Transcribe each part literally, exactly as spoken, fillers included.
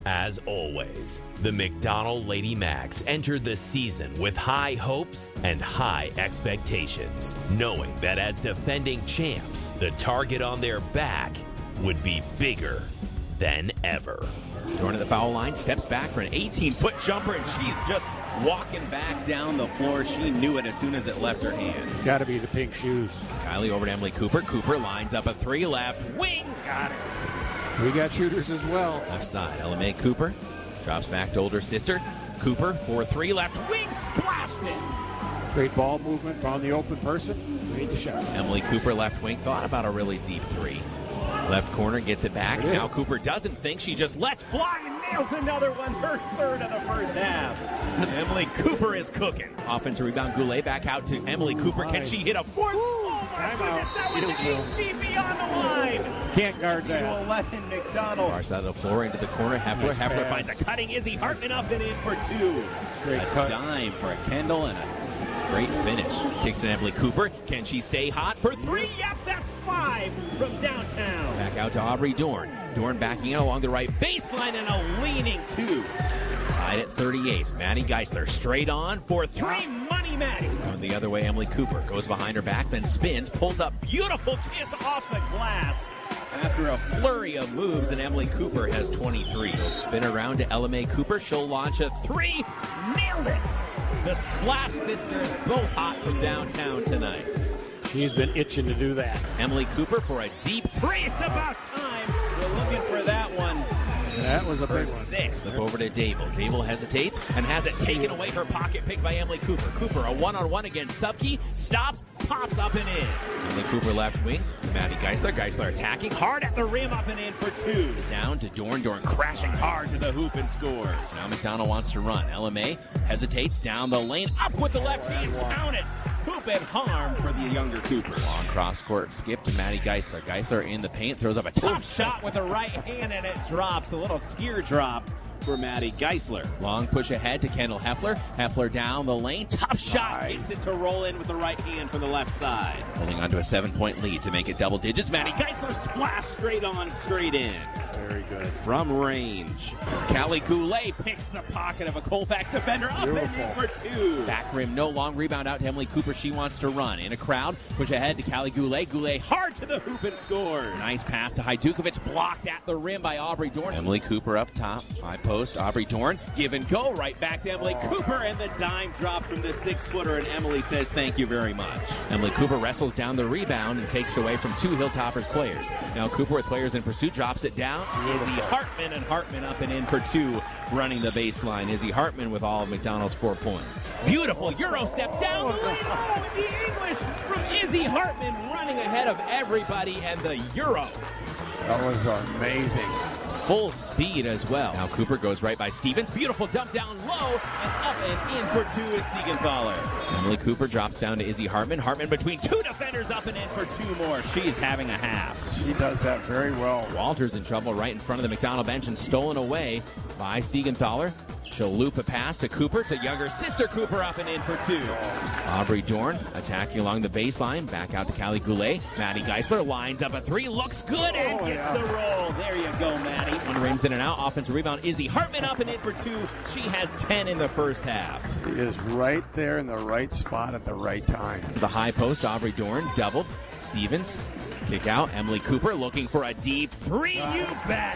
As always, the McDonald Lady Macs entered the season with high hopes and high expectations, knowing that as defending champs, the target on their back would be bigger than ever. Dorn at the foul line, steps back for an eighteen-foot jumper, and she's just walking back down the floor. She knew it as soon as it left her hands. It's got to be the pink shoes. Kylie over to Emily Cooper. Cooper lines up a three left wing. Got it. We got shooters as well. Left side, Ella May Cooper drops back to older sister. Cooper for three left wing, splashed it. Great ball movement, found the open person, made the shot. Emily Cooper left wing, thought about a really deep three. Left corner gets it back. It now is. Cooper doesn't think, she just lets fly and nails another one. Her third of the first half. Emily Cooper is cooking. Offensive rebound, Goulet back out to Emily Cooper. Can she hit a fourth? Oh my goodness, that was eight feet beyond the line. Can't guard that. eleven McDonald. Far side of the floor into the corner. Heffler. Heffler finds a cutting Izzy Hartman up and in for two. Great a cut. Dime for a Kendall and a great finish. Kicks to Emily Cooper. Can she stay hot for three? Yep, that's five from downtown. Back out to Aubrey Dorn. Dorn backing out along the right baseline and a leaning two. Tied at thirty-eight. Maddie Geisler straight on for three. Money Maddie. Going the other way, Emily Cooper goes behind her back, then spins, pulls up beautiful kiss off the glass. After a flurry of moves, and Emily Cooper has twenty-three. She'll spin around to Ella May Cooper. She'll launch a three. Nailed it. The Splash Sisters both hot from downtown tonight. She's been itching to do that. Emily Cooper for a deep three. It's about time. We're looking for that one. That was a big one. Six. Flip over to Dable. Dable hesitates and has it taken away. Her pocket pick by Emily Cooper. Cooper a one-on-one against Subke. Stops, pops up and in. Emily Cooper left wing. Maddie Geisler. Geisler attacking hard at the rim, up and in for two. Down to Dorn. Dorn crashing hard to the hoop and scores. Now McDonald wants to run. Ella May hesitates down the lane. Up with the left hand. Count it. Hoop and harm for the younger Cooper. Long cross court skip to Maddie Geisler. Geisler in the paint, throws up a tough shot with the right hand, and it drops. A little teardrop for Maddie Geisler. Long push ahead to Kendall Heffler. Heffler down the lane. Tough shot. Nice. Gets it to roll in with the right hand from the left side. Holding on to a seven-point lead to make it double digits. Maddie Geisler splash straight on, straight in. Very good. From range. Callie Goulet picks the pocket of a Colfax defender up and in for two. Back rim, no long rebound out to Emily Cooper. She wants to run. In a crowd, push ahead to Callie Goulet. Goulet hard to the hoop and scores. Nice pass to Hajdukovic, blocked at the rim by Aubrey Dorn. Emily Cooper up top, high post. Aubrey Dorn, give and go right back to Emily Cooper, and the dime drop from the six-footer, and Emily says thank you very much. Emily Cooper wrestles down the rebound and takes it away from two Hilltoppers players. Now Cooper with players in pursuit drops it down. Izzy Hartman, and Hartman up and in for two, running the baseline. Izzy Hartman with all of McDonald's four points. Beautiful Euro step down the lane. Oh, and the English from Izzy Hartman running ahead of everybody, and the Euro. That was amazing. Full speed as well. Now Cooper goes right by Stevens. Beautiful dump down low, and up and in for two is Siegenthaler. Emily Cooper drops down to Izzy Hartman. Hartman between two defenders, up and in for two more. She's having a half. She does that very well. Walters in trouble right in front of the McDonald bench and stolen away by Siegenthaler. She'll loop a pass to Cooper, to younger sister Cooper, up and in for two. Aubrey Dorn attacking along the baseline. Back out to Callie Goulet. Maddie Geisler lines up a three. Looks good and oh, gets yeah. the roll. There you go, Maddie. One rims in and out. Offensive rebound. Izzy Hartman up and in for two. She has ten in the first half. She is right there in the right spot at the right time. The high post, Aubrey Dorn doubled. Stevens kick out. Emily Cooper looking for a deep three. You bet.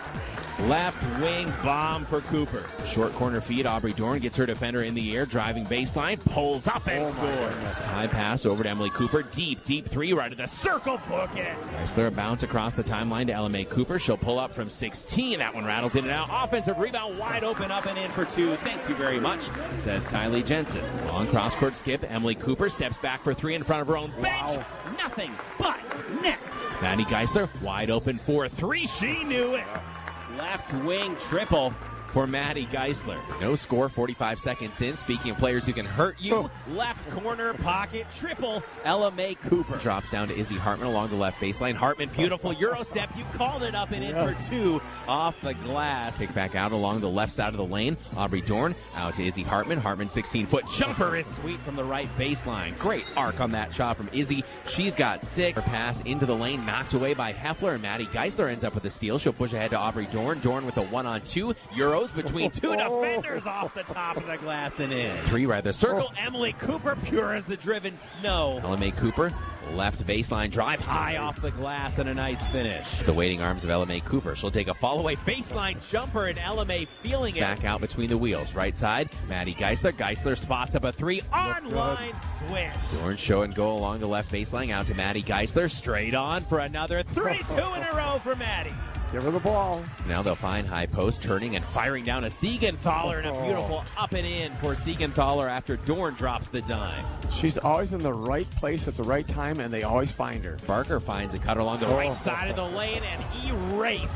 Left wing bomb for Cooper. Short corner feed. Aubrey Dorn gets her defender in the air, driving baseline, pulls up and oh scores. High pass over to Emily Cooper. Deep, deep three right at the circle. Book it. Geisler bounce across the timeline to Ella May Cooper. She'll pull up from sixteen. That one rattles in and out. Offensive rebound wide open, up and in for two. Thank you very much, says Kylie Jensen. Long cross court skip. Emily Cooper steps back for three in front of her own bench. Wow. Nothing but net. Maddie Geisler wide open for three. She knew it. Left wing triple for Maddie Geisler. No score, forty-five seconds in. Speaking of players who can hurt you, oh. left corner pocket triple. Ella May Cooper drops down to Izzy Hartman along the left baseline. Hartman, beautiful Euro step. You called it up and in yes. for two off the glass. Kick back out along the left side of the lane. Aubrey Dorn out to Izzy Hartman. Hartman sixteen-foot jumper is sweet from the right baseline. Great arc on that shot from Izzy. She's got six. Her pass into the lane, knocked away by Heffler, and Maddie Geisler ends up with a steal. She'll push ahead to Aubrey Dorn. Dorn with a one-on-two. Euros between two defenders off the top of the glass and in. Three right the circle. Emily Cooper, pure as the driven snow. Ella May Cooper, left baseline drive, high off the glass and a nice finish. The waiting arms of Ella May Cooper. She'll take a fall-away baseline jumper, and Ella May feeling it. Back out between the wheels. Right side, Maddie Geisler. Geisler spots up a three. On-line swish. Dorn show and go along the left baseline. Out to Maddie Geisler. Straight on for another three. Two in a row for Maddie. Give her the ball. Now they'll find high post, turning and firing down a Siegenthaler, and a beautiful up and in for Siegenthaler after Dorn drops the dime. She's always in the right place at the right time, and they always find her. Barker finds a cut along the right side of the lane and erased.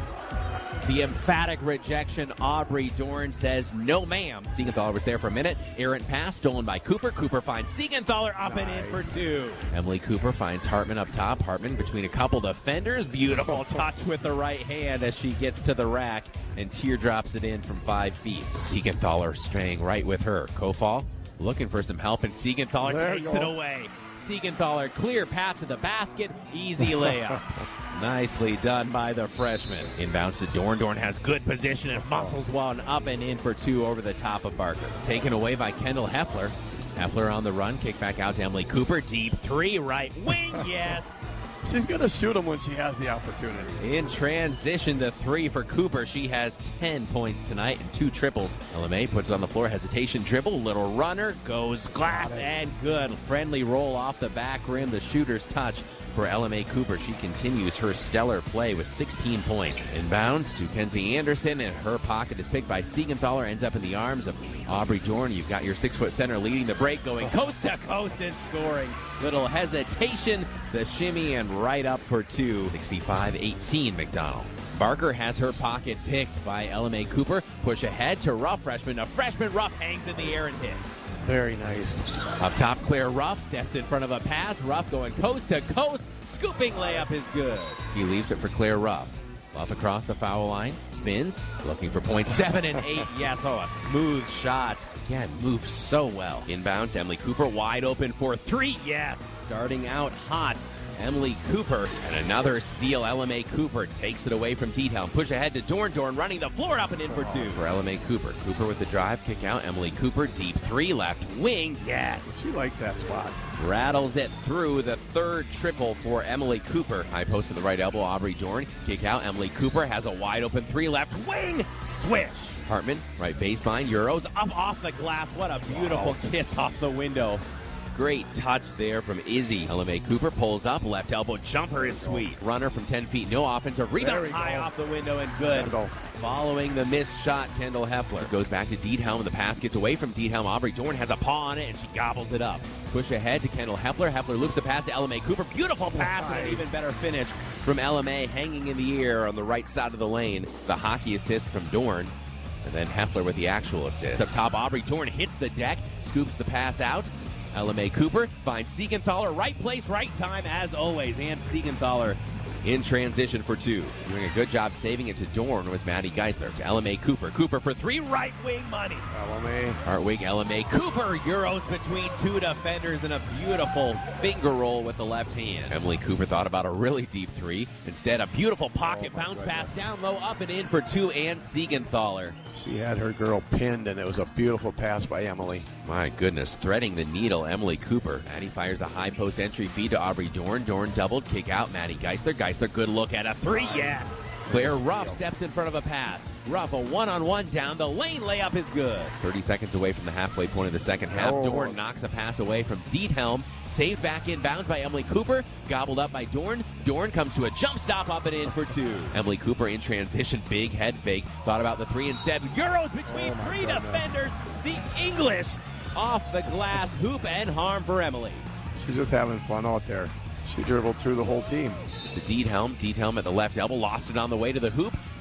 The emphatic rejection. Aubrey Dorn says, no ma'am. Siegenthaler was there for a minute. Errant pass stolen by Cooper. Cooper finds Siegenthaler up nice. and in for two. Emily Cooper finds Hartman up top. Hartman between a couple defenders. Beautiful touch with the right hand as she gets to the rack and teardrops it in from five feet. Siegenthaler staying right with her. Kofal looking for some help, and Siegenthaler there takes it away. Siegenthaler clear path to the basket. Easy layup. Nicely done by the freshman. Inbounds to Dorn. Dorn has good position and muscles one up and in for two over the top of Barker. Taken away by Kendall Heffler. Heffler on the run. Kick back out to Emily Cooper. Deep three. Right wing. Yes. She's going to shoot him when she has the opportunity. In transition, the three for Cooper. She has ten points tonight and two triples. Ella May puts it on the floor. Hesitation dribble. Little runner. Goes glass and good. Friendly roll off the back rim. The shooter's touch for Ella May Cooper. She continues her stellar play with sixteen points. Inbounds to Kenzie Anderson, and her pocket is picked by Siegenthaler. Ends up in the arms of Aubrey Dorn. You've got your six-foot center leading the break, going coast to coast and scoring. Little hesitation, the shimmy, and right up for two. sixty-five eighteen McDonald. Barker has her pocket picked by Ella May Cooper. Push ahead to Ruff freshman. A freshman Ruff hangs in the air and hits. Very nice. Up top, Claire Ruff steps in front of a pass. Ruff going coast to coast. Scooping layup is good. He leaves it for Claire Ruff. Ruff across the foul line. Spins. Looking for points seven and eight. Yes, oh, a smooth shot. Again, moved so well. Inbounds to Emily Cooper. Wide open for three. Yes. Starting out hot. Emily Cooper, and another steal. Ella May Cooper takes it away from Diethelm. Push ahead to Dorn. Dorn running the floor up and in for two. For Ella May Cooper. Cooper with the drive, kick out. Emily Cooper, deep three, left wing. Yes. She likes that spot. Rattles it through. The third triple for Emily Cooper. High post to the right elbow. Aubrey Dorn, kick out. Emily Cooper has a wide open three, left wing. Swish. Hartman, right baseline. Euros up off the glass. What a beautiful wow. kiss off the window. Great touch there from Izzy. Ella May Cooper pulls up. Left elbow jumper is sweet. Runner from ten feet. No offensive rebound. High off the window and good. Following the missed shot, Kendall Heffler goes back to Diethelm. The pass gets away from Diethelm. Aubrey Dorn has a paw on it, and she gobbles it up. Push ahead to Kendall Heffler. Heffler loops a pass to Ella May Cooper. Beautiful pass nice. And an even better finish from Ella May, hanging in the air on the right side of the lane. The hockey assist from Dorn. And then Heffler with the actual assist. Up top, Aubrey Dorn hits the deck, scoops the pass out. Ella May Cooper finds Siegenthaler. Right place, right time, as always. And Siegenthaler in transition for two. Doing a good job saving it to Dorn was Maddie Geisler. To Ella May Cooper. Cooper for three. Right wing money. Ella May. Right wing, Ella May Cooper. Euros between two defenders and a beautiful finger roll with the left hand. Emily Cooper thought about a really deep three. Instead, a beautiful pocket oh bounce goodness. pass down low, up and in for two, and Siegenthaler. She had her girl pinned, and it was a beautiful pass by Emily. My goodness, threading the needle, Emily Cooper. Maddie fires a high post entry feed to Aubrey Dorn. Dorn doubled, kick out, Maddie Geisler. Geisler, good look at a three, yes. Claire Ruff steps in front of a pass. Ruff, a one-on-one down the lane. Layup is good. thirty seconds away from the halfway point of the second half. Oh. Dorn knocks a pass away from Diethelm. Saved back inbounds by Emily Cooper. Gobbled up by Dorn. Dorn comes to a jump stop up and in for two. Emily Cooper in transition. Big head fake. Thought about the three instead. Euros between oh three goodness. defenders. The English off the glass. Hoop and harm for Emily. She's just having fun out there. She dribbled through the whole team. The Diethelm. Diethelm at the left elbow. Lost it on the way to the hoop.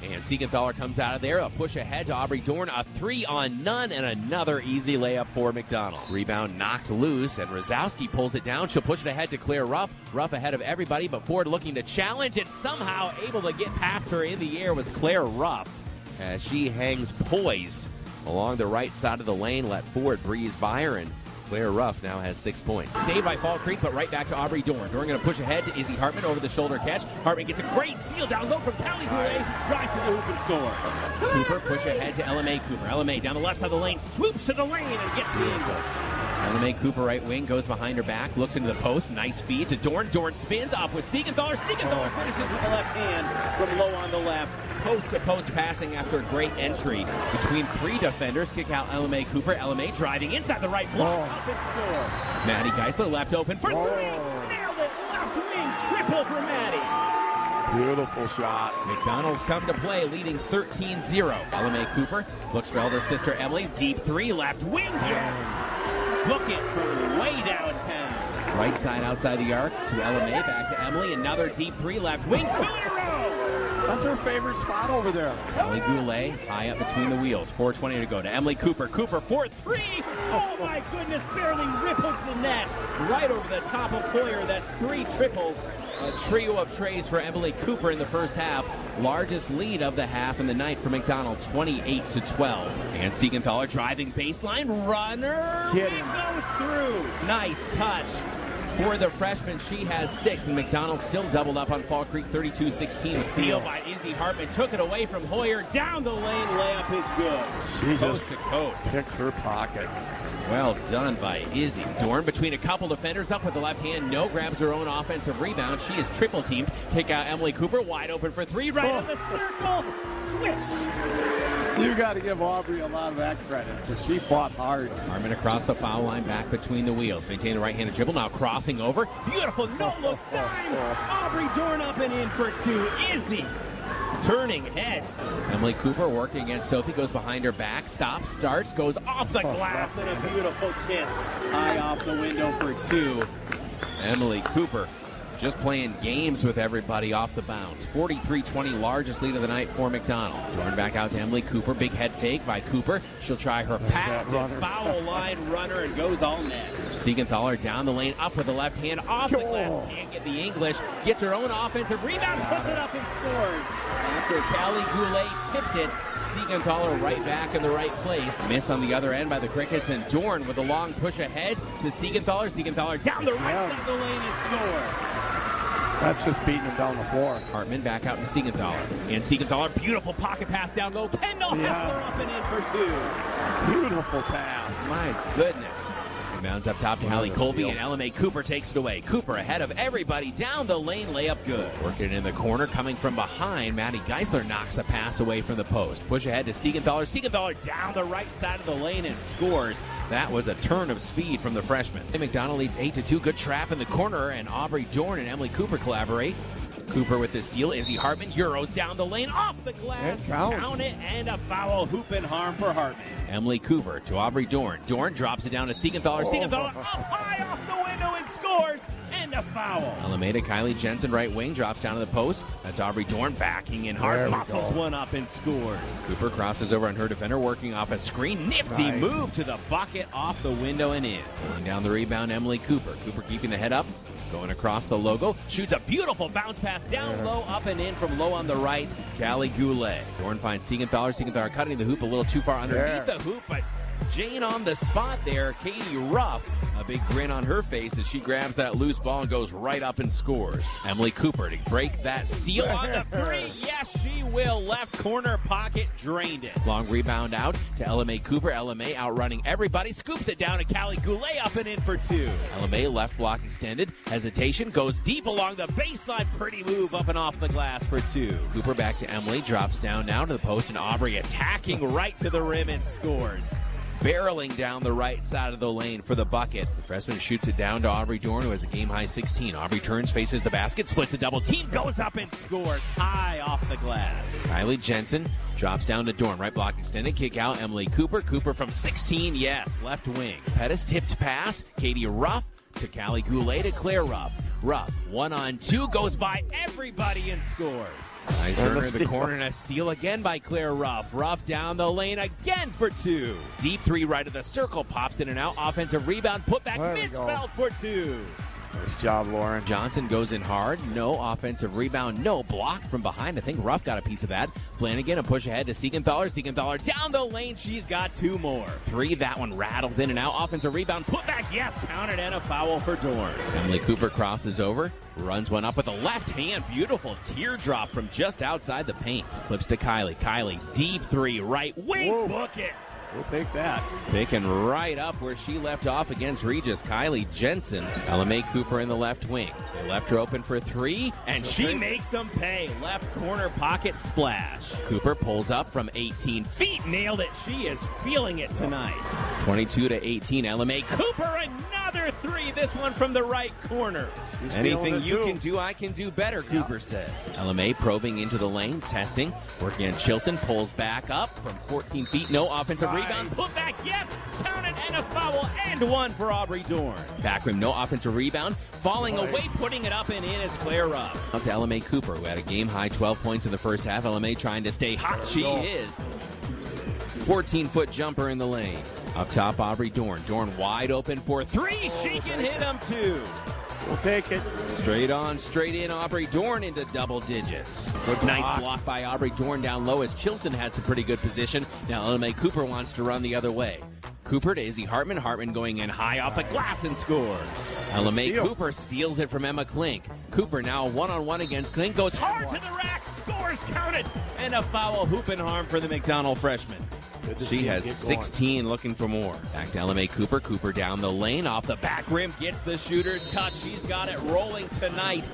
And Siegenthaler comes out of there. A push ahead to Aubrey Dorn. A three on none and another easy layup for McDonald. Rebound knocked loose, and Rosowski pulls it down. She'll push it ahead to Claire Ruff. Ruff ahead of everybody, but Ford looking to challenge and somehow able to get past her in the air was Claire Ruff as she hangs poised along the right side of the lane. Let Ford breeze by her, and Claire Ruff now has six points. Saved by Fall Creek, but right back to Aubrey Dorn. Dorn going to push ahead to Izzy Hartman over the shoulder catch. Hartman gets a great steal down low from Callie Goulet. Drives to the hoop and scores. Cooper push ahead to Ella May Cooper. Ella May down the left side of the lane, swoops to the lane and gets the angle. Ella May Cooper right wing goes behind her back, looks into the post. Nice feed to Dorn. Dorn spins off with Siegenthaler. Siegenthaler finishes with the left hand from low on the left. Post-to-post passing after a great entry between three defenders. Kick out Ella May Cooper. Ella May driving inside the right block. Oh. Up and score. Maddie Geisler left open for oh. three. Nailed it. Left wing. Triple for Maddie. Beautiful shot. McDonald's come to play, leading thirteen zero. Ella May Cooper looks for elder sister Emily. Deep three. Left wing. Yeah. Book it from way downtown. Right side outside the arc to Ella May. Back to Emily. Another deep three. Left wing. Two in a row. That's her favorite spot over there. Kelly Goulet high up between the wheels. four twenty to go to Emily Cooper. Cooper for three. Oh my goodness, barely ripples the net. Right over the top of Hoyer. That's three triples. A trio of trays for Emily Cooper in the first half. Largest lead of the half in the night for McDonald, twenty-eight to twelve. And Siegenthaler driving baseline. Runner. He goes through. Nice touch. For the freshman, she has six, and McDonald still doubled up on Fall Creek, thirty-two sixteen. Steal by Izzy Hartman. Took it away from Hoyer. Down the lane. Layup is good. She coast just to coast. picked her pocket. Well done by Izzy. Dorn between a couple defenders, up with the left hand. No, grabs her own offensive rebound. She is triple teamed. Kick out Emily Cooper. Wide open for three. Right oh. in the circle. Switch. You got to give Aubrey a lot of that credit because she fought hard. Hartman across the foul line, back between the wheels. Maintain the right-handed dribble. Now crossing over. Beautiful no-look time. Aubrey Dorn up and in for two. Izzy turning heads. Emily Cooper working against Sophie. Goes behind her back. Stops, starts, goes off the glass, and a beautiful kiss. High off the window for two. Emily Cooper just playing games with everybody off the bounce. forty-three twenty, largest lead of the night for McDonald. Going back out to Emily Cooper. Big head fake by Cooper. She'll try her pass. Foul line runner and goes all net. Siegenthaler down the lane, up with the left hand, off the glass. Can't get the English. Gets her own offensive rebound, puts it up and scores. After Callie Goulet tipped it, Siegenthaler right back in the right place. Miss on the other end by the Crickets, and Dorn with a long push ahead to Siegenthaler. Siegenthaler down the right side of the lane and scores. That's just beating him down the floor. Hartman back out to Siegenthaler. And Siegenthaler, beautiful pocket pass down low. Kendall yeah. Hessler up and in for two. Beautiful pass. My goodness. Rebounds up top to Hallie Colby, and Ella May Cooper takes it away. Cooper ahead of everybody down the lane, layup good. Working it in the corner, coming from behind. Maddie Geisler knocks a pass away from the post. Push ahead to Siegenthaler. Siegenthaler down the right side of the lane and scores. That was a turn of speed from the freshman. McDonald leads eight to two. Good trap in the corner, and Aubrey Dorn and Emily Cooper collaborate. Cooper with the steal. Izzy Hartman Euros down the lane, off the glass. Count it, and a foul. Hoop and harm for Hartman. Emily Cooper to Aubrey Dorn. Dorn drops it down to Siegenthaler. Oh. Siegenthaler up high off the window and scores. And a foul. Alameda, Kylie Jensen, right wing, drops down to the post. That's Aubrey Dorn backing in hard. Muscles go. one up and scores. Cooper crosses over on her defender, working off a screen. Nifty nice. move to the bucket, off the window and in. Pulling down the rebound, Emily Cooper. Cooper keeping the head up. Going across the logo, shoots a beautiful bounce pass down yeah. low, up and in from low on the right, Callie Goulet. Dorn finds Siegenthaler. Siegenthaler cutting the hoop a little too far underneath yeah. the hoop, but Jane on the spot there. Katie Ruff, a big grin on her face as she grabs that loose ball and goes right up and scores. Emily Cooper to break that seal on the three. Yes, she will. Left corner pocket, drained it. Long rebound out to Ella May Cooper. Ella May outrunning everybody, scoops it down to Callie Goulet, up and in for two. Ella May left block extended. Hesitation, goes deep along the baseline. Pretty move up and off the glass for two. Cooper back to Emily, drops down now to the post, and Aubrey attacking right to the rim and scores. Barreling down the right side of the lane for the bucket. The freshman shoots it down to Aubrey Dorn, who has a game-high sixteen. Aubrey turns, faces the basket, splits a double team, goes up and scores high off the glass. Kylie Jensen drops down to Dorn. Right block extended, kick out. Emily Cooper. Cooper from sixteen, yes, left wing. Pettis tipped pass. Katie Ruff to Callie Goulet to Claire Ruff. Ruff, one on two, goes by everybody and scores. Nice burner in the corner and a steal again by Claire Ruff. Ruff down the lane again for two. Deep three right of the circle, pops in and out. Offensive rebound, put back, misspelled for two. Nice job, Lauren. Johnson goes in hard. No offensive rebound. No block from behind. I think Ruff got a piece of that. Flanagan, a push ahead to Siegenthaler. Siegenthaler down the lane. She's got two more. Three. That one rattles in and out. Offensive rebound. Put back. Yes. Counted and a foul for Dorn. Emily Cooper crosses over. Runs one up with the left hand. Beautiful teardrop from just outside the paint. Flips to Kylie. Kylie, deep three. Right wing. Whoa. Book it. We'll take that. Picking right up where she left off against Regis. Kylie Jensen. Ella May Cooper in the left wing. They left her open for three, and she okay. makes them pay. Left corner pocket splash. Cooper pulls up from eighteen feet. Nailed it. She is feeling it tonight. twenty-two to eighteen. Ella May Cooper, another three. This one from the right corner. She's Anything you too. can do, I can do better, yeah. Cooper says. Ella May probing into the lane, testing. Working on Chilson. Pulls back up from fourteen feet. No offensive rebound. Rebound, put back, yes, counted, and a foul, and one for Aubrey Dorn. Back rim, no offensive rebound, falling nice. away, putting it up and in is Claire Ruff. Up to Ella May Cooper, who had a game-high twelve points in the first half. Ella May trying to stay hot, she go. is. fourteen-foot jumper in the lane. Up top, Aubrey Dorn. Dorn wide open for three, she can hit them too. We'll take it. Straight on, straight in, Aubrey Dorn into double digits. Good nice block. block by Aubrey Dorn down low as Chilson had some pretty good position. Now Ella May Cooper wants to run the other way. Cooper to Izzy Hartman. Hartman going in high off the glass and scores. Ella May Cooper steals it from Emma Klink. Cooper now one-on-one against Klink. Goes hard to the rack. Scores, counted. And a foul, hoop and harm for the McDonald freshman. She has sixteen, looking for more. Back to Ella May Cooper. Cooper down the lane, off the back rim, gets the shooter's touch. She's got it rolling tonight.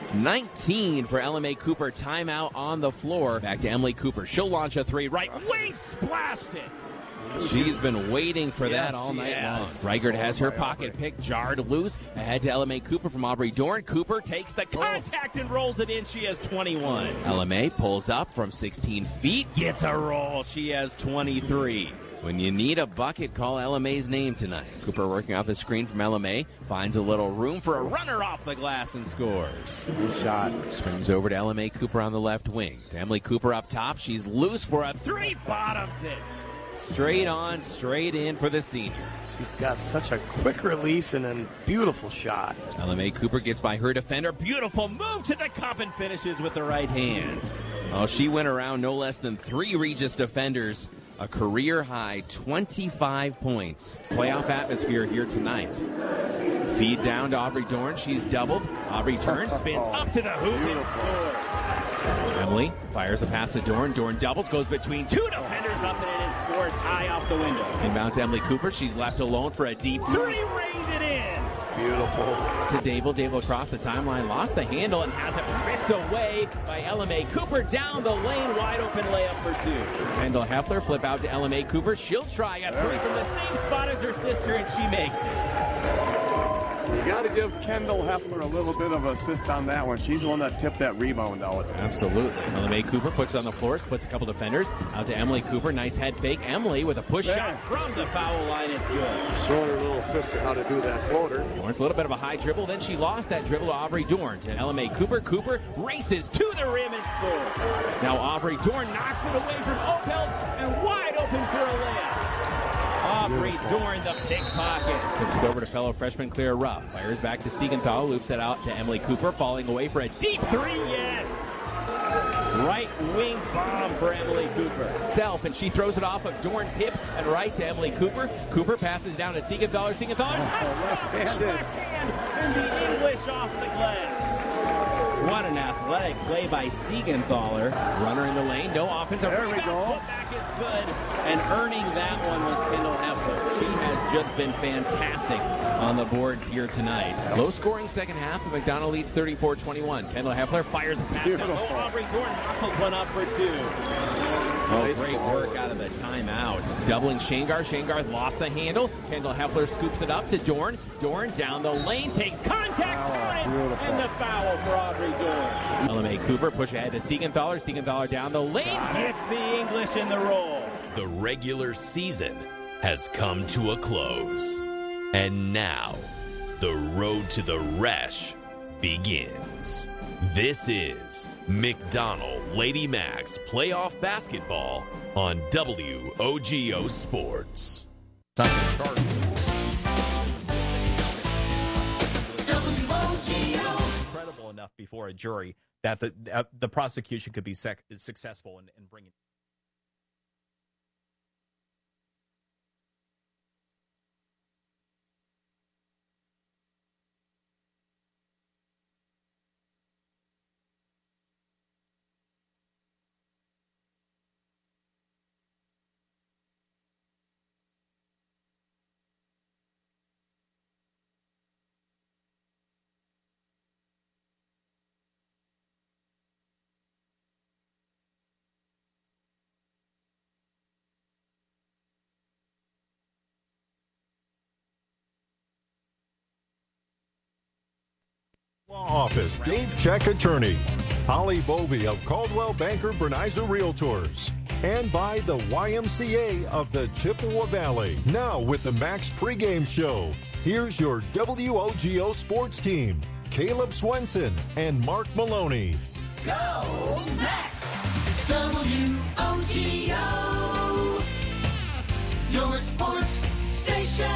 nineteen for Ella May Cooper. Timeout on the floor. Back to Emily Cooper. She'll launch a three. Right wing, splashed it. She's been waiting for yes, that all night has. long. Reichert has her pocket pick jarred loose. Ahead to Ella May Cooper from Aubrey Dorn. Cooper takes the contact and rolls it in. She has twenty-one. Ella May pulls up from sixteen feet. Gets a roll. She has twenty-three. When you need a bucket, call Ella May's name tonight. Cooper working off the screen from Ella May. Finds a little room for a runner off the glass and scores. Good shot. Swings over to Ella May Cooper on the left wing. To Emily Cooper up top. She's loose for a three. Bottoms it. Straight on, straight in for the senior. She's got such a quick release and a beautiful shot. Ella May Cooper gets by her defender. Beautiful move to the cup and finishes with the right hand. Oh, she went around no less than three Regis defenders. A career-high twenty-five points. Playoff atmosphere here tonight. Feed down to Aubrey Dorn. She's doubled. Aubrey turns, spins oh, up to the hoop beautiful. and scores. Emily fires a pass to Dorn. Dorn doubles, goes between two defenders up and in and scores high off the window. Inbounds Emily Cooper. She's left alone for a deep three. Rained it in. Beautiful. To Dable. Dable across the timeline. Lost the handle and has it ripped away by Ella May Cooper. Down the lane. Wide open layup for two. Kendall Heffler flip out to Ella May Cooper. She'll try a three from the same spot as her sister, and she makes it. You got to give Kendall Heffler a little bit of assist on that one. She's the one that tipped that rebound out. Absolutely. Ella May Cooper puts it on the floor, splits a couple defenders. Out to Emily Cooper. Nice head fake. Emily with a push there. shot from the foul line. It's good. Showing her little sister how to do that floater. Dorn's a little bit of a high dribble. Then she lost that dribble to Aubrey Dorn. To Ella May Cooper. Cooper races to the rim and scores. Now Aubrey Dorn knocks it away from Opel and wide open for a layup. Aubrey Dorn, the pickpocket. Tips it over to fellow freshman Claire Ruff. Fires back to Siegenthaler. Loops it out to Emily Cooper. Falling away for a deep three. Yes! Right wing bomb for Emily Cooper. Self, and she throws it off of Dorn's hip and right to Emily Cooper. Cooper passes down to Siegenthaler. Siegenthaler, touch shot with the left hand, and the English off the glass. What an athletic play by Siegenthaler. Runner in the lane, no offensive rebound. There we go. Putback is good, and earning that one was Kendall Heffler. She has just been fantastic on the boards here tonight. Low-scoring second half. The McDonald leads thirty-four twenty-one. Kendall Heffler fires a pass down. Oh, Aubrey Dorn muscles one up for two. Oh, great work out of the timeout. Doubling Shangar. Shangar lost the handle. Kendall Heffler scoops it up to Dorn. Dorn down the lane, takes contact on it, and the foul for Aubrey Dorn. Ella May Cooper push ahead to Siegenthaler. Siegenthaler down the lane, hits the English in the roll. The regular season has come to a close. And now, the road to the Resch begins. This is McDonald Lady Max Playoff Basketball on W O G O Sports. W O G O. Incredible enough before a jury that the uh, the prosecution could be sec- successful in, in bringing. Law Office, Dave Check Attorney, Holly Bovey of Caldwell Banker Bernizer Realtors, and by the Y M C A of the Chippewa Valley. Now with the Max pregame show, here's your W O G O sports team, Caleb Swenson and Mark Maloney. Go Max! W O G O, your sports station.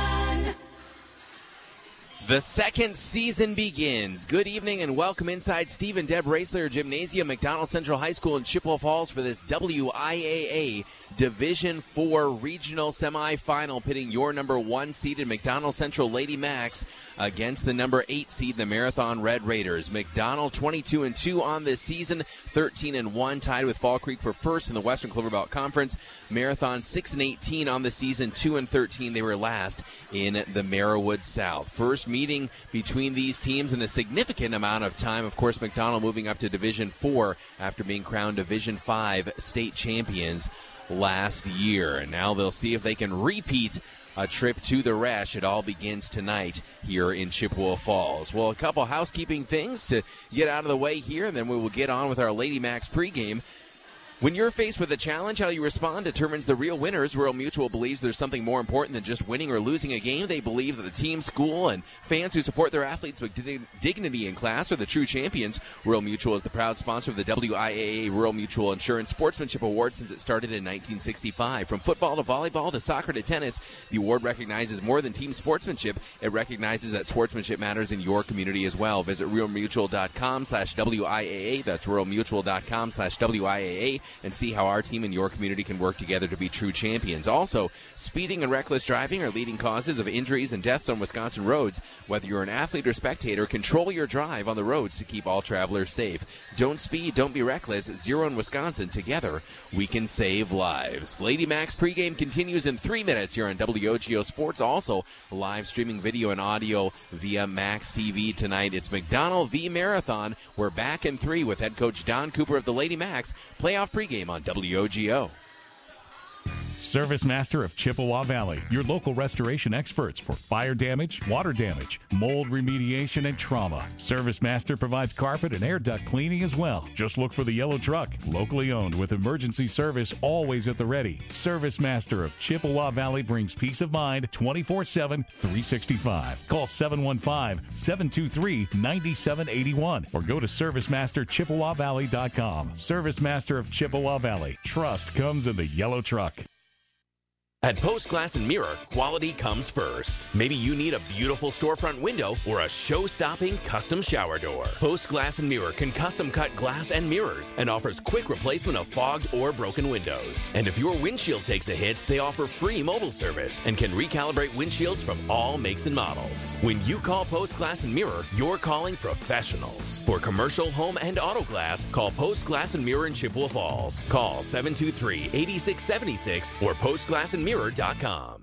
The second season begins. Good evening and welcome inside Steve and Deb Raisler Gymnasium, McDonald Central High School in Chippewa Falls for this W I A A Division four Regional Semifinal, pitting your number one seeded McDonald Central Lady Max against the number eight seed, the Marathon Red Raiders. McDonald twenty-two and two on this season, thirteen and one, tied with Fall Creek for first in the Western Clover Belt Conference. Marathon six and eighteen on the season, two and thirteen. They were last in the Marrowood South. First meeting between these teams in a significant amount of time. Of course, McDonald moving up to Division four after being crowned Division five state champions last year. And now they'll see if they can repeat a trip to the Resch. It all begins tonight here in Chippewa Falls. Well, a couple housekeeping things to get out of the way here, and then we will get on with our Lady Max pregame. When you're faced with a challenge, how you respond determines the real winners. Rural Mutual believes there's something more important than just winning or losing a game. They believe that the team, school, and fans who support their athletes with dignity in class are the true champions. Rural Mutual is the proud sponsor of the W I A A Rural Mutual Insurance Sportsmanship Award since it started in nineteen sixty-five. From football to volleyball to soccer to tennis, the award recognizes more than team sportsmanship. It recognizes that sportsmanship matters in your community as well. Visit realmutual.com slash WIAA. That's realmutual.com slash WIAA. And see how our team and your community can work together to be true champions. Also, speeding and reckless driving are leading causes of injuries and deaths on Wisconsin roads. Whether you're an athlete or spectator, control your drive on the roads to keep all travelers safe. Don't speed, don't be reckless. Zero in Wisconsin. Together, we can save lives. Lady Max pregame continues in three minutes here on W O G O Sports. Also, live streaming video and audio via Max T V tonight. It's McDonald v. Marathon. We're back in three with head coach Don Cooper of the Lady Max. Playoff pregame on W O G O. Service Master of Chippewa Valley, your local restoration experts for fire damage, water damage, mold remediation, and trauma. Service Master provides carpet and air duct cleaning as well. Just look for the yellow truck, locally owned with emergency service always at the ready. Service Master of Chippewa Valley brings peace of mind twenty-four seven, three sixty-five. Call seven one five, seven two three, nine seven eight one or go to service master chippewa valley dot com. Service Master of Chippewa Valley. Trust comes in the yellow truck. At Post Glass and Mirror, quality comes first. Maybe you need a beautiful storefront window or a show-stopping custom shower door. Post Glass and Mirror can custom cut glass and mirrors and offers quick replacement of fogged or broken windows. And if your windshield takes a hit, they offer free mobile service and can recalibrate windshields from all makes and models. When you call Post Glass and Mirror, you're calling professionals. For commercial, home, and auto glass, call Post Glass and Mirror in Chippewa Falls. Call seven two three, eight six seven six or post glass and mirror dot com.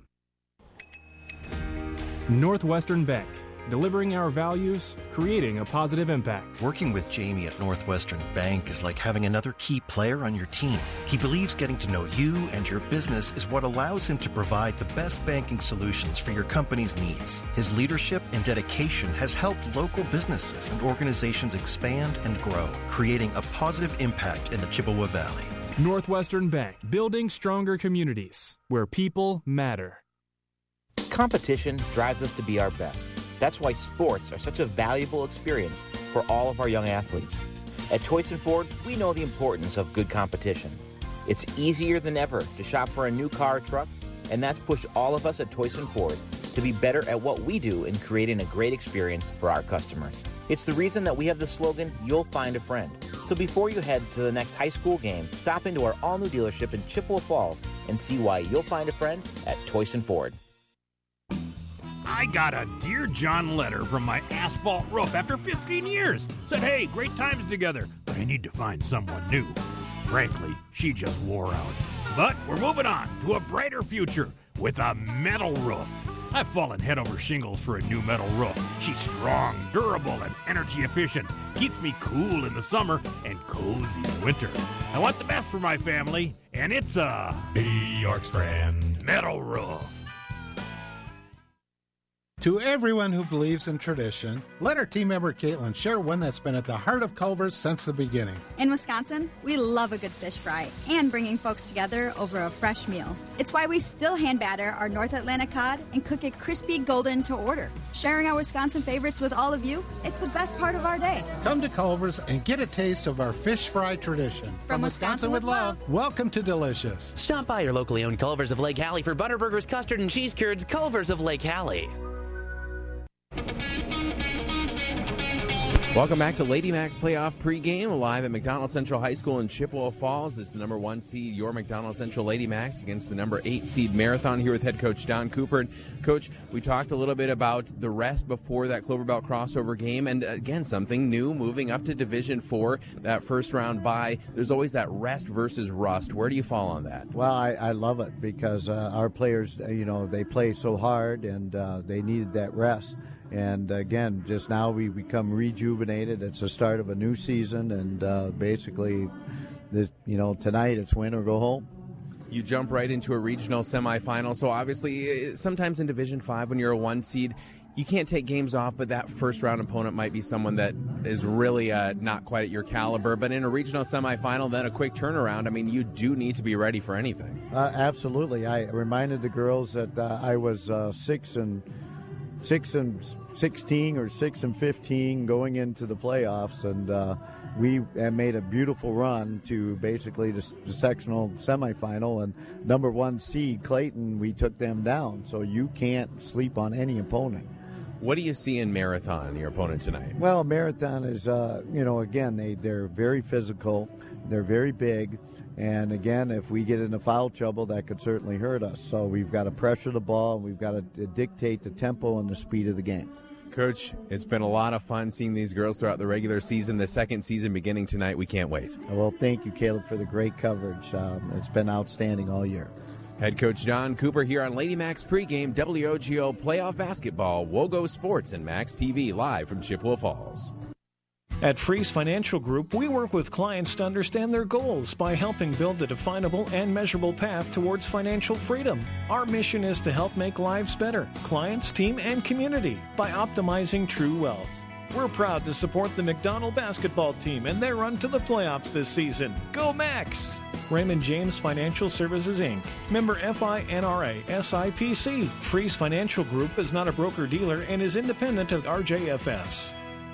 Northwestern Bank, delivering our values, creating a positive impact. Working with Jamie at Northwestern Bank is like having another key player on your team. He believes getting to know you and your business is what allows him to provide the best banking solutions for your company's needs. His leadership and dedication has helped local businesses and organizations expand and grow, creating a positive impact in the Chippewa Valley. Northwestern Bank, building stronger communities where people matter. Competition drives us to be our best. That's why sports are such a valuable experience for all of our young athletes. At Toyson Ford, we know the importance of good competition. It's easier than ever to shop for a new car or truck, and that's pushed all of us at Toyson Ford to be better at what we do in creating a great experience for our customers. It's the reason that we have the slogan, "You'll find a friend." So before you head to the next high school game, stop into our all-new dealership in Chippewa Falls and see why you'll find a friend at Toyson Ford. I got a Dear John letter from my asphalt roof after fifteen years. Said, hey, great times together, but I need to find someone new. Frankly, she just wore out. But we're moving on to a brighter future with a metal roof. I've fallen head over shingles for a new metal roof. She's strong, durable, and energy efficient. Keeps me cool in the summer and cozy in winter. I want the best for my family, and it's a Bjorkstrand metal roof. To everyone who believes in tradition, let our team member Caitlin share one that's been at the heart of Culver's since the beginning. In Wisconsin, we love a good fish fry and bringing folks together over a fresh meal. It's why we still hand batter our North Atlantic cod and cook it crispy golden to order. Sharing our Wisconsin favorites with all of you, it's the best part of our day. Come to Culver's and get a taste of our fish fry tradition. From, From Wisconsin, Wisconsin with love, love, welcome to Delicious. Stop by your locally owned Culver's of Lake Hallie for Butterburgers, custard, and cheese curds. Culver's of Lake Hallie. Welcome back to Lady Mac's playoff pregame, live at McDonald Central High School in Chippewa Falls. It's the number one seed, your McDonald Central Lady Macs, against the number eight seed Marathon, here with head coach Don Cooper. And Coach, we talked a little bit about the rest before that Clover Belt crossover game, and again, something new, moving up to Division Four, that first round bye. There's always that rest versus rust. Where do you fall on that? Well, I, I love it because uh, our players, you know, they play so hard, and uh, they needed that rest. And again, just now we become rejuvenated. It's the start of a new season, and uh, basically, this, you know, tonight it's win or go home. You jump right into a regional semifinal. So obviously, sometimes in Division Five, when you're a one seed, you can't take games off. But that first round opponent might be someone that is really uh, not quite at your caliber. But in a regional semifinal, then a quick turnaround. I mean, you do need to be ready for anything. Uh, absolutely. I reminded the girls that uh, I was uh, six and. Six and sixteen or six and fifteen going into the playoffs, and uh, we made a beautiful run to basically the, the sectional semifinal. And number one seed Clayton, we took them down. So you can't sleep on any opponent. What do you see in Marathon, your opponent tonight? Well, Marathon is, uh, you know, again, they they're very physical, they're very big. And, again, if we get into foul trouble, that could certainly hurt us. So we've got to pressure the ball, and we've got to dictate the tempo and the speed of the game. Coach, it's been a lot of fun seeing these girls throughout the regular season. The second season beginning tonight. We can't wait. Well, thank you, Caleb, for the great coverage. Um, it's been outstanding all year. Head coach Don Cooper here on Lady Mac's pregame W O G O playoff basketball, Wogo Sports and Max T V, live from Chippewa Falls. At Freeze Financial Group, we work with clients to understand their goals by helping build a definable and measurable path towards financial freedom. Our mission is to help make lives better, clients, team, and community, by optimizing true wealth. We're proud to support the McDonald basketball team and their run to the playoffs this season. Go Max! Raymond James Financial Services, Incorporated. Member F I N R A S I P C. Freeze Financial Group is not a broker-dealer and is independent of R J F S.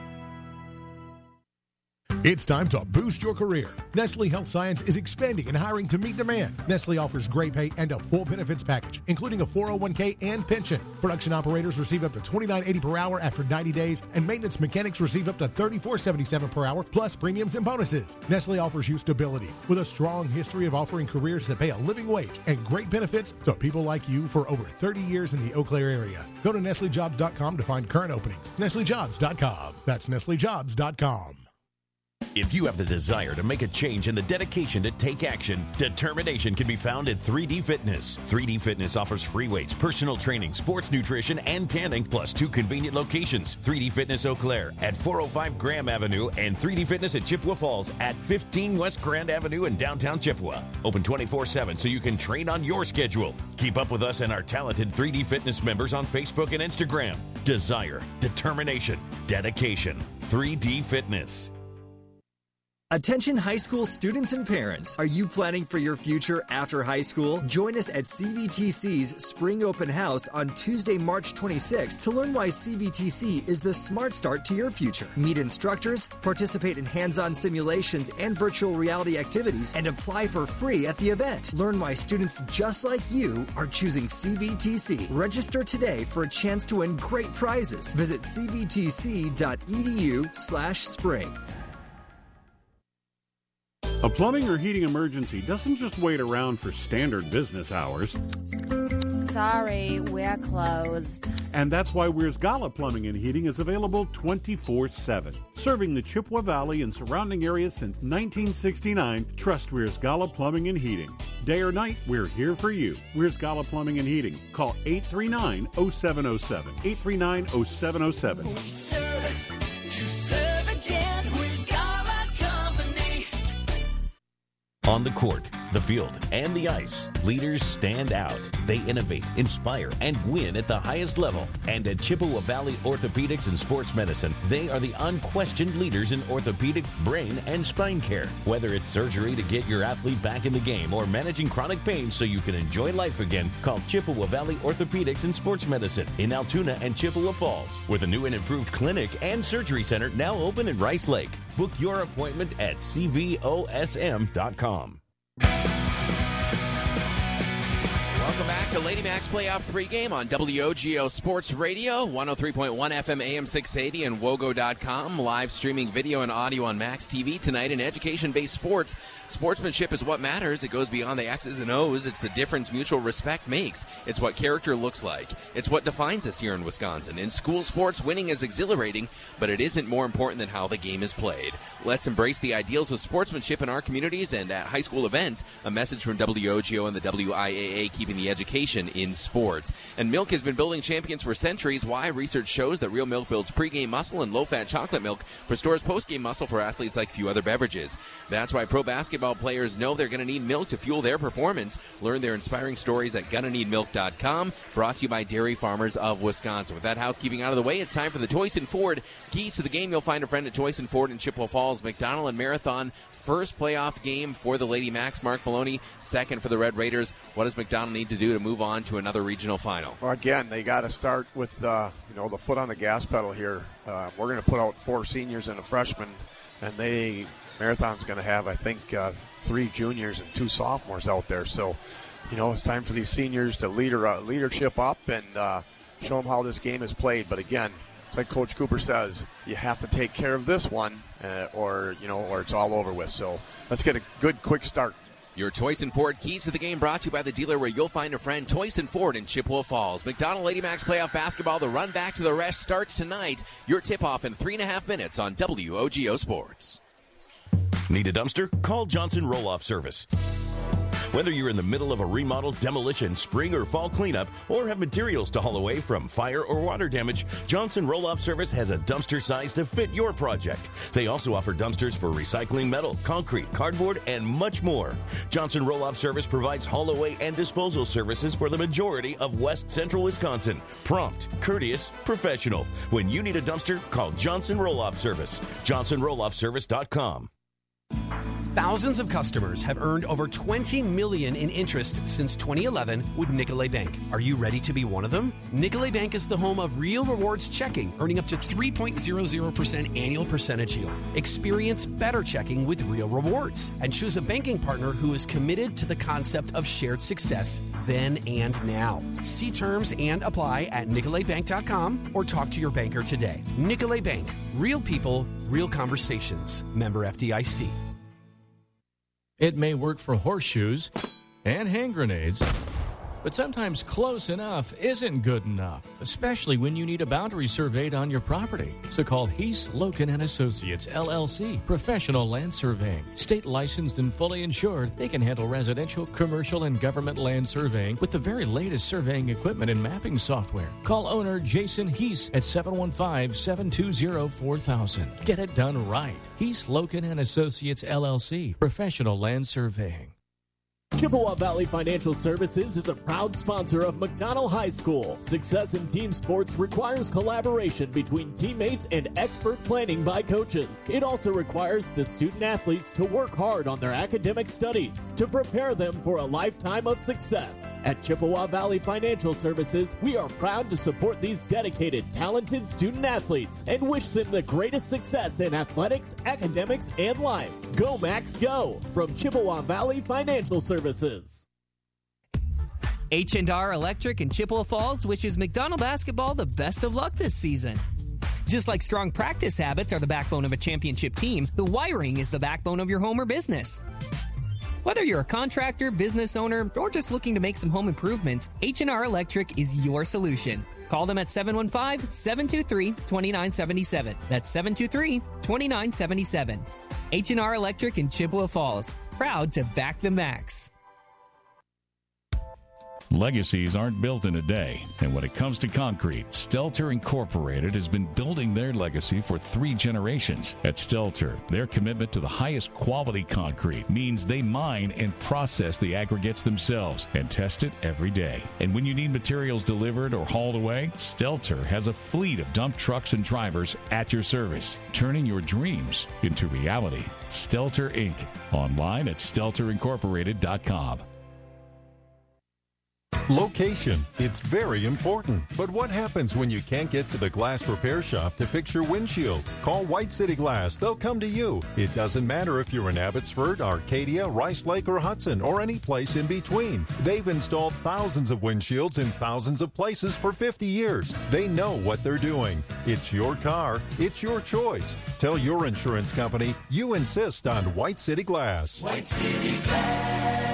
It's time to boost your career. Nestle Health Science is expanding and hiring to meet demand. Nestle offers great pay and a full benefits package, including a four oh one k and pension. Production operators receive up to twenty-nine dollars and eighty cents per hour after ninety days, and maintenance mechanics receive up to thirty-four dollars and seventy-seven cents per hour, plus premiums and bonuses. Nestle offers you stability with a strong history of offering careers that pay a living wage and great benefits to people like you for over thirty years in the Eau Claire area. Go to Nestle Jobs dot com to find current openings. Nestle Jobs dot com. That's Nestle Jobs dot com. If you have the desire to make a change and the dedication to take action, determination can be found at three D Fitness. three D Fitness offers free weights, personal training, sports nutrition, and tanning, plus two convenient locations. three D Fitness Eau Claire at four oh five Graham Avenue, and three D Fitness at Chippewa Falls at fifteen West Grand Avenue in downtown Chippewa. Open twenty-four seven so you can train on your schedule. Keep up with us and our talented three D Fitness members on Facebook and Instagram. Desire, determination, dedication. three D Fitness. Attention high school students and parents. Are you planning for your future after high school? Join us at C V T C's Spring Open House on Tuesday, March twenty-sixth to learn why C V T C is the smart start to your future. Meet instructors, participate in hands-on simulations and virtual reality activities, and apply for free at the event. Learn why students just like you are choosing C V T C. Register today for a chance to win great prizes. Visit c v t c dot e d u slash spring. A plumbing or heating emergency doesn't just wait around for standard business hours. Sorry, we're closed. And that's why Weir's Gala Plumbing and Heating is available twenty-four seven. Serving the Chippewa Valley and surrounding areas since nineteen sixty-nine, trust Weir's Gala Plumbing and Heating. Day or night, we're here for you. Weir's Gala Plumbing and Heating. Call eight three nine, oh seven oh seven. eight three nine, oh seven oh seven. On the court, the field, and the ice, leaders stand out. They innovate, inspire, and win at the highest level. And at Chippewa Valley Orthopedics and Sports Medicine, they are the unquestioned leaders in orthopedic, brain, and spine care. Whether it's surgery to get your athlete back in the game or managing chronic pain so you can enjoy life again, call Chippewa Valley Orthopedics and Sports Medicine in Altoona and Chippewa Falls, with a new and improved clinic and surgery center now open in Rice Lake. Book your appointment at c v o s m dot com. Welcome back to Lady Mac's Playoff Pregame on W O G O Sports Radio, one oh three point one F M A M six eighty and wogo dot com. Live streaming video and audio on Max T V tonight in education-based sports. Sportsmanship is what matters. It goes beyond the X's and O's. It's the difference mutual respect makes. It's what character looks like. It's what defines us here in Wisconsin. In school sports, winning is exhilarating, but it isn't more important than how the game is played. Let's embrace the ideals of sportsmanship in our communities and at high school events. A message from W O G O and the W I A A, keeping the education in sports. And milk has been building champions for centuries. Why? Research shows that real milk builds pregame muscle, and low-fat chocolate milk restores postgame muscle for athletes like few other beverages. That's why pro basketball players know they're going to need milk to fuel their performance. Learn their inspiring stories at gonna need milk dot com. Brought to you by Dairy Farmers of Wisconsin. With that housekeeping out of the way, it's time for the Toyson Ford Keys to the Game. You'll find a friend at Toyson Ford in Chippewa Falls. McDonald and Marathon, first playoff game for the Lady Macs. Mark Maloney, second for the Red Raiders. What does McDonald need to do to move on to another regional final? Well, again, they got to start with uh, you know the foot on the gas pedal here. Uh, we're going to put out four seniors and a freshman, and they Marathon's going to have, I think, uh, three juniors and two sophomores out there. So, you know, it's time for these seniors to lead uh, leadership up and uh, show them how this game is played. But again, it's like Coach Cooper says, you have to take care of this one, uh, or you know, or it's all over with. So let's get a good, quick start. Your Toyson Ford Keys to the Game brought to you by the dealer where you'll find a friend, Toyson Ford in Chippewa Falls. McDonald Lady Macs playoff basketball, the run back to the rest starts tonight. Your tip-off in three and a half minutes on W O G O Sports. Need a dumpster? Call Johnson Roll-Off Service. Whether you're in the middle of a remodel, demolition, spring, or fall cleanup, or have materials to haul away from fire or water damage, Johnson Roll-Off Service has a dumpster size to fit your project. They also offer dumpsters for recycling metal, concrete, cardboard, and much more. Johnson Roll-Off Service provides haul away and disposal services for the majority of West Central Wisconsin. Prompt, courteous, professional. When you need a dumpster, call Johnson Roll-Off Service. johnson roll off service dot com. Thousands of customers have earned over twenty million dollars in interest since twenty eleven with Nicolet Bank. Are you ready to be one of them? Nicolet Bank is the home of Real Rewards Checking, earning up to three point zero zero percent annual percentage yield. Experience better checking with Real Rewards and choose a banking partner who is committed to the concept of shared success then and now. See terms and apply at nicolet bank dot com or talk to your banker today. Nicolet Bank. Real people, real conversations. Member F D I C. It may work for horseshoes and hand grenades, but sometimes close enough isn't good enough, especially when you need a boundary surveyed on your property. So call Heath, Loken and Associates, L L C, Professional Land Surveying. State licensed and fully insured, they can handle residential, commercial, and government land surveying with the very latest surveying equipment and mapping software. Call owner Jason Heath at seven one five, seven two zero, four thousand. Get it done right. Heath, Loken and Associates, L L C, Professional Land Surveying. Chippewa Valley Financial Services is a proud sponsor of McDonald High School. Success in team sports requires collaboration between teammates and expert planning by coaches. It also requires the student athletes to work hard on their academic studies to prepare them for a lifetime of success. At Chippewa Valley Financial Services, we are proud to support these dedicated, talented student athletes and wish them the greatest success in athletics, academics, and life. Go Max Go from Chippewa Valley Financial Services. H and R Electric in Chippewa Falls wishes McDonald basketball the best of luck this season. Just like strong practice habits are the backbone of a championship team, the wiring is the backbone of your home or business. Whether you're a contractor, business owner, or just looking to make some home improvements, H and R Electric is your solution. Call them at seven one five, seven two three, two nine seven seven. That's seven two three, two nine seven seven. H and R Electric in Chippewa Falls. Proud to back the Max. Legacies aren't built in a day, and when it comes to concrete, Stelter Incorporated has been building their legacy for three generations. At Stelter, their commitment to the highest quality concrete means they mine and process the aggregates themselves and test it every day. And when you need materials delivered or hauled away, Stelter has a fleet of dump trucks and drivers at your service, turning your dreams into reality. Stelter Incorporated. Online at stelter incorporated dot com. Location. It's very important. But what happens when you can't get to the glass repair shop to fix your windshield? Call White City Glass. They'll come to you. It doesn't matter if you're in Abbotsford, Arcadia, Rice Lake, or Hudson, or any place in between. They've installed thousands of windshields in thousands of places for fifty years. They know what they're doing. It's your car. It's your choice. Tell your insurance company you insist on White City Glass. White City Glass.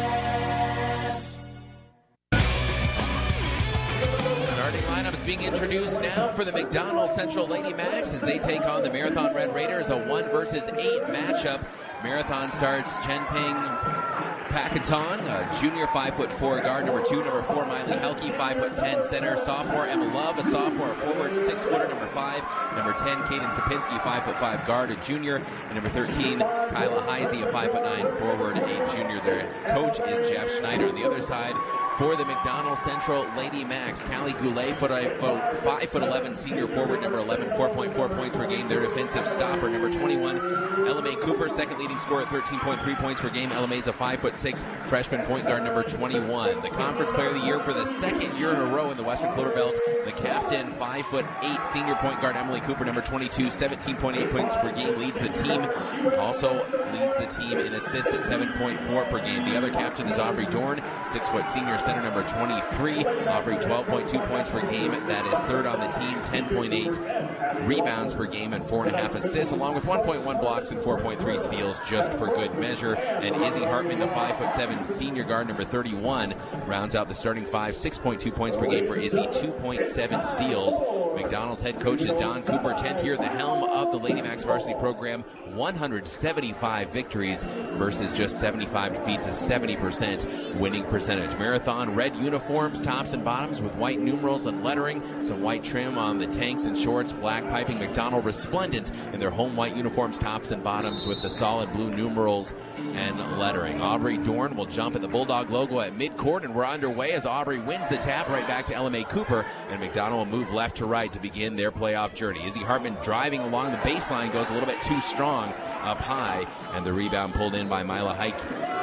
Starting lineups being introduced now for the McDonald Central Lady Max as they take on the Marathon Red Raiders, a one versus eight matchup. Marathon starts Chenping Pacaton, a junior five foot four guard. Number two, number four, Miley Helke, five foot ten center. Sophomore, Emma Love, a sophomore, a forward, six footer. Number five, number ten, Kaden Sapinski, five foot five guard, a junior. And number thirteen, Kyla Heisey, a five foot nine forward, a junior. Their coach is Jeff Schneider. On the other side, for the McDonald Central Lady Max, Callie Goulet, five foot eleven senior forward, number eleven, four point four points per game. Their defensive stopper, number twenty-one, Ella Mae Cooper, second leading scorer at thirteen point three points per game. Ella Mae's a five foot six freshman point guard, number twenty-one. The conference player of the year for the second year in a row in the Western Clover Belt, the captain, five foot eight senior point guard Emily Cooper, number twenty-two, seventeen point eight points per game, leads the team. Also leads the team in assists at seven point four per game. The other captain is Aubrey Dorn, six foot senior center, number twenty-three. Aubrey, twelve point two points per game. That is third on the team, ten point eight rebounds per game and four point five assists, along with one point one blocks and four point three steals, just for good measure. And Izzy Hartman, the five foot seven senior guard, number thirty-one, rounds out the starting five, six point two points per game for Izzy, two point seven steals. McDonald's head coach is Don Cooper, tenth year at the helm of the Lady Max varsity program, one hundred seventy-five victories versus just seventy-five defeats, a seventy percent winning percentage. Marathon red uniforms, tops and bottoms with white numerals and lettering, some white trim on the tanks and shorts, black piping. McDonald resplendent in their home white uniforms, tops and bottoms with the solid blue numerals and lettering. Aubrey Dorn will jump at the Bulldog logo at midcourt, and we're underway as Aubrey wins the tap right back to Ella Mae Cooper, and McDonald will move left to right to begin their playoff journey. Izzy Hartman driving along the baseline, goes a little bit too strong up high, and the rebound pulled in by Mila Heike.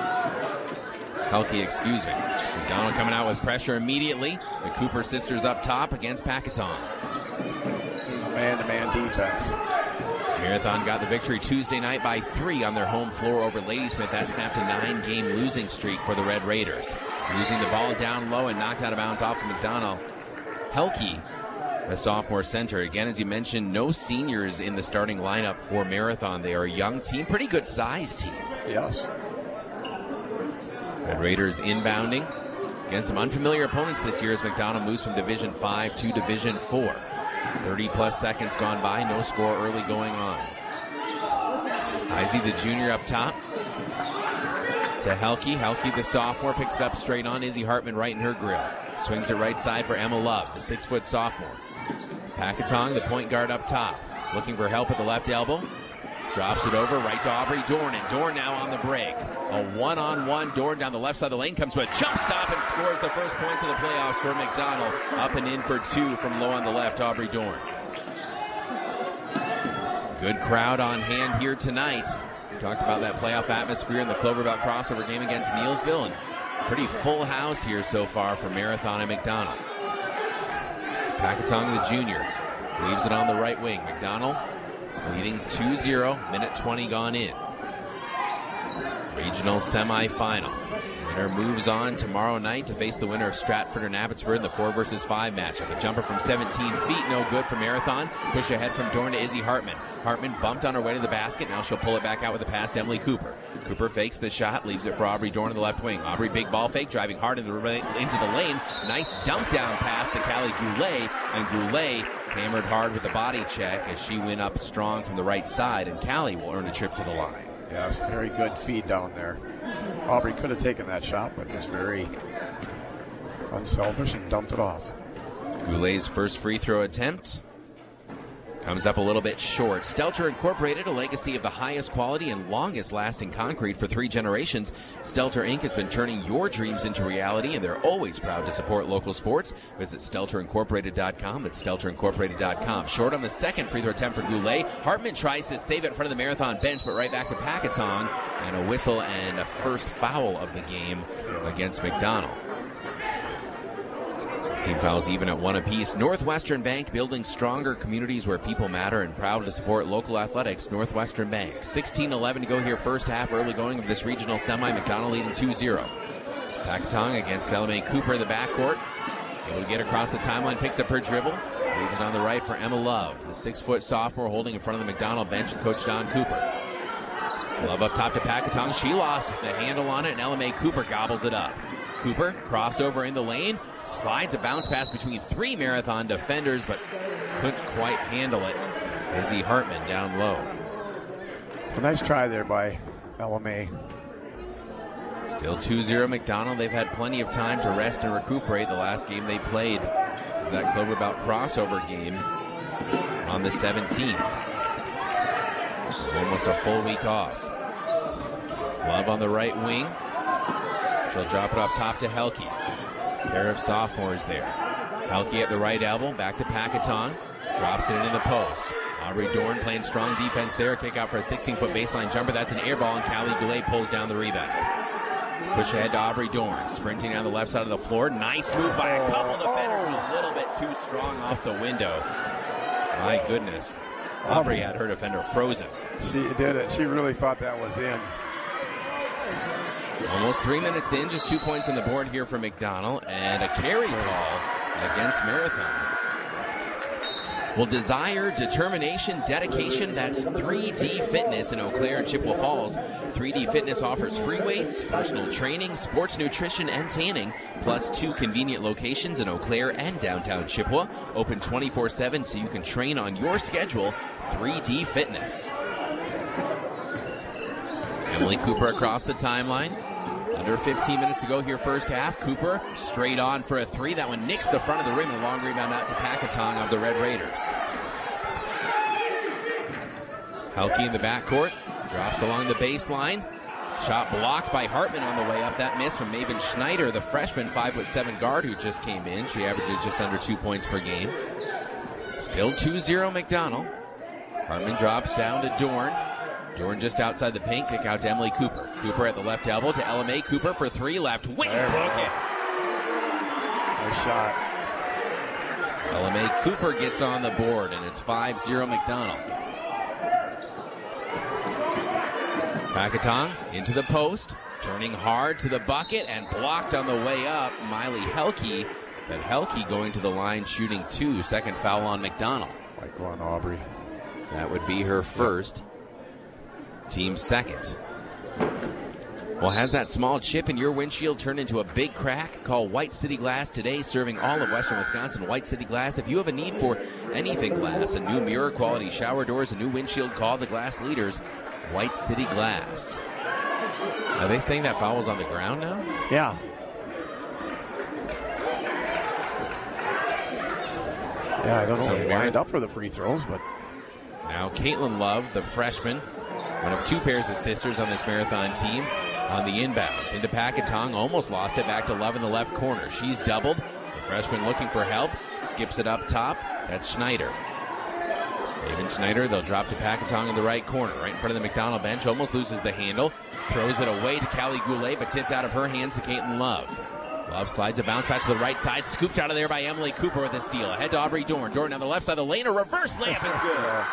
Helke, excuse me. McDonald coming out with pressure immediately. The Cooper sisters up top against Pacaton. Man-to-man defense. Marathon got the victory Tuesday night by three on their home floor over Ladysmith. That snapped a nine-game losing streak for the Red Raiders. Losing the ball down low and knocked out of bounds off of McDonald. Helke, a sophomore center. Again, as you mentioned, no seniors in the starting lineup for Marathon. They are a young team, pretty good size team. Yes. Red Raiders inbounding against some unfamiliar opponents this year as McDonald moves from Division five to Division four. thirty plus seconds gone by, no score early going on. Heisey, the junior, up top to Helke. Helke, the sophomore, picks it up straight on. Izzy Hartman right in her grill. Swings it right side for Emma Love, the six-foot sophomore. Pacaton, the point guard, up top, looking for help at the left elbow. Drops it over right to Aubrey Dorn, and Dorn now on the break. A one-on-one. Dorn down the left side of the lane, comes to a jump stop and scores the first points of the playoffs for McDonald. Up and in for two from low on the left, Aubrey Dorn. Good crowd on hand here tonight. We talked about that playoff atmosphere in the Clover Belt crossover game against Neillsville, and pretty full house here so far for Marathon and McDonald. Packatong, the junior, leaves it on the right wing. McDonald leading two zero, minute twenty gone in. Regional semifinal. Winner moves on tomorrow night to face the winner of Stratford and Abbotsford in the four versus five matchup. A jumper from seventeen feet, no good for Marathon. Push ahead from Dorn to Izzy Hartman. Hartman bumped on her way to the basket. Now she'll pull it back out with a pass to Emily Cooper. Cooper fakes the shot, leaves it for Aubrey Dorn in the left wing. Aubrey, big ball fake, driving hard into the, into the lane. Nice dump down pass to Callie Goulet, and Goulet hammered hard with the body check as she went up strong from the right side, and Callie will earn a trip to the line. Yes, very good feed down there. Aubrey could have taken that shot, but was very unselfish and dumped it off. Goulet's first free throw attempt comes up a little bit short. Stelter Incorporated, a legacy of the highest quality and longest lasting concrete for three generations. Stelter Incorporated has been turning your dreams into reality, and they're always proud to support local sports. Visit Stelter Incorporated dot com. That's Stelter Incorporated dot com. Short on the second free throw attempt for Goulet. Hartman tries to save it in front of the Marathon bench, but right back to Packatong, and a whistle and a first foul of the game against McDonald. Team fouls even at one apiece. Northwestern Bank, building stronger communities where people matter, and proud to support local athletics. Northwestern Bank. sixteen eleven to go here first half. Early going of this regional semi. McDonald leading two zero. Packatong against Ella Mae Cooper in the backcourt. Able to get across the timeline, picks up her dribble. Leaves it on the right for Emma Love, the six-foot sophomore holding in front of the McDonald bench, and Coach Don Cooper. Love up top to Packatong. She lost the handle on it, and Ella Mae Cooper gobbles it up. Cooper, crossover in the lane, slides a bounce pass between three Marathon defenders, but couldn't quite handle it. Izzy Hartman down low. It's a nice try there by Ella Mae. Still two zero McDonald. They've had plenty of time to rest and recuperate. The last game they played was that Clover Belt crossover game on the seventeenth. So almost a full week off. Love on the right wing. She'll drop it off top to Helke. Pair of sophomores there. Helke at the right elbow, back to Packatong. Drops it into the post. Aubrey Dorn playing strong defense there. Kick out for a sixteen-foot baseline jumper. That's an air ball, and Callie Goulet pulls down the rebound. Push ahead to Aubrey Dorn. Sprinting down the left side of the floor. Nice move by a couple defenders. A little bit too strong off the window. My goodness. Aubrey had her defender frozen. She did it. She really thought that was in. Almost three minutes in, just two points on the board here for McDonald, and a carry call against Marathon. Well, desire, determination, dedication, that's three D Fitness in Eau Claire and Chippewa Falls. three D Fitness offers free weights, personal training, sports nutrition, and tanning, plus two convenient locations in Eau Claire and downtown Chippewa. Open twenty-four seven so you can train on your schedule. three D Fitness. Emily Cooper across the timeline. Under fifteen minutes to go here first half. Cooper straight on for a three. That one nicks the front of the rim, and a long rebound out to Packatong of the Red Raiders. Helke in the backcourt. Drops along the baseline. Shot blocked by Hartman on the way up. That miss from Maven Schneider, the freshman five foot seven guard who just came in. She averages just under two points per game. Still two zero McDonald. Hartman drops down to Dorn. Dorn just outside the paint, kick out to Emily Cooper. Cooper at the left elbow to Ella Mae Cooper for three left. Wing bucket. Nice shot. Ella Mae Cooper gets on the board, and it's five zero McDonald. Packatong into the post, turning hard to the bucket, and blocked on the way up. Miley Helke, but Helke going to the line shooting two. Second foul on McDonald. Like on Aubrey. That would be her first. Team second. Well, has that small chip in your windshield turned into a big crack? Call White City Glass today, serving all of Western Wisconsin. White City Glass. If you have a need for anything glass, a new mirror, quality shower doors, a new windshield, call the glass leaders, White City Glass. Are they saying that foul was on the ground now? Yeah. Yeah, I don't know. So they lined up for the free throws, but Now Caitlin Love, the freshman, one of two pairs of sisters on this marathon team, on the inbounds. Into Packatong, almost lost it, back to Love in the left corner. She's doubled. The freshman looking for help, skips it up top. That's Schneider. Raven Schneider, they'll drop to Packatong in the right corner, right in front of the McDonald bench, almost loses the handle. Throws it away to Callie Goulet, but tipped out of her hands to Caitlin Love. Love slides a bounce pass to the right side, scooped out of there by Emily Cooper with a steal. Ahead to Aubrey Dorn. Dorn on the left side of the lane, a reverse layup is good.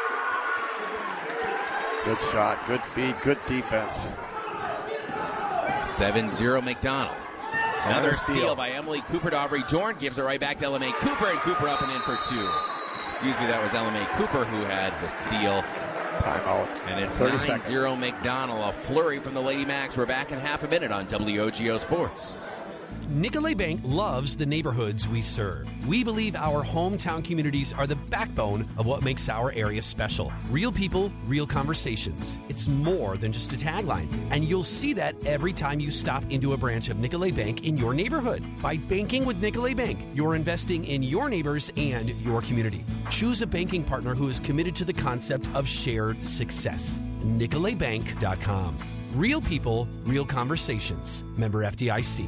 Good shot, good feed, good defense. seven zero McDonald. Another Another steal. steal by Emily Cooper to Aubrey Dorn, gives it right back to Ella Mae Cooper, and Cooper up and in for two. Excuse me, that was Ella Mae Cooper who had the steal. Timeout. And it's thirty nine zero seconds. McDonald. A flurry from the Lady Macs. We're back in half a minute on W O G O Sports. Nicolet Bank loves the neighborhoods we serve. We believe our hometown communities are the backbone of what makes our area special. Real people, real conversations. It's more than just a tagline, and you'll see that every time you stop into a branch of Nicolet Bank in your neighborhood. By banking with Nicolet Bank, you're investing in your neighbors and your community. Choose a banking partner who is committed to the concept of shared success. Nicolet Bank dot com. Real people, real conversations. Member F D I C.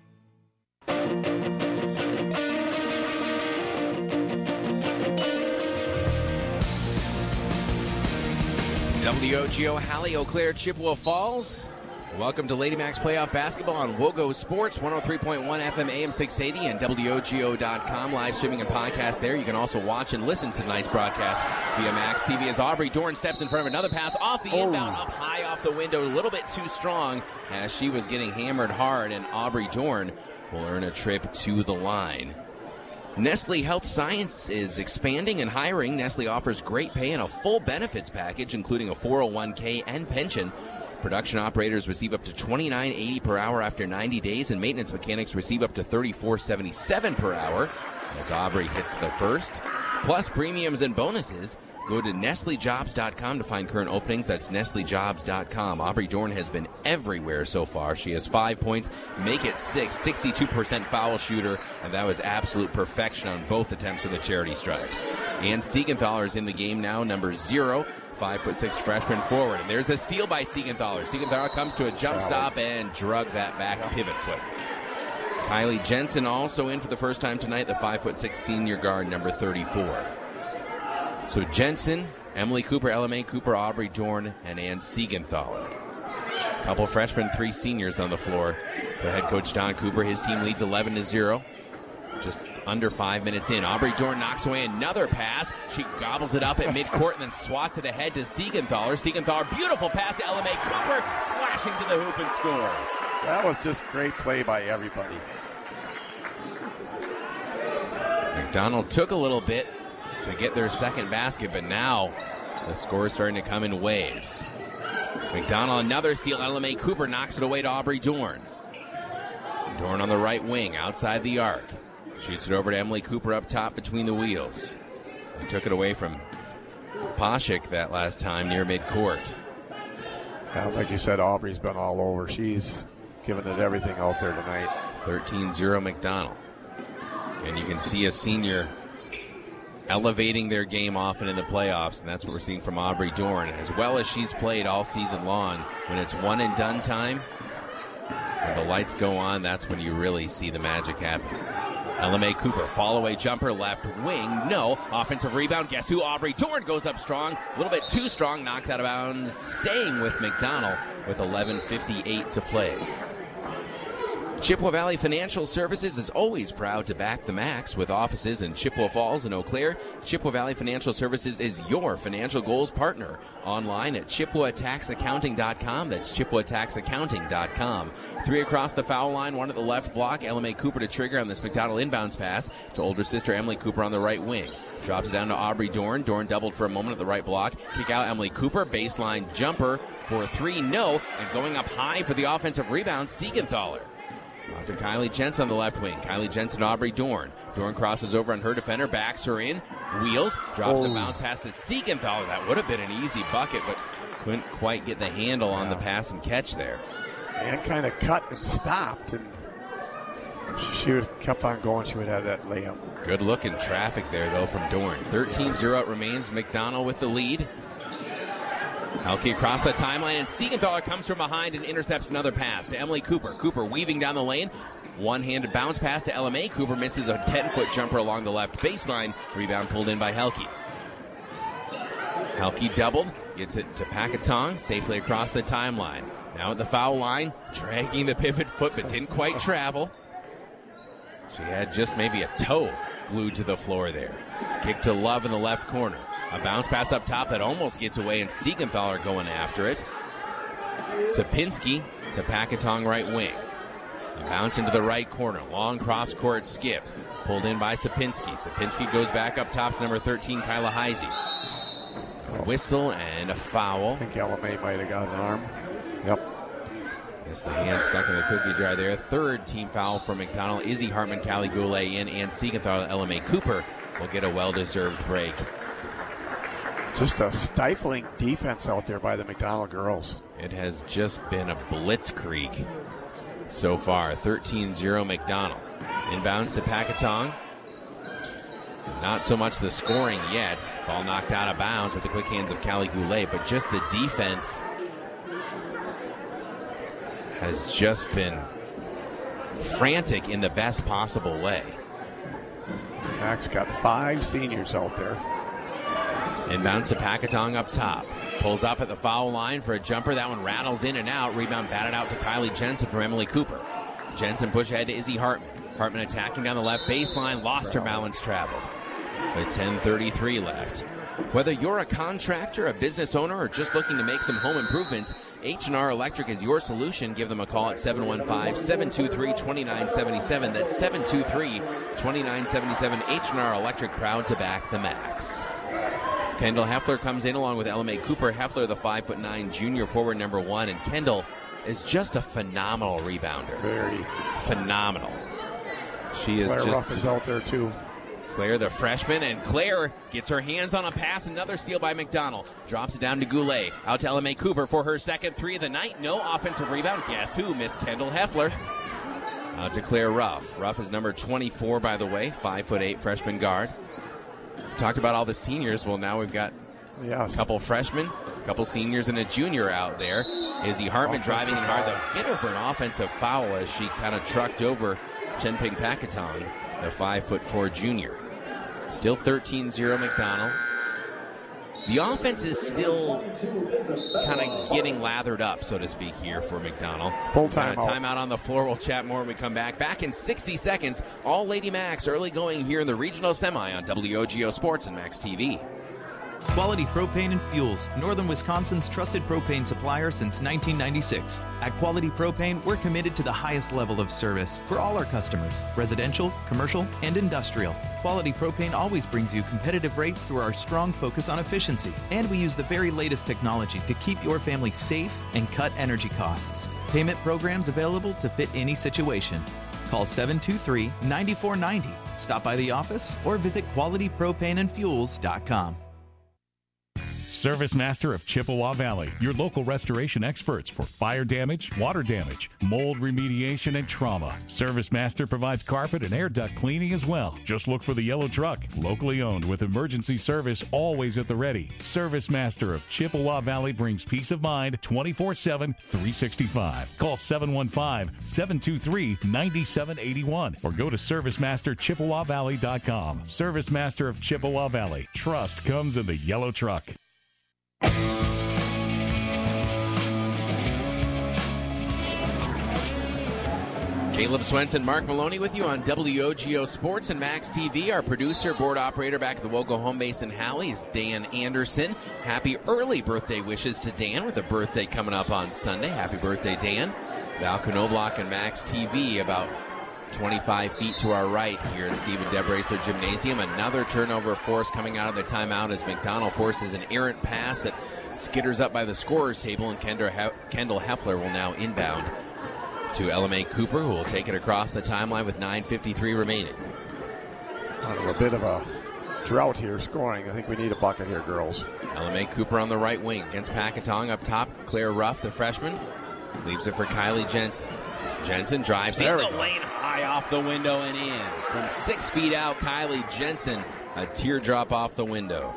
W O G O, Hallie, Eau Claire, Chippewa Falls. Welcome to Lady Macs Playoff Basketball on WOGO Sports, one oh three point one F M A M six eighty and W O G O dot com. Live streaming and podcast there. You can also watch and listen to tonight's broadcast via Max T V as Aubrey Dorn steps in front of another pass off the Oh. inbound, up high off the window, a little bit too strong as she was getting hammered hard, and Aubrey Dorn will earn a trip to the line. Nestle Health Science is expanding and hiring. Nestle offers great pay and a full benefits package, including a four oh one k and pension. Production operators receive up to twenty-nine eighty per hour after ninety days, and maintenance mechanics receive up to thirty-four seventy-seven per hour as Aubrey hits the first. Plus premiums and bonuses. Go to Nestle Jobs dot com to find current openings. That's Nestle Jobs dot com. Aubrey Dorn has been everywhere so far. She has five points, make it six, sixty-two percent foul shooter, and that was absolute perfection on both attempts for the charity stripe. And Siegenthaler is in the game now, number zero, five foot six freshman forward. And there's a steal by Siegenthaler. Siegenthaler comes to a jump stop and drug that back pivot foot. Kylie Jensen also in for the first time tonight, the five foot six senior guard, number thirty-four. So Jensen, Emily Cooper, Ella Mae Cooper, Aubrey Dorn, and Ann Siegenthaler. A couple freshmen, three seniors on the floor for head coach Don Cooper. His team leads eleven to zero. Just under five minutes in. Aubrey Dorn knocks away another pass. She gobbles it up at midcourt and then swats it ahead to Siegenthaler. Siegenthaler, beautiful pass to Ella Mae Cooper, slashing to the hoop and scores. That was just great play by everybody. McDonald took a little bit to get their second basket, but now the score is starting to come in waves. McDonald, another steal. Ella Mae Cooper knocks it away to Aubrey Dorn. Dorn on the right wing, outside the arc. Shoots it over to Emily Cooper up top between the wheels. He took it away from Poshik that last time near midcourt. Yeah, like you said, Aubrey's been all over. She's given it everything out there tonight. thirteen zero McDonald. And you can see a senior elevating their game often in the playoffs, and that's what we're seeing from Aubrey Dorn. As well as she's played all season long, when it's one and done time, when the lights go on, that's when you really see the magic happen. Ella Mae Cooper, fall away jumper, left wing, no. Offensive rebound, guess who? Aubrey Dorn goes up strong, a little bit too strong, knocked out of bounds, staying with McDonald with eleven fifty-eight to play. Chippewa Valley Financial Services is always proud to back the Macs with offices in Chippewa Falls and Eau Claire. Chippewa Valley Financial Services is your financial goals partner. Online at Chippewa Tax Accounting dot com. That's Chippewa Tax Accounting dot com. Three across the foul line, one at the left block. Ella Mae Cooper to trigger on this McDonald inbounds pass to older sister Emily Cooper on the right wing. Drops it down to Aubrey Dorn. Dorn doubled for a moment at the right block. Kick out Emily Cooper. Baseline jumper for three, no. And going up high for the offensive rebound, Siegenthaler. On to Kylie Jensen on the left wing. Kylie Jensen, Aubrey Dorn. Dorn crosses over on her defender, backs her in, wheels, drops Oh. a bounce pass to Siegenthaler. That would have been an easy bucket, but couldn't quite get the handle on the pass and catch there. And kind of cut and stopped. And She would have kept on going. She would have that layup. Good look in traffic there, though, from Dorn. thirteen zero it remains. McDonald with the lead. Helke across the timeline, and Siegenthaler comes from behind and intercepts another pass to Emily Cooper. Cooper weaving down the lane. One-handed bounce pass to L M A. Cooper misses a ten-foot jumper along the left baseline. Rebound pulled in by Helke. Helke doubled. Gets it to Packatong. Safely across the timeline. Now at the foul line. Dragging the pivot foot, but didn't quite travel. She had just maybe a toe glued to the floor there. Kick to Love in the left corner. A bounce pass up top that almost gets away, and Siegenthaler going after it. Sapinski to Packatong right wing. A bounce into the right corner. Long cross-court skip. Pulled in by Sapinski. Sapinski goes back up top to number thirteen, Kyla Heisey. A whistle and a foul. I think L M A might have got an arm. Yep. Guess the hand stuck in the cookie jar there. Third team foul for McDonald. Izzy Hartman, Callie Goulet in, and Siegenthaler. L M A Cooper will get a well-deserved break. Just a stifling defense out there by the McDonald girls. It has just been a blitzkrieg so far. thirteen zero McDonald. Inbounds to Packatong. Not so much the scoring yet. Ball knocked out of bounds with the quick hands of Callie Goulet, but just the defense has just been frantic in the best possible way. Max got five seniors out there. Inbounds to Packatong up top. Pulls up at the foul line for a jumper. That one rattles in and out. Rebound batted out to Kylie Jensen from Emily Cooper. Jensen push ahead to Izzy Hartman. Hartman attacking down the left baseline. Lost her balance travel. With ten thirty-three left. Whether you're a contractor, a business owner, or just looking to make some home improvements, H and R Electric is your solution. Give them a call at seven one five, seven two three, two nine seven seven. That's seven two three, two nine seven seven. H and R Electric, proud to back the Max. Kendall Heffler comes in along with L M A Cooper. Heffler, the five foot nine junior forward, number one, and Kendall is just a phenomenal rebounder. Very phenomenal. She is Claire just. Ruff is out there too. Claire, the freshman, and Claire gets her hands on a pass. Another steal by McDonald. Drops it down to Goulet. Out to L M A Cooper for her second three of the night. No offensive rebound. Guess who? Miss Kendall Heffler. Out to Claire Ruff. Ruff is number twenty-four, by the way. Five foot eight freshman guard. Talked about all the seniors. Well, now we've got yes. a couple freshmen, a couple seniors, and a junior out there. Izzy Hartman offensive driving in hard to get her for an offensive foul as she kind of trucked over Chenping Packatong, the five foot four junior. Still thirteen zero McDonald. The offense is still kind of getting lathered up, so to speak, here for McDonald. Full time uh, timeout on the floor. We'll chat more when we come back. Back in sixty seconds. All Lady Max early going here in the regional semi on W O G O Sports and Max T V. Quality Propane and Fuels, Northern Wisconsin's trusted propane supplier since nineteen ninety-six. At Quality Propane, we're committed to the highest level of service for all our customers, residential, commercial, and industrial. Quality Propane always brings you competitive rates through our strong focus on efficiency, and we use the very latest technology to keep your family safe and cut energy costs. Payment programs available to fit any situation. Call seven two three, nine four nine zero. Stop by the office or visit quality propane and fuels dot com. Service Master of Chippewa Valley, your local restoration experts for fire damage, water damage, mold remediation, and trauma. Service Master provides carpet and air duct cleaning as well. Just look for the yellow truck, locally owned with emergency service always at the ready. Service Master of Chippewa Valley brings peace of mind twenty-four seven, three sixty-five. Call seven one five, seven two three, nine seven eight one or go to service master chippewa valley dot com. Service Master of Chippewa Valley. Trust comes in the yellow truck. Caleb Swenson, Mark Maloney with you on W O G O Sports and Max T V. Our producer, board operator back at the Wogo home base in Halley is Dan Anderson. Happy early birthday wishes to Dan with a birthday coming up on Sunday. Happy birthday, Dan. Val Knobloch and Max T V about twenty-five feet to our right here at Stephen DeBracer Gymnasium. Another turnover force coming out of the timeout as McDonald forces an errant pass that skitters up by the scorer's table, and Kendall Heffler will now inbound to L M A Cooper, who will take it across the timeline with nine fifty-three remaining. A bit of a drought here scoring. I think we need a bucket here, girls. L M A Cooper on the right wing against Packatong up top. Claire Ruff, the freshman, leaves it for Kylie Jensen. Jensen drives in the lane high. high off the window and in. From six feet out, Kylie Jensen, a teardrop off the window.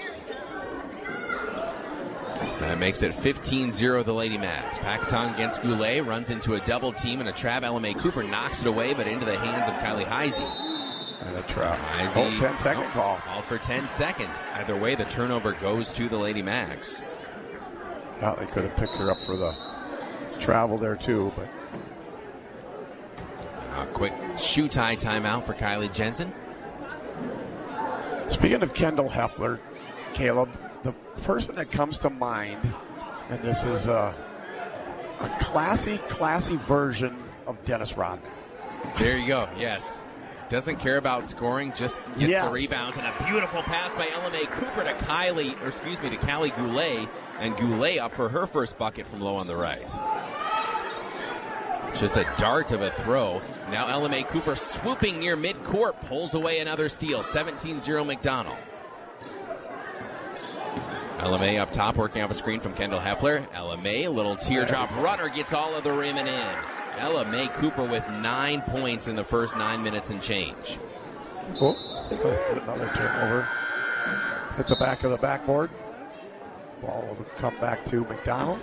That makes it fifteen zero the Lady Mags. Pacaton against Goulet, runs into a double team, and a trap. Ella May Cooper knocks it away, but into the hands of Kylie Heisey. And a trap. Heisey, oh, ten second oh, call. Called for ten seconds. Either way, the turnover goes to the Lady Mags. Yeah, they could have picked her up for the travel there too, but a quick shoe tie timeout for Kylie Jensen. Speaking of Kendall Heffler, Caleb, the person that comes to mind, and this is a, a classy, classy version of Dennis Rodman. There you go, yes. Doesn't care about scoring, just gets yes. the rebounds, and a beautiful pass by Ella May Cooper to Kylie, or excuse me, to Callie Goulet, and Goulet up for her first bucket from low on the right. Just a dart of a throw. Now Ella May Cooper swooping near midcourt, pulls away another steal. seventeen zero McDonald. Ella May up top, working off a screen from Kendall Heffler. Ella May, a little teardrop runner, gets all of the rim and in. Ella May Cooper with nine points in the first nine minutes and change. Oh, another turnover. Hit the back of the backboard. Ball will come back to McDonald.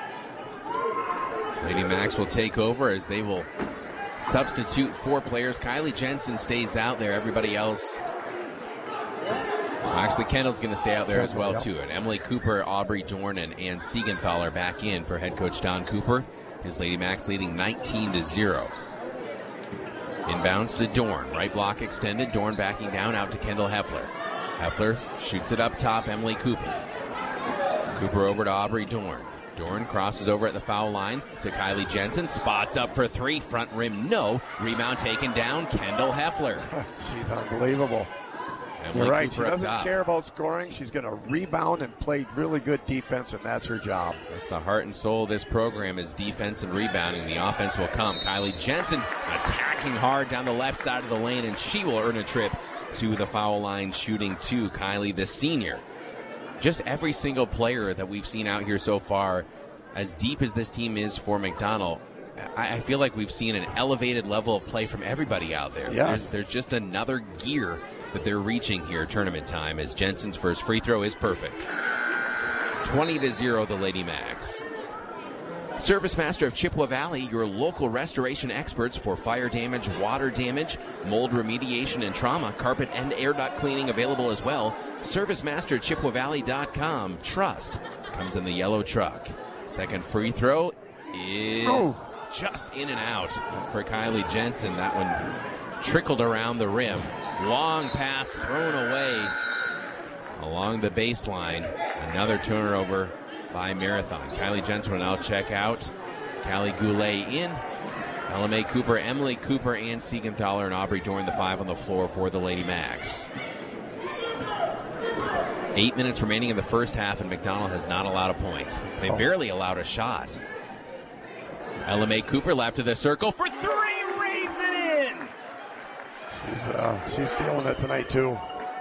Lady Max will take over as they will substitute four players. Kylie Jensen stays out there. Everybody else. Well, actually, Kendall's going to stay out there as well, too. And Emily Cooper, Aubrey Dorn, and Ann Siegenthaler back in for head coach Don Cooper. His Lady Mac leading nineteen to zero. Inbounds to Dorn. Right block extended. Dorn backing down out to Kendall Heffler. Heffler shoots it up top. Emily Cooper. Cooper over to Aubrey Dorn. Dorn crosses over at the foul line to Kylie Jensen. Spots up for three. Front rim, no. Rebound taken down. Kendall Heffler. She's unbelievable. Emily You're right. Cooper she doesn't top. care about scoring. She's going to rebound and play really good defense, and that's her job. That's the heart and soul of this program is defense and rebounding. The offense will come. Kylie Jensen attacking hard down the left side of the lane, and she will earn a trip to the foul line, shooting two. Kylie, the senior. Just every single player that we've seen out here so far, as deep as this team is for McDonald, I, I feel like we've seen an elevated level of play from everybody out there. Yes. There's, there's just another gear that they're reaching here tournament time, as Jensen's first free throw is perfect. twenty to zero the Lady Mags. Service Master of Chippewa Valley, your local restoration experts for fire damage, water damage, mold remediation and trauma, carpet and air duct cleaning available as well. Service Master Chippewa Valley dot com. Trust comes in the yellow truck. Second free throw is oh. just in and out for Kylie Jensen. That one trickled around the rim. Long pass thrown away along the baseline. Another turnover by Marathon. Kylie Jensen will now check out. Callie Goulet in. Ella May Cooper, Emily Cooper, Ann Siegenthaler, and Aubrey Dorn, the five on the floor for the Lady Mags. Eight minutes remaining in the first half, and McDonald has not allowed a point. They oh. barely allowed a shot. Ella May Cooper left of the circle for three, reads it in! She's, uh, she's feeling it tonight, too.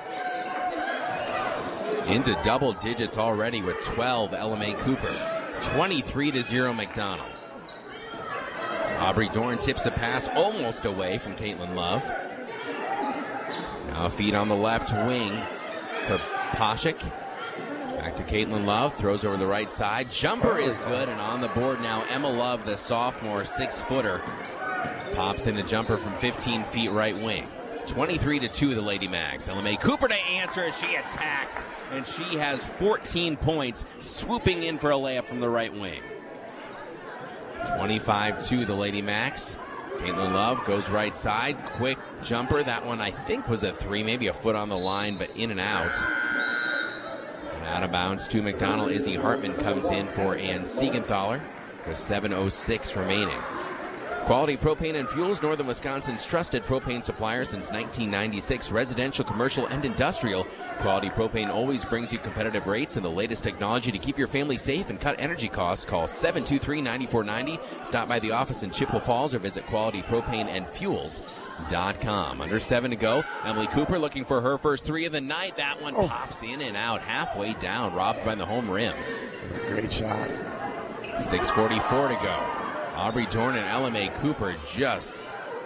Into double digits already with twelve, Ella May Cooper. twenty-three to zero McDonald. Aubrey Dorn tips a pass almost away from Caitlin Love. Now a feed on the left wing for Poshik. Back to Caitlin Love, throws over the right side. Jumper is good, and on the board now, Emma Love, the sophomore six-footer, pops in a jumper from fifteen feet right wing. twenty-three to two the Lady Mags. Ella May Cooper to answer as she attacks, and she has fourteen points, swooping in for a layup from the right wing. twenty-five two the Lady Mags. Caitlin Love goes right side, quick jumper. That one I think was a three, maybe a foot on the line, but in and out. And out of bounds to McDonald. Izzy Hartman comes in for Ann Siegenthaler with seven oh six remaining. Quality Propane and Fuels, Northern Wisconsin's trusted propane supplier since nineteen ninety-six, residential, commercial, and industrial. Quality Propane always brings you competitive rates and the latest technology to keep your family safe and cut energy costs. Call seven two three, nine four nine zero. Stop by the office in Chippewa Falls or visit quality propane and fuels dot com. Under seven to go. Emily Cooper looking for her first three of the night. That one oh. pops in and out halfway down, robbed by the home rim. Great shot. six forty-four to go. Aubrey Dorn and Ella May Cooper just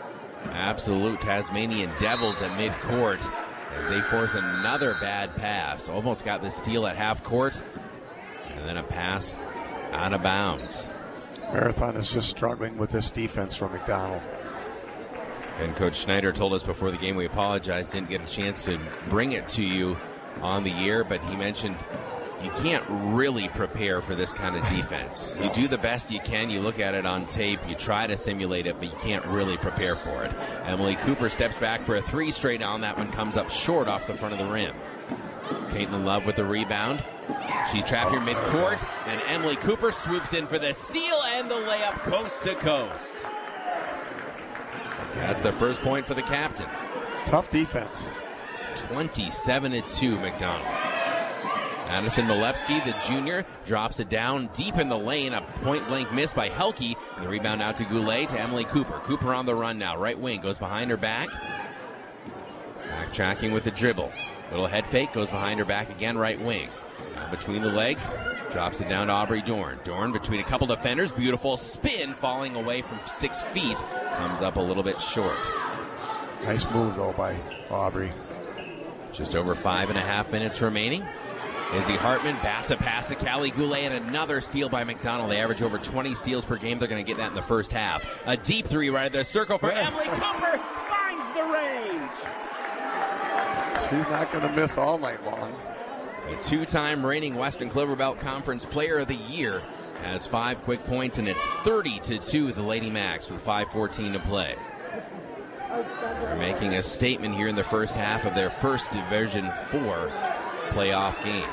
Absolute Tasmanian Devils at midcourt as they force another bad pass. Almost got the steal at half court, and then a pass out of bounds. Marathon is just struggling with this defense from McDonald. And Coach Schneider told us before the game, we apologize, didn't get a chance to bring it to you on the air, but he mentioned you can't really prepare for this kind of defense. You do the best you can. You look at it on tape. You try to simulate it, but you can't really prepare for it. Emily Cooper steps back for a three straight on. That one comes up short off the front of the rim. Caitlin Love with the rebound. She's trapped here midcourt, and Emily Cooper swoops in for the steal and the layup coast to coast. That's the first point for the captain. Tough defense. twenty-seven to two, McDonald. Addison Milewski, the junior, drops it down deep in the lane. A point-blank miss by Helke. And the rebound out to Goulet to Emily Cooper. Cooper on the run now. Right wing goes behind her back. Backtracking with the dribble. Little head fake, goes behind her back again, right wing. Now between the legs, drops it down to Aubrey Dorn. Dorn between a couple defenders. Beautiful spin, falling away from six feet. Comes up a little bit short. Nice move, though, by Aubrey. Just over five and a half minutes remaining. Izzy Hartman bats a pass to Callie Goulet, and another steal by McDonald. They average over twenty steals per game. They're going to get that in the first half. A deep three right at the circle for yeah. Emily Cooper. Finds the range. She's not going to miss all night long. A two-time reigning Western Clover Belt Conference Player of the Year has five quick points, and it's thirty to two, the Lady Macs, with five fourteen to play. They're making a statement here in the first half of their first Division four playoff game.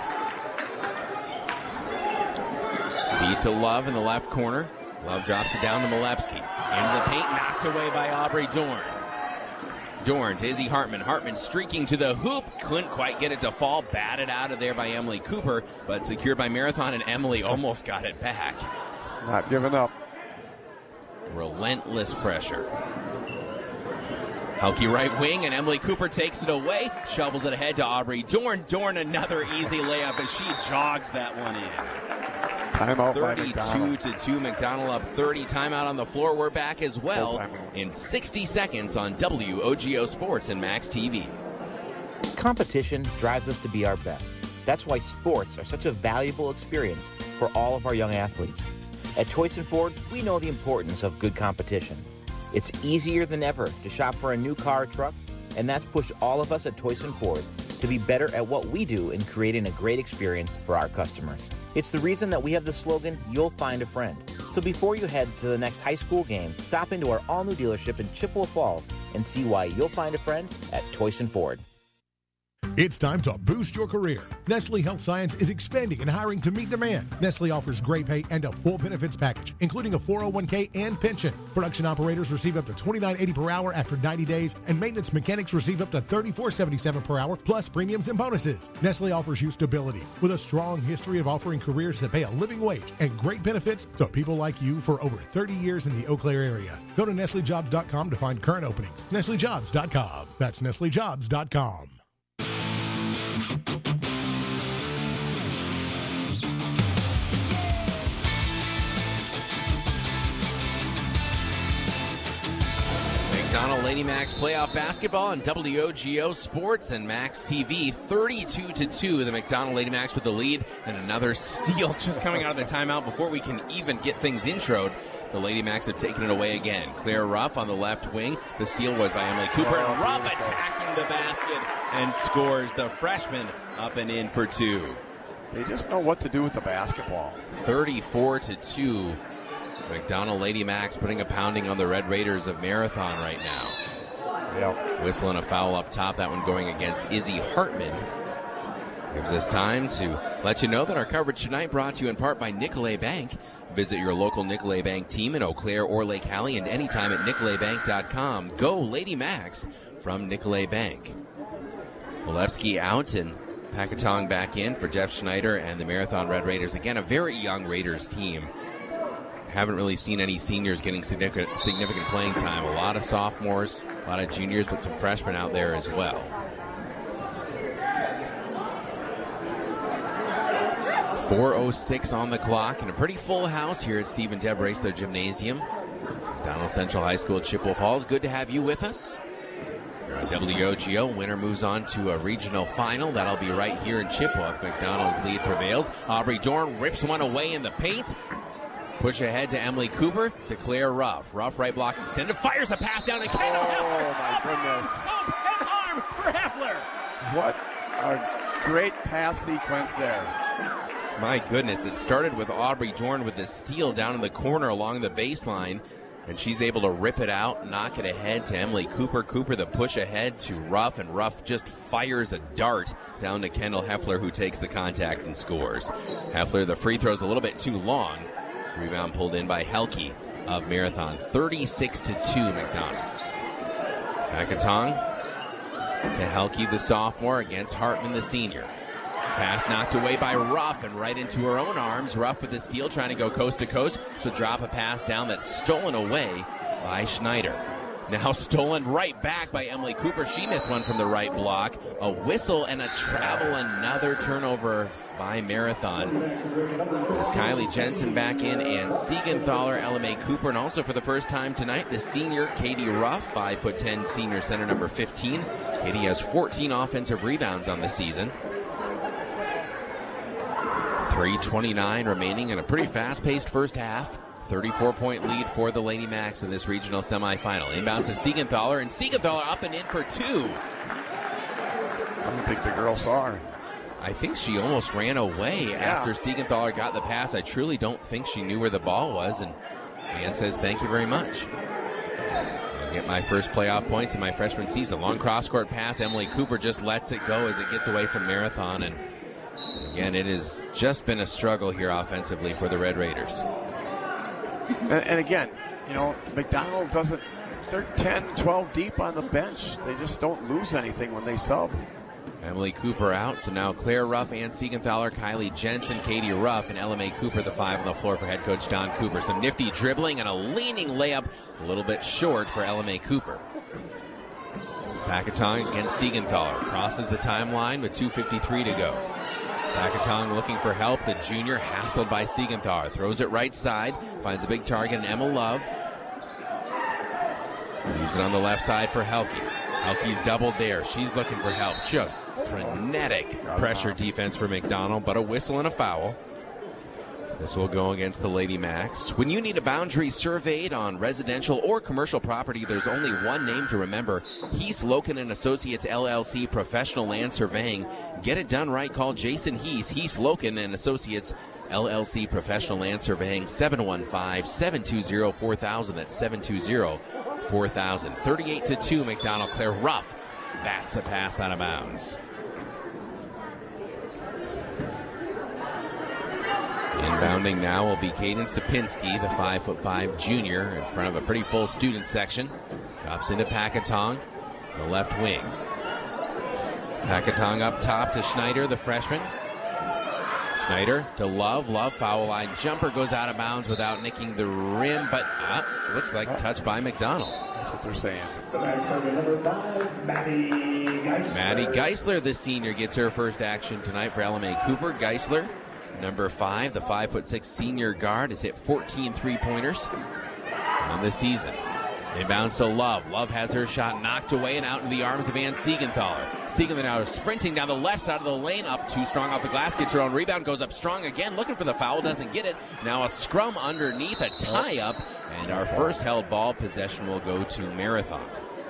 Feed to Love in the left corner. Love drops it down to Milewski. Into the paint, knocked away by Aubrey Dorn. Dorn to Izzy Hartman. Hartman streaking to the hoop. Couldn't quite get it to fall. Batted out of there by Emily Cooper, but secured by Marathon, and Emily almost got it back. Not giving up. Relentless pressure. Helke right wing, and Emily Cooper takes it away. Shovels it ahead to Aubrey Dorn. Dorn another easy layup as she jogs that one in. Timeout by thirty-two McDonald. to two. McDonald up thirty. Timeout on the floor. We're back as well in sixty seconds on W O G O Sports and Max T V. Competition drives us to be our best. That's why sports are such a valuable experience for all of our young athletes. At Toyson Ford, we know the importance of good competition. It's easier than ever to shop for a new car or truck, and that's pushed all of us at Toyson Ford to be better at what we do in creating a great experience for our customers. It's the reason that we have the slogan, "You'll find a friend." So before you head to the next high school game, stop into our all-new dealership in Chippewa Falls and see why you'll find a friend at Toyson Ford. It's time to boost your career. Nestle Health Science is expanding and hiring to meet demand. Nestle offers great pay and a full benefits package, including a four oh one k and pension. Production operators receive up to twenty-nine eighty per hour after ninety days, and maintenance mechanics receive up to thirty-four seventy-seven per hour, plus premiums and bonuses. Nestle offers you stability with a strong history of offering careers that pay a living wage and great benefits to people like you for over thirty years in the Eau Claire area. Go to Nestle Jobs dot com to find current openings. Nestle Jobs dot com. That's Nestle Jobs dot com. McDonald Lady Macs playoff basketball on W O G O Sports and Max T V. thirty-two to two, the McDonald Lady Macs with the lead, and another steal just coming out of the timeout before we can even get things introed. The Lady Macs have taken it away again. Claire Ruff on the left wing. The steal was by Emily Cooper. And Ruff attacking the basket and scores. The freshman up and in for two. They just know what to do with the basketball. thirty-four to two. McDonald Lady Macs putting a pounding on the Red Raiders of Marathon right now. Yep. Whistling a foul up top. That one going against Izzy Hartman. Gives us time to let you know that our coverage tonight brought to you in part by Nicolet Bank. Visit your local Nicolet Bank team in Eau Claire or Lake Hallie and anytime at nicolet bank dot com. Go Lady Macs from Nicolet Bank. Milewski out and Pakatong back in for Jeff Schneider and the Marathon Red Raiders. Again, a very young Raiders team. Haven't really seen any seniors getting significant, significant playing time. A lot of sophomores, a lot of juniors, but some freshmen out there as well. four oh six on the clock and a pretty full house here at Stephen Deb Raceler Gymnasium. McDonald Central High School, Chippewa Falls. Good to have you with us. You're on W O G O. Winner moves on to a regional final. That'll be right here in Chippewa if McDonald's lead prevails. Aubrey Dorn rips one away in the paint. Push ahead to Emily Cooper to Claire Ruff. Ruff right block extended. Fires a pass down to Kendall Heffler. Oh, my goodness. Up and arm for Heffler. What a great pass sequence there. My goodness, it started with Aubrey Dorn with the steal down in the corner along the baseline, and she's able to rip it out, knock it ahead to Emily Cooper. Cooper the push ahead to Ruff, and Ruff just fires a dart down to Kendall Heffler, who takes the contact and scores. Heffler, the free throw's a little bit too long. Rebound pulled in by Helke of Marathon. thirty-six to two, McDonald. Packatong to Helke, the sophomore, against Hartman, the senior. Pass knocked away by Ruff and right into her own arms. Ruff with the steal, trying to go coast to coast. So drop a pass down that's stolen away by Schneider. Now stolen right back by Emily Cooper. She missed one from the right block. A whistle and a travel. Another turnover by Marathon. As Kylie Jensen back in and Siegenthaler, L M A Cooper, and also for the first time tonight, the senior Katie Ruff, five foot ten senior center number fifteen. Katie has fourteen offensive rebounds on the season. three twenty-nine remaining in a pretty fast-paced first half. thirty-four point lead for the Lady Macs in this regional semifinal. Inbounds to Siegenthaler, and Siegenthaler up and in for two. I don't think the girl saw her. I think she almost ran away yeah. after Siegenthaler got the pass. I truly don't think she knew where the ball was, and Ann says, thank you very much. I get my first playoff points in my freshman season. Long cross-court pass. Emily Cooper just lets it go as it gets away from Marathon, and again, it has just been a struggle here offensively for the Red Raiders. And, and again, you know, McDonald doesn't, they're ten, twelve deep on the bench. They just don't lose anything when they sub. Emily Cooper out, so now Claire Ruff, Ann Siegenthaler, Kylie Jensen, Katie Ruff, and L M A Cooper, the five on the floor for head coach Don Cooper. Some nifty dribbling and a leaning layup, a little bit short for L M A Cooper. Packatong against Siegenthaler, crosses the timeline with two fifty-three to go. Packatong looking for help. The junior hassled by Siegenthaler. Throws it right side. Finds a big target in Emma Love. Leaves it on the left side for Helke. Helke's doubled there. She's looking for help. Just frenetic pressure defense for McDonald, but a whistle and a foul. This will go against the Lady Macs. When you need a boundary surveyed on residential or commercial property, there's only one name to remember. Heath, Loken and Associates, L L C, Professional Land Surveying. Get it done right. Call Jason Heath, Heath, Loken and Associates, L L C, Professional Land Surveying, seven one five, seven two zero, four thousand. That's seven two zero, four thousand. thirty-eight to two, McDonald. Claire Ruff bats a pass out of bounds. Inbounding now will be Caden Sapinski, the five foot five junior, in front of a pretty full student section. Drops into Packatong, the left wing. Packatong up top to Schneider, the freshman. Schneider to Love. Love foul line jumper goes out of bounds without nicking the rim, but uh, looks like touched by McDonald. That's what they're saying. Maddie Geisler, the senior, gets her first action tonight for L M A Cooper. Geisler, number five, the five foot six senior guard, has hit fourteen three-pointers on the season. Inbounds to Love. Love has her shot knocked away and out into the arms of Ann Siegenthaler. Siegenthaler now sprinting down the left side of the lane, up too strong off the glass, gets her own rebound, goes up strong again, looking for the foul, doesn't get it. Now a scrum underneath, a tie-up, and our first held ball possession will go to Marathon.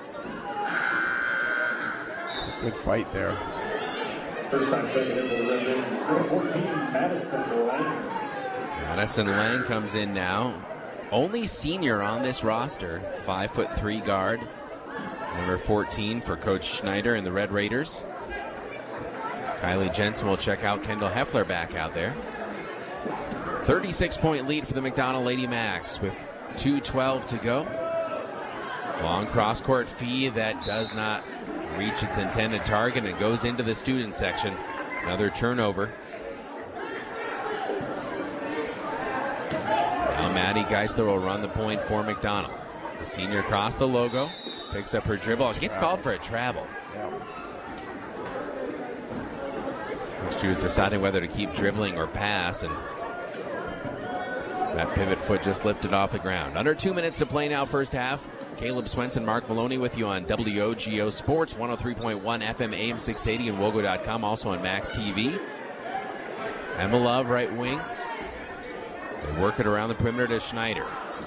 Good fight there. First time checking in for the Red Raiders, score fourteen, Madison Lang. Madison Lang comes in now. Only senior on this roster, five foot three guard, number fourteen for Coach Schneider and the Red Raiders. Kylie Jensen will check out Kendall Heffler back out there. thirty-six point lead for the McDonald Lady Macs with two twelve to go. Long cross-court feed that does not reach its intended target and goes into the student section. Another turnover. Now Maddie Geisler will run the point for McDonald. The senior across the logo, picks up her dribble. She gets called for a travel. Yeah. She was deciding whether to keep dribbling or pass, and That pivot foot just lifted off the ground. Under two minutes to play now, first half. Caleb Swenson, Mark Maloney with you on W O G O Sports, one oh three point one F M A M six eighty and wogo dot com, also on Max T V. Emma Love, right wing. They work it around the perimeter to Schneider.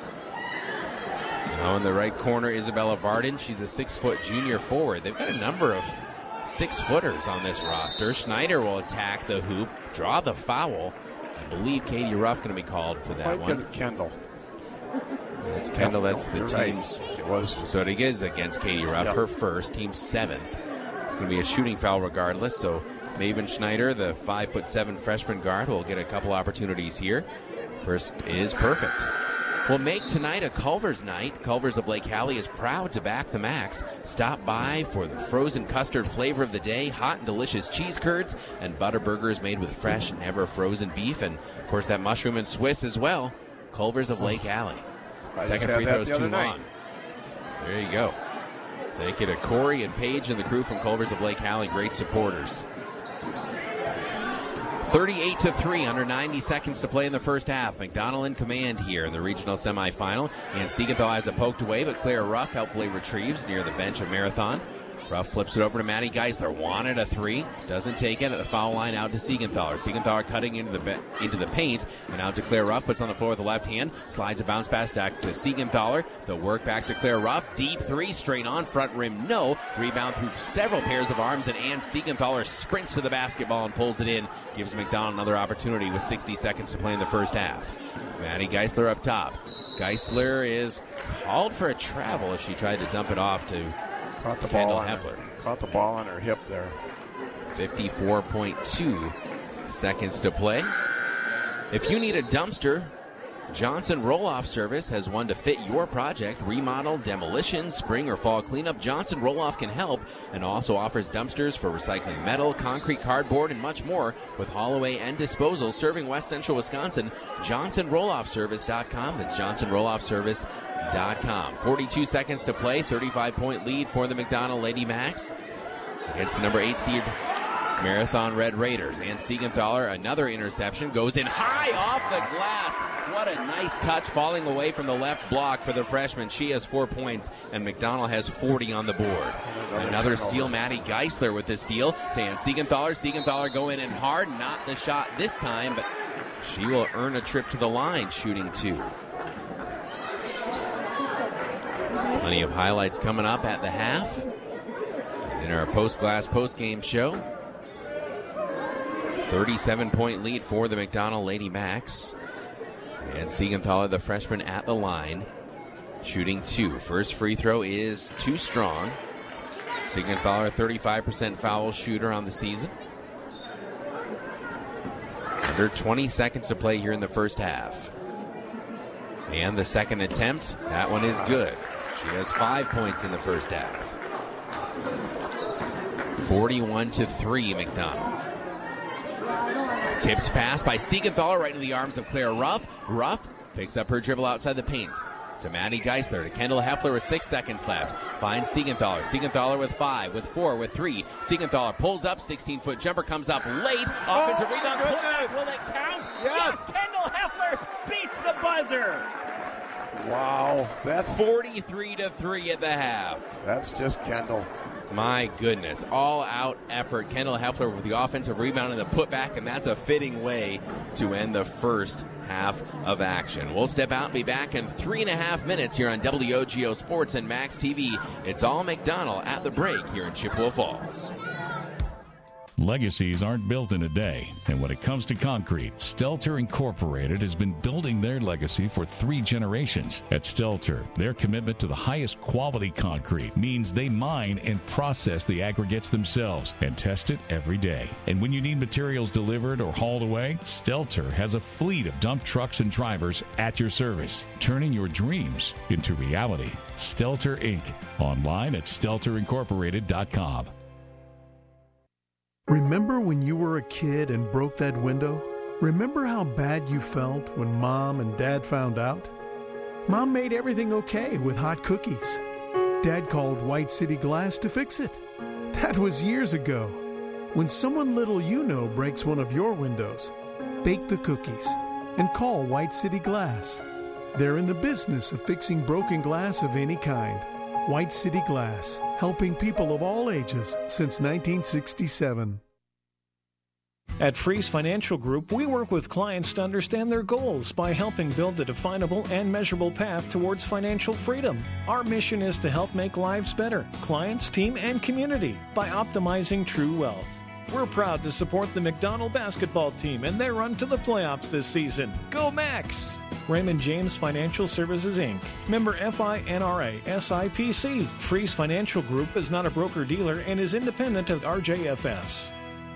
Now in the right corner, Isabella Varden. She's a six-foot junior forward. They've got a number of six-footers on this roster. Schneider will attack the hoop, draw the foul. I believe Katie Ruff going to be called for that Might one. Kendall. It's Kendall. That's the You're team's. Right. It was. So it is against Katie Ruff, Yep. her first, team seventh. It's going to be a shooting foul regardless. So Maven Schneider, the five foot seven freshman guard, will get a couple opportunities here. First is perfect. We'll make tonight a Culver's night. Culver's of Lake Hallie is proud to back the Max. Stop by for the frozen custard flavor of the day, hot and delicious cheese curds, and butter burgers made with fresh, never frozen beef, and of course that mushroom and Swiss as well. Culver's of Lake Hallie. I Second just free had throw that is the too other night. long. There you go. Thank you to Corey and Paige and the crew from Culver's of Lake Hallie. Great supporters. thirty-eight to three, under ninety seconds to play in the first half. McDonald in command here in the regional semifinal. And Siegenthaler has it poked away, but Claire Ruff helpfully retrieves near the bench of Marathon. Ruff flips it over to Maddie Geisler. Wanted a three. Doesn't take it at the foul line, out to Siegenthaler. Siegenthaler cutting into the be- into the paint. And out to Claire Ruff. Puts on the floor with the left hand. Slides a bounce pass back to Siegenthaler. The work back to Claire Ruff. Deep three. Straight on. Front rim. No. Rebound through several pairs of arms. And Ann Siegenthaler sprints to the basketball and pulls it in. Gives McDonald another opportunity with sixty seconds to play in the first half. Maddie Geisler up top. Geisler is called for a travel as she tried to dump it off to Caught the Kendall ball on Heffler. her, caught the ball on her hip there. fifty-four point two seconds to play. If you need a dumpster, Johnson Roll-Off Service has one to fit your project. Remodel, demolition, spring, or fall cleanup. Johnson Roll-Off can help and also offers dumpsters for recycling metal, concrete, cardboard, and much more with haul away and disposal. Serving West Central Wisconsin, Johnson Roll Off Service dot com. That's Johnson Roll Off Service dot com. forty-two seconds to play. thirty-five point lead for the McDonald Lady Max against the number eight seed Marathon Red Raiders. And Siegenthaler, another interception, goes in high off the glass. What a nice touch, falling away from the left block for the freshman. She has four points, and McDonald has forty on the board. Another, another steal, Maddie Geisler with the steal. Dan Siegenthaler, Siegenthaler go in and hard. Not the shot this time, but she will earn a trip to the line, shooting two. Plenty of highlights coming up at the half in our post-glass post-game show. thirty-seven point lead for the McDonald Lady Max. And Siegenthaler, the freshman, at the line, shooting two. First free throw is too strong. Siegenthaler, thirty-five percent foul shooter on the season. Under twenty seconds to play here in the first half. And the second attempt, that one is good. She has five points in the first half. forty-one to three, McDonald. Tips pass by Siegenthaler right into the arms of Claire Ruff. Ruff picks up her dribble outside the paint. To Maddie Geisler, to Kendall Heffler with six seconds left. Finds Siegenthaler. Siegenthaler with five, with four, with three. Siegenthaler pulls up, sixteen-foot jumper comes up late. Offensive Oh, rebound. goodness. Will it count? Yes. Kendall Heffler beats the buzzer. Wow. That's forty-three to three at the half. That's just Kendall. My goodness, all-out effort. Kendall Heffler with the offensive rebound and the putback, and that's a fitting way to end the first half of action. We'll step out and be back in three and a half minutes here on W O G O Sports and Max T V. It's all McDonald at the break here in Chippewa Falls. Legacies aren't built in a day, and when it comes to concrete, Stelter Incorporated has been building their legacy for three generations. At Stelter, their commitment to the highest quality concrete means they mine and process the aggregates themselves and test it every day. And when you need materials delivered or hauled away, Stelter has a fleet of dump trucks and drivers at your service, turning your dreams into reality. Stelter Incorporated. Online at stelter incorporated dot com. Remember when you were a kid and broke that window? Remember how bad you felt when Mom and Dad found out? Mom made everything okay with hot cookies. Dad called White City Glass to fix it. That was years ago. When someone little you know breaks one of your windows, bake the cookies. and call White City Glass. They're in the business of fixing broken glass of any kind. White City Glass, helping people of all ages since nineteen sixty-seven. At Freeze Financial Group, we work with clients to understand their goals by helping build a definable and measurable path towards financial freedom. Our mission is to help make lives better, clients, team, and community, by optimizing true wealth. We're proud to support the McDonald basketball team and their run to the playoffs this season. Go Max! Raymond James Financial Services, Incorporated. Member F I N R A S I P C. Freeze Financial Group is not a broker-dealer and is independent of R J F S.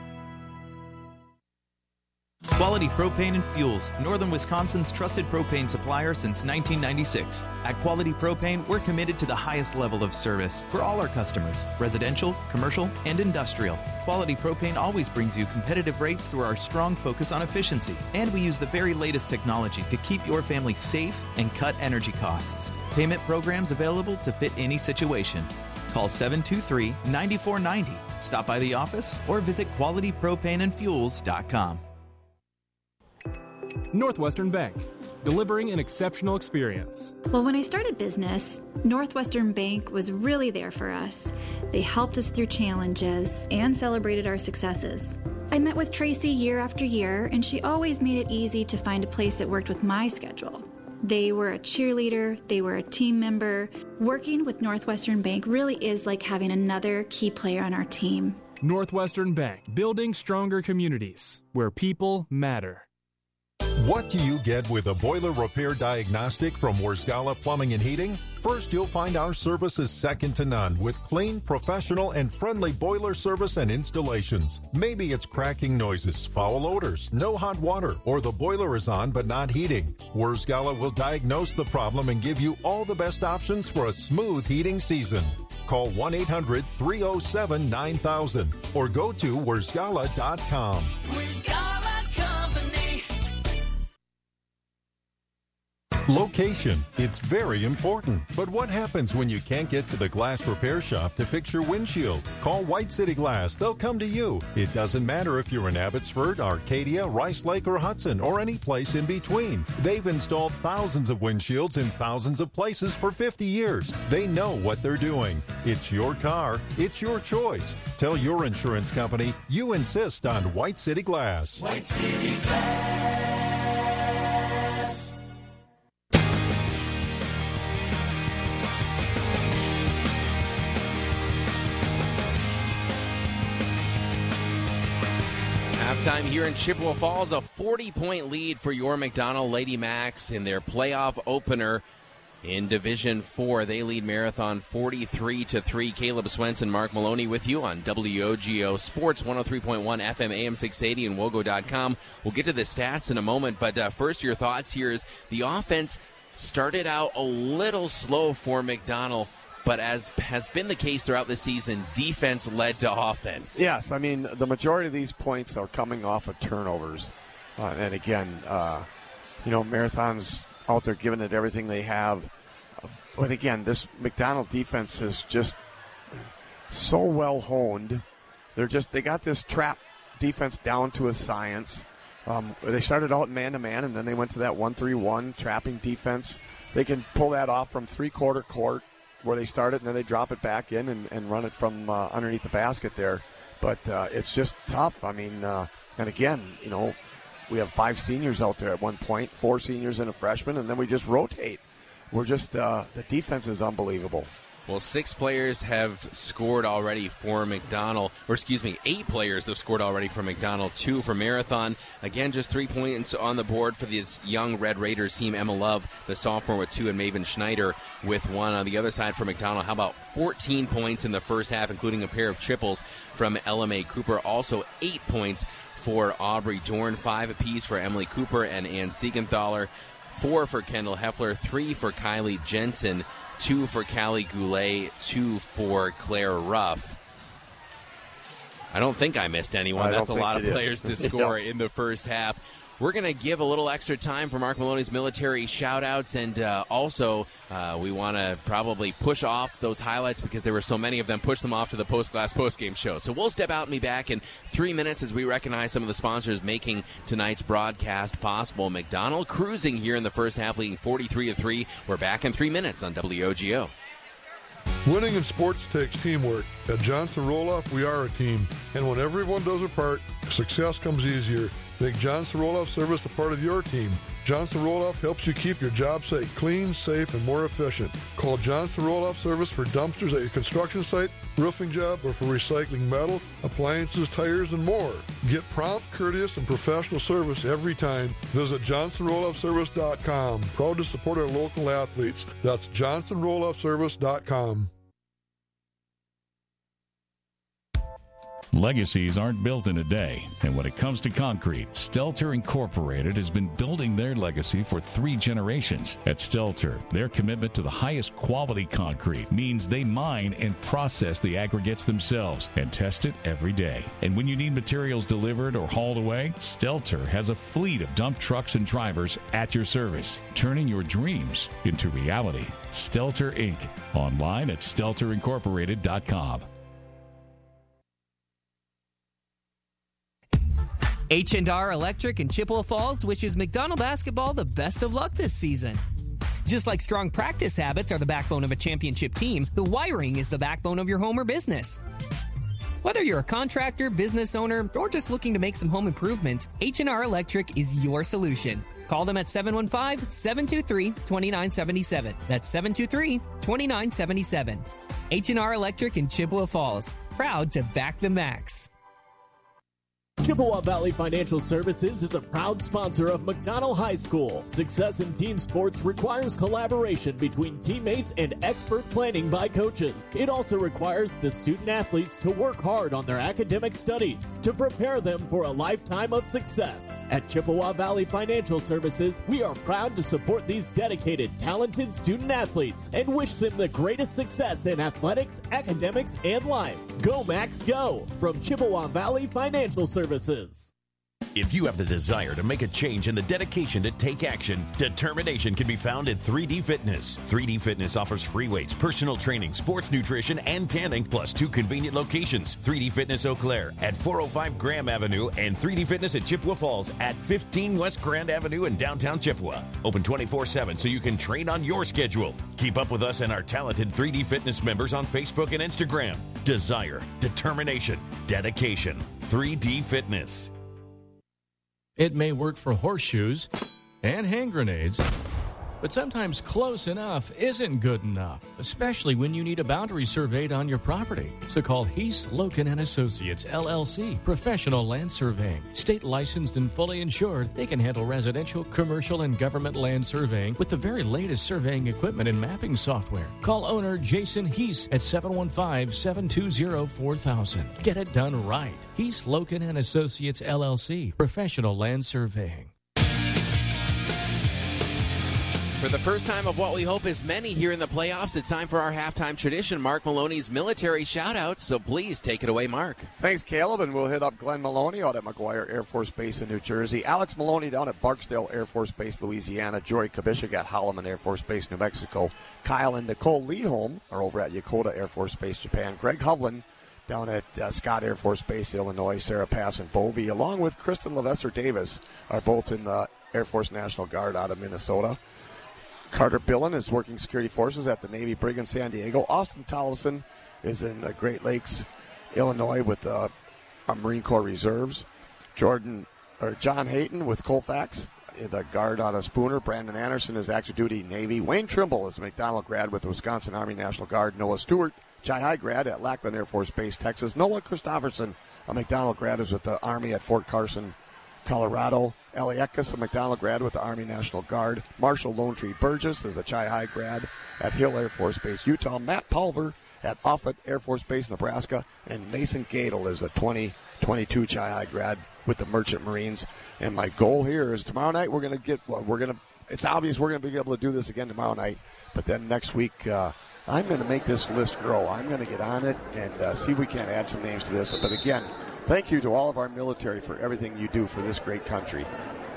Quality Propane and Fuels, Northern Wisconsin's trusted propane supplier since nineteen ninety-six. At Quality Propane, we're committed to the highest level of service for all our customers, residential, commercial, and industrial. Quality Propane always brings you competitive rates through our strong focus on efficiency, and we use the very latest technology to keep your family safe and cut energy costs. Payment programs available to fit any situation. Call seven two three, nine four nine zero. Stop by the office or visit quality propane and fuels dot com. Northwestern Bank, delivering an exceptional experience. Well, when I started business, Northwestern Bank was really there for us. They helped us through challenges and celebrated our successes. I met with Tracy year after year, and she always made it easy to find a place that worked with my schedule. They were a cheerleader, they were a team member. Working with Northwestern Bank really is like having another key player on our team. Northwestern Bank, building stronger communities where people matter. What do you get with a boiler repair diagnostic from Wersgala Plumbing and Heating? First, you'll find our service is second to none with clean, professional, and friendly boiler service and installations. Maybe it's cracking noises, foul odors, no hot water, or the boiler is on but not heating. Wersgala will diagnose the problem and give you all the best options for a smooth heating season. Call one eight hundred, three oh seven, nine thousand or go to wersgala dot com. Location. It's very important. But what happens when you can't get to the glass repair shop to fix your windshield? Call White City Glass. They'll come to you. It doesn't matter if you're in Abbotsford, Arcadia, Rice Lake, or Hudson, or any place in between. They've installed thousands of windshields in thousands of places for fifty years. They know what they're doing. It's your car. It's your choice. Tell your insurance company you insist on White City Glass. White City Glass. Halftime here in Chippewa Falls, a forty-point lead for your McDonald Lady Macs in their playoff opener in Division four. They lead Marathon forty-three to three. Caleb Swenson, Mark Maloney with you on W O G O Sports, one oh three point one F M, A M six eighty, and wogo dot com. We'll get to the stats in a moment, but uh, first your thoughts here is the offense started out a little slow for McDonald, but as has been the case throughout the season, defense led to offense. Yes, I mean, the majority of these points are coming off of turnovers. Uh, and again, uh, you know, Marathon's out there giving it everything they have. Uh, but again, this McDonald defense is just so well honed. They're just, they got this trap defense down to a science. Um, they started out man-to-man, and then they went to that one three one trapping defense. They can pull that off from three-quarter court, where they start it, and then they drop it back in and, and run it from uh, underneath the basket there. But uh, it's just tough. I mean, uh, and again, you know, we have five seniors out there at one point, four seniors and a freshman, and then we just rotate. We're just, uh, the defense is unbelievable. Well, six players have scored already for McDonald, or excuse me, eight players have scored already for McDonald, two for Marathon. Again, just three points on the board for this young Red Raiders team. Emma Love, the sophomore, with two, and Maven Schneider with one. On the other side for McDonald, how about fourteen points in the first half, including a pair of triples from Ella Mae Cooper. Also eight points for Aubrey Dorn, five apiece for Emily Cooper and Ann Siegenthaler, four for Kendall Heffler, three for Kylie Jensen, two for Callie Goulet, two for Claire Ruff. I don't think I missed anyone. I That's a lot of did. players to score Yeah. in the first half. we're going to give a little extra time for Mark Maloney's military shout-outs, and uh, also uh, we want to probably push off those highlights because there were so many of them, push them off to the Post-Glass postgame show. So we'll step out and be back in three minutes as we recognize some of the sponsors making tonight's broadcast possible. McDonald cruising here in the first half, leading forty-three to three. We're back in three minutes on W O G O. Winning in sports takes teamwork. At Johnson Roloff, we are a team. And when everyone does their part, success comes easier. Make Johnson Roloff service a part of your team. Johnson Roloff helps you keep your job site clean, safe, and more efficient. Call Johnson Roloff service for dumpsters at your construction site, roofing job, or for recycling metal, appliances, tires, and more. Get prompt, courteous, and professional service every time. Visit johnson roloff service dot com. Proud to support our local athletes. That's johnson roloff service dot com. Legacies aren't built in a day, and when it comes to concrete, Stelter Incorporated has been building their legacy for three generations. At Stelter, their commitment to the highest quality concrete means they mine and process the aggregates themselves and test it every day. And when you need materials delivered or hauled away, Stelter has a fleet of dump trucks and drivers at your service, turning your dreams into reality. Stelter Incorporated. Online at stelter incorporated dot com. H and R Electric in Chippewa Falls wishes McDonald basketball the best of luck this season. Just like strong practice habits are the backbone of a championship team, the wiring is the backbone of your home or business. Whether you're a contractor, business owner, or just looking to make some home improvements, H and R Electric is your solution. Call them at seven one five, seven two three, two nine seven seven. That's seven two three, two nine seven seven. H and R Electric in Chippewa Falls. Proud to back the Max. Chippewa Valley Financial Services is a proud sponsor of McDonald High School. Success in team sports requires collaboration between teammates and expert planning by coaches. It also requires the student athletes to work hard on their academic studies to prepare them for a lifetime of success. At Chippewa Valley Financial Services, we are proud to support these dedicated, talented student athletes and wish them the greatest success in athletics, academics, and life. Go Max Go from Chippewa Valley Financial Services. If you have the desire to make a change and the dedication to take action, determination can be found at three D Fitness. three D Fitness offers free weights, personal training, sports nutrition, and tanning, plus two convenient locations. three D Fitness Eau Claire at four oh five Graham Avenue and three D Fitness at Chippewa Falls at fifteen West Grand Avenue in downtown Chippewa. Open twenty-four seven so you can train on your schedule. Keep up with us and our talented three D Fitness members on Facebook and Instagram. Desire, determination, dedication. three D Fitness. It may work for horseshoes and hand grenades, but sometimes close enough isn't good enough, especially when you need a boundary surveyed on your property. So call Heath, Loken and Associates, L L C, Professional Land Surveying. State licensed and fully insured, they can handle residential, commercial, and government land surveying with the very latest surveying equipment and mapping software. Call owner Jason Heath at seven one five, seven two zero, four thousand. Get it done right. Heath, Loken and Associates, L L C, Professional Land Surveying. For the first time of what we hope is many here in the playoffs, it's time for our halftime tradition, Mark Maloney's military shout-outs. So please take it away, Mark. Thanks, Caleb, and we'll hit up Glenn Maloney out at McGuire Air Force Base in New Jersey. Alex Maloney down at Barksdale Air Force Base, Louisiana. Jory Kabishik at Holloman Air Force Base, New Mexico. Kyle and Nicole Leadholm are over at Yokota Air Force Base, Japan. Greg Hovland down at uh, Scott Air Force Base, Illinois. Sarah Pass and Bovey, along with Kristen Levesser Davis, are both in the Air Force National Guard out of Minnesota. Carter Billen is working security forces at the Navy Brig in San Diego. Austin Tollefson is in the Great Lakes, Illinois, with uh, our Marine Corps Reserves. Jordan or John Hayton with Colfax, the guard out of Spooner. Brandon Anderson is active duty Navy. Wayne Trimble is a McDonald grad with the Wisconsin Army National Guard. Noah Stewart, Chi-High grad at Lackland Air Force Base, Texas. Noah Christofferson, a McDonald grad, is with the Army at Fort Carson, Colorado. Ellie Eckes, a McDonald grad with the Army National Guard. Marshall Lone Tree Burgess is a Chi-High grad at Hill Air Force Base, Utah. Matt Pulver at Offutt Air Force Base, Nebraska. And Mason Gadel is a twenty twenty-two Chi-High grad with the Merchant Marines. And my goal here is tomorrow night we're going to get, well, we're going to, it's obvious we're going to be able to do this again tomorrow night. But then next week, uh, I'm going to make this list grow. I'm going to get on it and uh, see if we can't add some names to this. But again, thank you to all of our military for everything you do for this great country.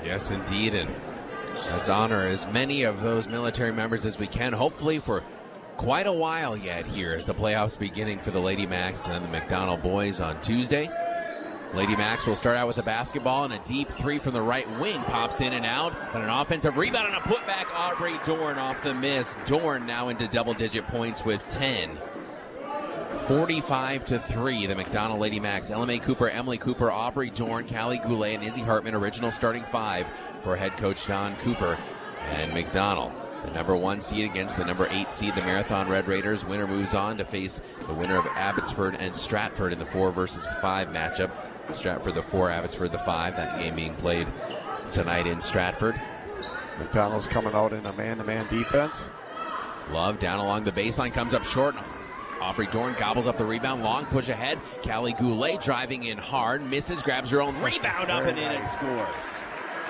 Yes, indeed, and let's honor as many of those military members as we can, hopefully for quite a while yet here as the playoffs beginning for the Lady Macs and then the McDonald boys on Tuesday. Lady Macs will start out with the basketball, and a deep three from the right wing pops in and out, but an offensive rebound and a putback. Aubrey Dorn off the miss. Dorn now into double-digit points with ten. forty-five to three, the McDonald Lady Macs. Ella Mae Cooper, Emily Cooper, Aubrey Dorn, Callie Goulet, and Izzy Hartman, original starting five for head coach Don Cooper. And McDonald, the number one seed against the number eight seed, the Marathon Red Raiders. Winner moves on to face the winner of Abbotsford and Stratford in the four versus five matchup. Stratford the four, Abbotsford the five. That game being played tonight in Stratford. McDonald's coming out in a man-to-man defense. Love down along the baseline, comes up short. Aubrey Dorn gobbles up the rebound. Long push ahead. Callie Goulet driving in hard. Misses, grabs her own rebound up and in and scores.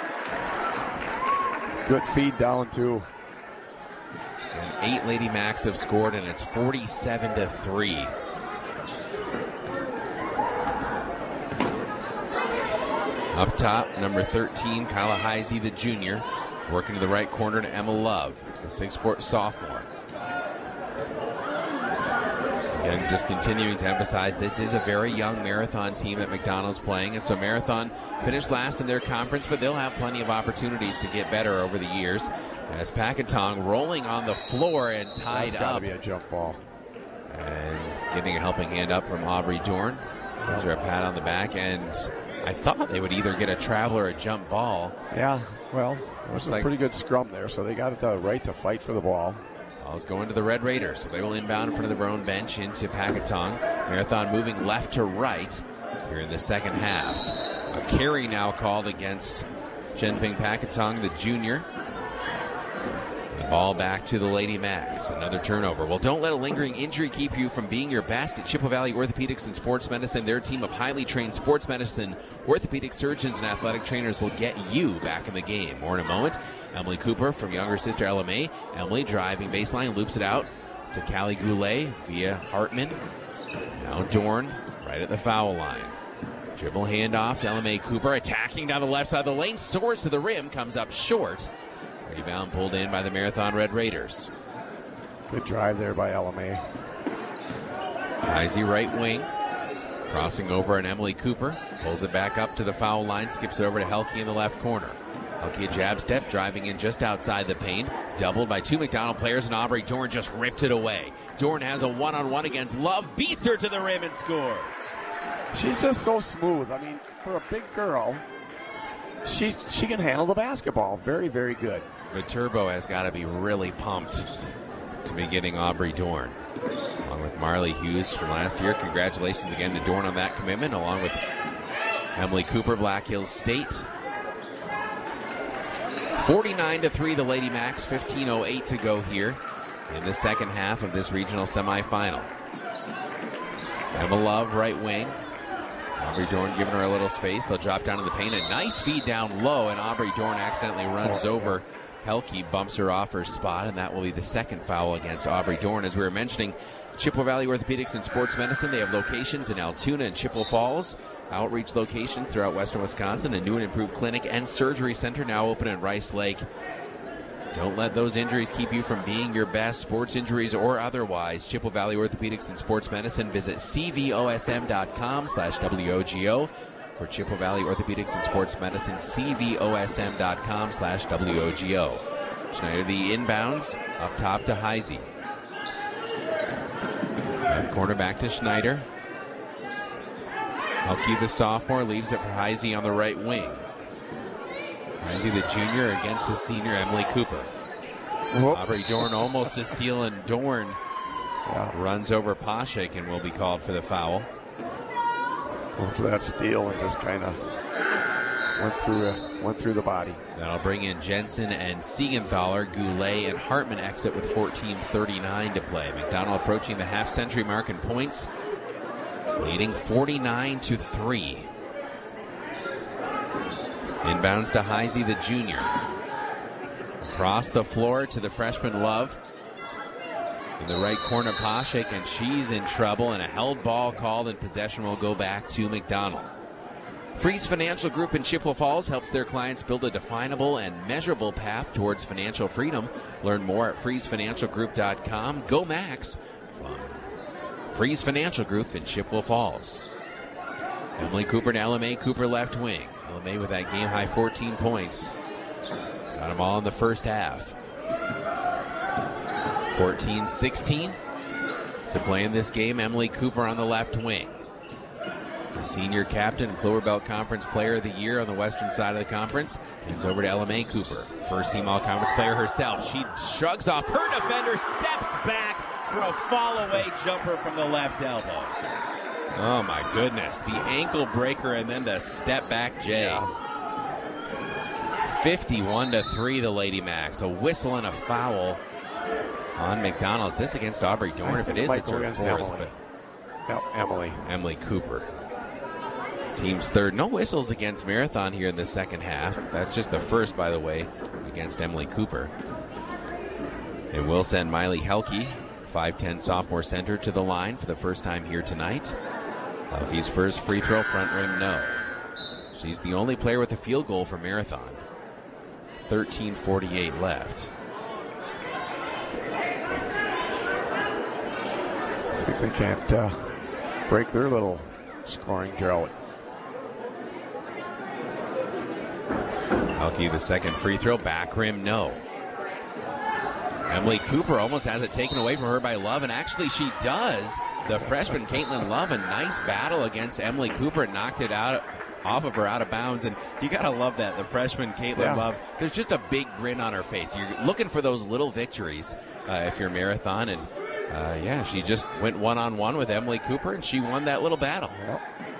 Good feed down, too. And eight Lady Macs have scored, and it's forty-seven to three. Up top, number thirteen, Kyla Heisey, the junior. Working to the right corner to Emma Love, the six-foot sophomore. Again, just continuing to emphasize this is a very young Marathon team that McDonald's playing. And so Marathon finished last in their conference, but they'll have plenty of opportunities to get better over the years. As Packatong rolling on the floor and tied That's up. Got to be a jump ball. And getting a helping hand up from Aubrey Dorn. Gives her a pat on the back, and I thought they would either get a travel or a jump ball. Yeah, well, it was a like, pretty good scrum there, so they got the right to fight for the ball. Ball's going to the Red Raiders, so they will inbound in front of their own bench into Packatong. Marathon moving left to right here in the second half. A carry now called against Chenping Packatong, the junior. The ball back to the Lady Macs. Another turnover. Well, don't let a lingering injury keep you from being your best at Chippewa Valley Orthopedics and Sports Medicine. Their team of highly trained sports medicine, orthopedic surgeons, and athletic trainers will get you back in the game. More in a moment. Emily Cooper from younger sister Ella Mae. Emily driving baseline, loops it out to Callie Goulet via Hartman. Now Dorn right at the foul line. Dribble handoff to Ella Mae Cooper, attacking down the left side of the lane, soars to the rim, comes up short. Rebound pulled in by the Marathon Red Raiders. Good drive there by Ella Mae. Heisey right wing. Crossing over and Emily Cooper. Pulls it back up to the foul line. Skips it over to Helke in the left corner. Helke a jab step, driving in just outside the paint. Doubled by two McDonald players, and Aubrey Dorn just ripped it away. Dorn has a one-on-one against Love. Beats her to the rim and scores. She's just so smooth. I mean, for a big girl, she she can handle the basketball. Very, very good. Viterbo has got to be really pumped to be getting Aubrey Dorn. Along with Marley Hughes from last year. Congratulations again to Dorn on that commitment, along with Emily Cooper, Black Hills State. forty-nine to three, the Lady Macs. fifteen oh eight to go here in the second half of this regional semifinal. Emma Love, right wing. Aubrey Dorn giving her a little space. They'll drop down in the paint. A nice feed down low, and Aubrey Dorn accidentally runs over Helke, bumps her off her spot, and that will be the second foul against Aubrey Dorn. As we were mentioning, Chippewa Valley Orthopedics and Sports Medicine, they have locations in Altoona and Chippewa Falls. Outreach locations throughout western Wisconsin. A new and improved clinic and surgery center now open in Rice Lake. Don't let those injuries keep you from being your best, sports injuries or otherwise. Chippewa Valley Orthopedics and Sports Medicine. Visit cvosm.com slash WOGO. For Chippewa Valley Orthopedics and Sports Medicine, cvosm.com slash WOGO. Schneider the inbounds, up top to Heisey. Left corner back to Schneider. Helke, the sophomore, leaves it for Heisey on the right wing. Heisey, the junior, against the senior, Emily Cooper. Whoop. Aubrey Dorn almost a steal, and Dorn yeah. runs over Poshik and will be called for the foul. Going for that steal and just kind of went through uh, went through the body. That'll bring in Jensen and Siegenthaler. Goulet and Hartman exit with fourteen thirty-nine to play. McDonald approaching the half-century mark in points, leading forty-nine to three. Inbounds to Heisey, the junior. Across the floor to the freshman Love. In the right corner, Poshik, and she's in trouble, and a held ball called, and possession will go back to McDonald. Freeze Financial Group in Chippewa Falls helps their clients build a definable and measurable path towards financial freedom. Learn more at freeze financial group dot com. Go Max from Freeze Financial Group in Chippewa Falls. Emily Cooper to L M A Cooper left wing. L M A with that game-high fourteen points. Got them all in the first half. fourteen sixteen to play in this game. Emily Cooper on the left wing. The senior captain, Clover Belt Conference Player of the Year on the western side of the conference. Hands over to L M A Cooper. First team all-conference player herself. She shrugs off her defender, steps back for a fall-away jumper from the left elbow. Oh, my goodness. The ankle breaker and then the step-back J. fifty-one to three, the Lady Macs. A whistle and a foul on McDonald's. This against Aubrey Dorn. If it is, it's her fourth. Emily. Yep, Emily. Emily Cooper. Team's third. No whistles against Marathon here in the second half. That's just the first, by the way, against Emily Cooper. It will send Miley Helke, five ten sophomore center, to the line for the first time here tonight. Helke's first free throw, front rim, no. She's the only player with a field goal for Marathon. thirteen forty-eight left. See if they can't uh, break their little scoring drought. Helke, the second free throw, back rim, no. Emily Cooper almost has it taken away from her by Love, and actually she does. The freshman Caitlin Love, a nice battle against Emily Cooper, knocked it out off of her out of bounds, and you gotta love that. The freshman Caitlin yeah. Love, there's just a big grin on her face. You're looking for those little victories uh, if you're Marathon, and uh, yeah, she just went one-on-one with Emily Cooper, and she won that little battle. Yep.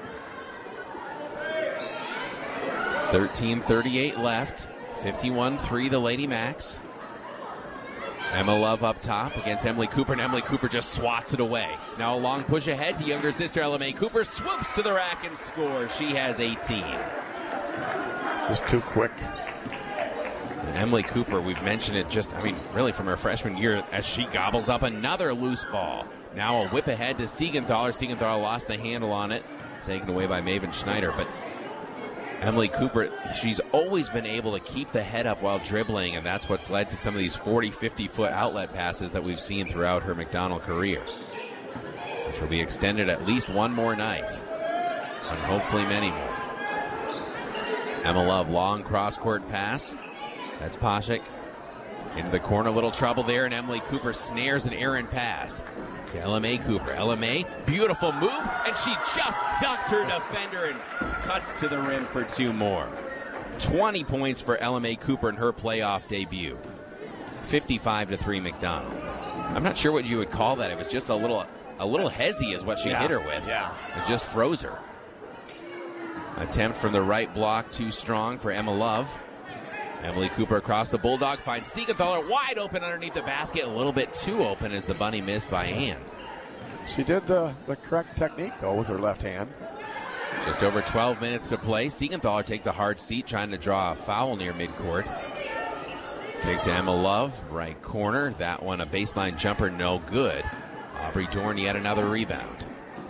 thirteen thirty-eight left. fifty-one three, the Lady Macs. Emma Love up top against Emily Cooper, and Emily Cooper just swats it away. Now a long push ahead to younger sister L M A Cooper. Swoops to the rack and scores. She has eighteen. Just too quick. And Emily Cooper, we've mentioned it just, I mean, really from her freshman year, as she gobbles up another loose ball. Now a whip ahead to Siegenthaler. Siegenthaler lost the handle on it, taken away by Maven Schneider. But Emily Cooper, she's always been able to keep the head up while dribbling, and that's what's led to some of these forty, fifty-foot outlet passes that we've seen throughout her McDonald career, which will be extended at least one more night, and hopefully many more. Emma Love, long cross-court pass. That's Poshik. Into the corner, little trouble there, and Emily Cooper snares an errant pass to L M A Cooper. L M A, beautiful move, and she just ducks her defender and cuts to the rim for two more. twenty points for L M A Cooper in her playoff debut. fifty-five to three McDonald. I'm not sure what you would call that. It was just a little a little hezzy is what she yeah, hit her with. Yeah. It just froze her. Attempt from the right block, too strong for Emma Love. Emily Cooper across the Bulldog finds Siegenthaler wide open underneath the basket. A little bit too open as the bunny missed by Ann. She did the, the correct technique, though, with her left hand. Just over twelve minutes to play. Siegenthaler takes a hard seat, trying to draw a foul near midcourt. Kick to Emma Love, right corner. That one a baseline jumper, no good. Aubrey Dorn yet another rebound.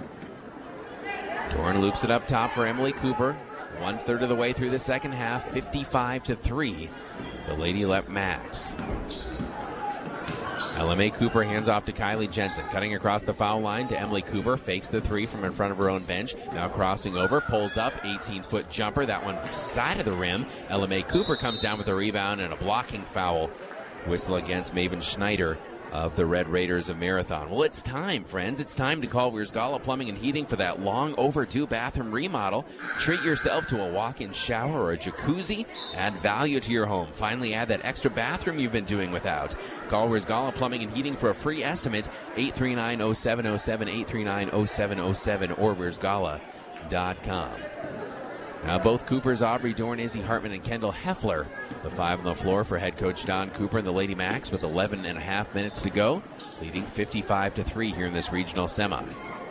Dorn loops it up top for Emily Cooper. One third of the way through the second half, fifty-five to three. The Lady Lep Macs. L M A Cooper hands off to Kylie Jensen, cutting across the foul line to Emily Cooper, fakes the three from in front of her own bench. Now crossing over, pulls up, eighteen-foot jumper. That one side of the rim. L M A Cooper comes down with a rebound and a blocking foul. Whistle against Maven Schneider of the Red Raiders of Marathon. Well, it's time, friends. It's time to call Wiersgala Plumbing and Heating for that long overdue bathroom remodel. Treat yourself to a walk-in shower or a jacuzzi. Add value to your home. Finally, add that extra bathroom you've been doing without. Call Wiersgala Plumbing and Heating for a free estimate. eight three nine, oh seven oh seven, eight three nine, oh seven oh seven, or wiersgala dot com. Now both Coopers, Aubrey Dorn, Izzy Hartman, and Kendall Heffler, the five on the floor for head coach Don Cooper and the Lady Macs with eleven and a half minutes to go, leading fifty-five to three here in this regional semi.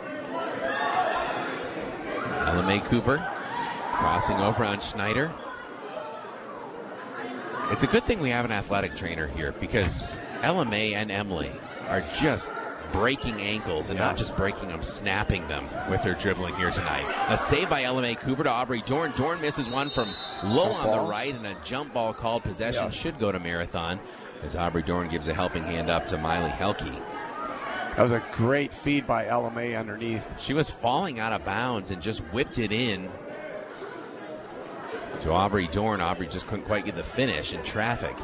L M A Cooper crossing over on Schneider. It's a good thing we have an athletic trainer here because L M A and Emily are just breaking ankles and yeah. not just breaking them, snapping them with her dribbling here tonight. A save by L M A Cooper to Aubrey Dorn. Dorn misses one from low jump on ball. the right, and a jump ball called possession yes. should go to Marathon as Aubrey Dorn gives a helping hand up to Miley Helke. That was a great feed by L M A underneath. She was falling out of bounds and just whipped it in to Aubrey Dorn. Aubrey just couldn't quite get the finish in traffic.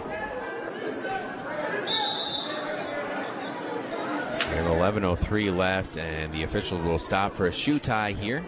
We have eleven oh three left, and the official will stop for a shoe tie here.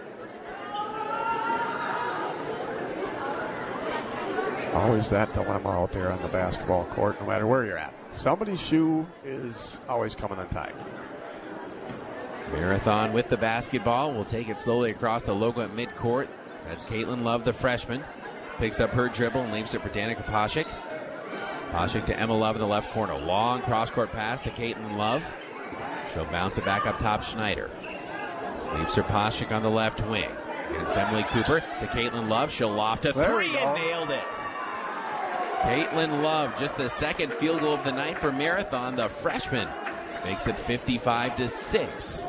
Always that dilemma out there on the basketball court, no matter where you're at. Somebody's shoe is always coming untied. Marathon with the basketball. Will take it slowly across the logo at midcourt. That's Caitlin Love, the freshman. Picks up her dribble and leaves it for Danica Poshik. Poshik to Emma Love in the left corner. Long cross-court pass to Caitlin Love. She'll bounce it back up top, Schneider. Leaves her Poshik on the left wing. Against Emily Cooper to Caitlin Love. She'll loft a there three and nailed it. Caitlin Love, just the second field goal of the night for Marathon. The freshman makes it fifty-five to six.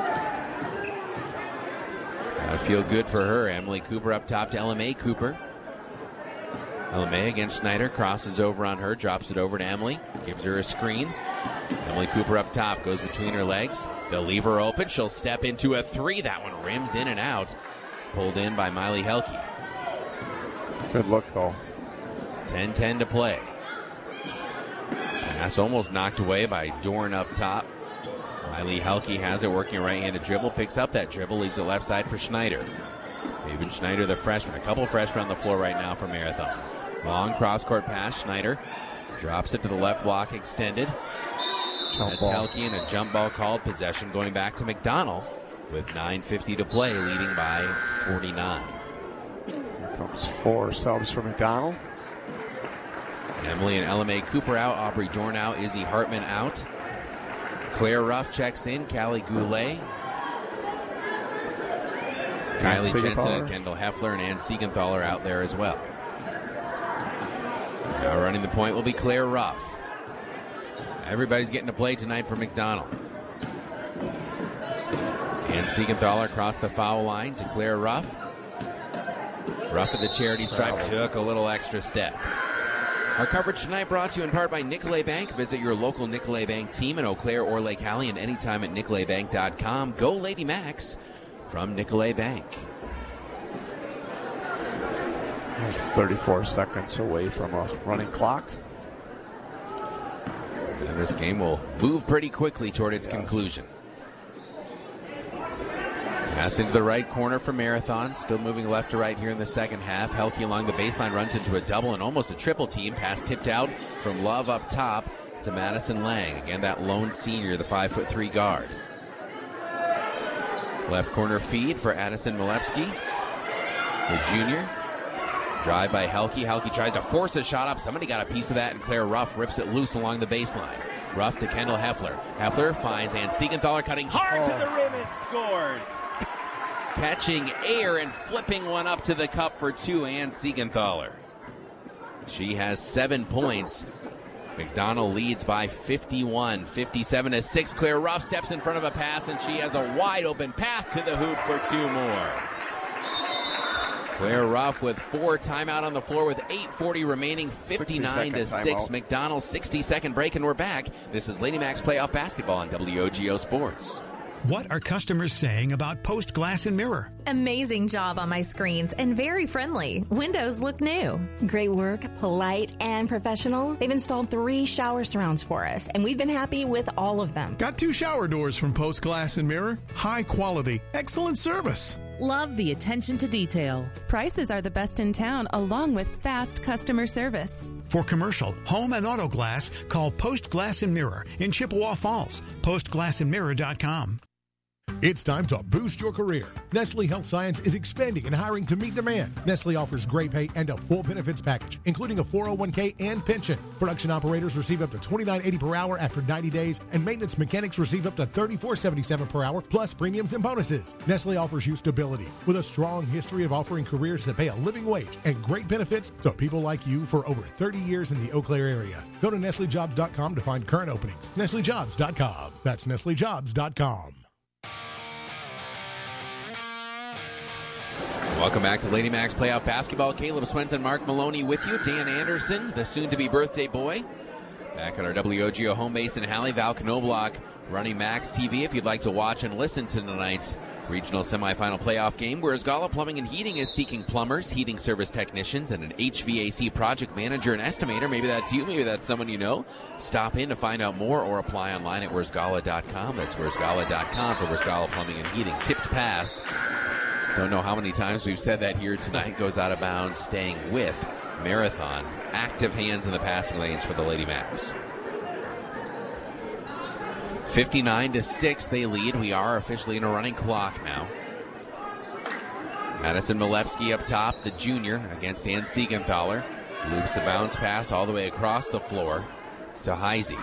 Gotta feel good for her. Emily Cooper up top to L M A Cooper. L M A against Schneider, crosses over on her, drops it over to Emily, gives her a screen. Emily Cooper up top, goes between her legs. They'll leave her open. She'll step into a three. That one rims in and out. Pulled in by Miley Helke. Good look, though. ten ten to play. Pass almost knocked away by Dorn up top. Miley Helke has it, working a right-handed dribble. Picks up that dribble, leaves it left side for Schneider. Even Schneider, the freshman. A couple freshmen on the floor right now for Marathon. Long cross-court pass. Schneider drops it to the left block, extended. Jump That's ball. Helke, and a jump ball called. Possession going back to McDonald with nine fifty to play, leading by forty-nine. Here comes four subs for McDonald. Emily and L M A Cooper out. Aubrey Dorn out. Izzy Hartman out. Claire Ruff checks in. Callie Goulet. Kylie Jensen and Kendall Heffler and Ann Siegenthaler out there as well. Now running the point will be Claire Ruff. Everybody's getting to play tonight for McDonald. Ann Siegenthaler across the foul line to Claire Ruff. Ruff at the charity stripe took a little extra step. Our coverage tonight brought to you in part by Nicolet Bank. Visit your local Nicolet Bank team in Eau Claire or Lake Hallie and anytime at nicolet bank dot com. Go Lady Max from Nicolet Bank. We're thirty-four seconds away from a running clock. And this game will move pretty quickly toward its yes. conclusion. Pass into the right corner for Marathon. Still moving left to right here in the second half. Helke along the baseline runs into a double and almost a triple team. Pass tipped out from Love up top to Madison Lang. Again, that lone senior, the five foot three guard. Left corner feed for Addison Milewski, the junior. Drive by Helke. Helke tries to force a shot up. Somebody got a piece of that, and Claire Ruff rips it loose along the baseline. Ruff to Kendall Heffler. Heffler finds Ann Siegenthaler cutting hard oh. to the rim and scores. Catching air and flipping one up to the cup for two, Ann Siegenthaler. She has seven points. McDonald leads by fifty-one, fifty-seven to six. Claire Ruff steps in front of a pass, and she has a wide open path to the hoop for two more. Claire Ruff with four, timeout on the floor with eight forty remaining, fifty-nine to six. McDonald sixty second break, and we're back. This is Lady Max Playoff Basketball on W O G O Sports. What are customers saying about Post Glass and Mirror? Amazing job on my screens and very friendly. Windows look new. Great work, polite, and professional. They've installed three shower surrounds for us, and we've been happy with all of them. Got two shower doors from Post Glass and Mirror. High quality, excellent service. Love the attention to detail. Prices are the best in town, along with fast customer service. For commercial, home, and auto glass, call Post Glass and Mirror in Chippewa Falls. post glass and mirror dot com. It's time to boost your career. Nestle Health Science is expanding and hiring to meet demand. Nestle offers great pay and a full benefits package, including a four oh one k and pension. Production operators receive up to twenty-nine eighty per hour after ninety days, and maintenance mechanics receive up to thirty-four seventy-seven per hour, plus premiums and bonuses. Nestle offers you stability with a strong history of offering careers that pay a living wage and great benefits to people like you for over thirty years in the Eau Claire area. Go to Nestle Jobs dot com to find current openings. Nestle Jobs dot com. That's Nestle Jobs dot com. Welcome back to Lady Max Playoff Basketball. Caleb Swenson, Mark Maloney with you. Dan Anderson, the soon-to-be birthday boy. Back at our W O G O home base in Halle. Val Knobloch running Max T V if you'd like to watch and listen to tonight's regional semifinal playoff game, where Gala Plumbing and Heating is seeking plumbers, heating service technicians, and an H V A C project manager and estimator. Maybe that's you, maybe that's someone you know. Stop in to find out more or apply online at where's gala dot com. That's where's gala dot com for Where's Gala Plumbing and Heating. Tipped pass. Don't know how many times we've said that here tonight. Goes out of bounds, staying with Marathon. Active hands in the passing lanes for the Lady Max. fifty-nine to six, they lead. We are officially in a running clock now. Madison Milewski up top, the junior, against Ann Siegenthaler. Loops a bounce pass all the way across the floor to Heisey.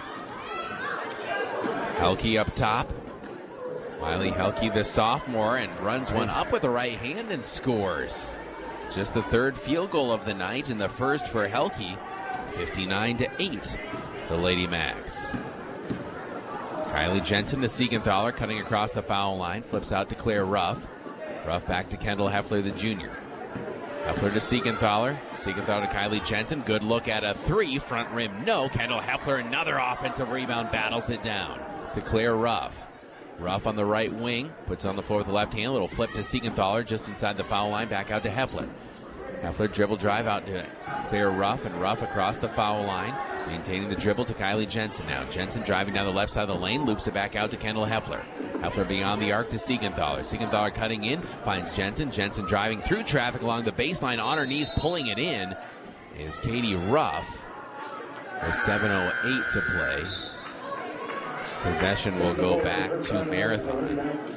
Helke up top. Miley Helke, the sophomore, and runs one up with the right hand and scores. Just the third field goal of the night, and the first for Helke. fifty-nine to eight, the Lady Max. Kylie Jensen to Siegenthaler, cutting across the foul line, flips out to Claire Ruff. Ruff back to Kendall Heffler, the junior. Heffler to Siegenthaler. Siegenthaler to Kylie Jensen. Good look at a three. Front rim, no. Kendall Heffler, another offensive rebound, battles it down to Claire Ruff. Ruff on the right wing, puts on the floor with the left hand. Little flip to Siegenthaler just inside the foul line, back out to Heffler. Heffler dribble drive out to Claire Ruff, and Ruff across the foul line, maintaining the dribble to Kylie Jensen now. Jensen driving down the left side of the lane, loops it back out to Kendall Heffler. Heffler beyond the arc to Siegenthaler. Siegenthaler cutting in, finds Jensen. Jensen driving through traffic along the baseline, on her knees, pulling it in is Katie Ruff. With seven oh eight to play. Possession will go back to Marathon.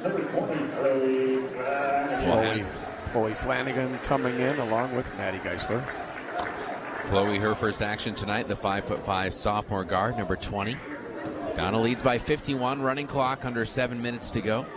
Chloe, Chloe Flanagan coming in along with Maddie Geisler. Chloe, her first action tonight, the five foot five sophomore guard, number twenty. Donna leads by fifty-one, running clock, under seven minutes to go.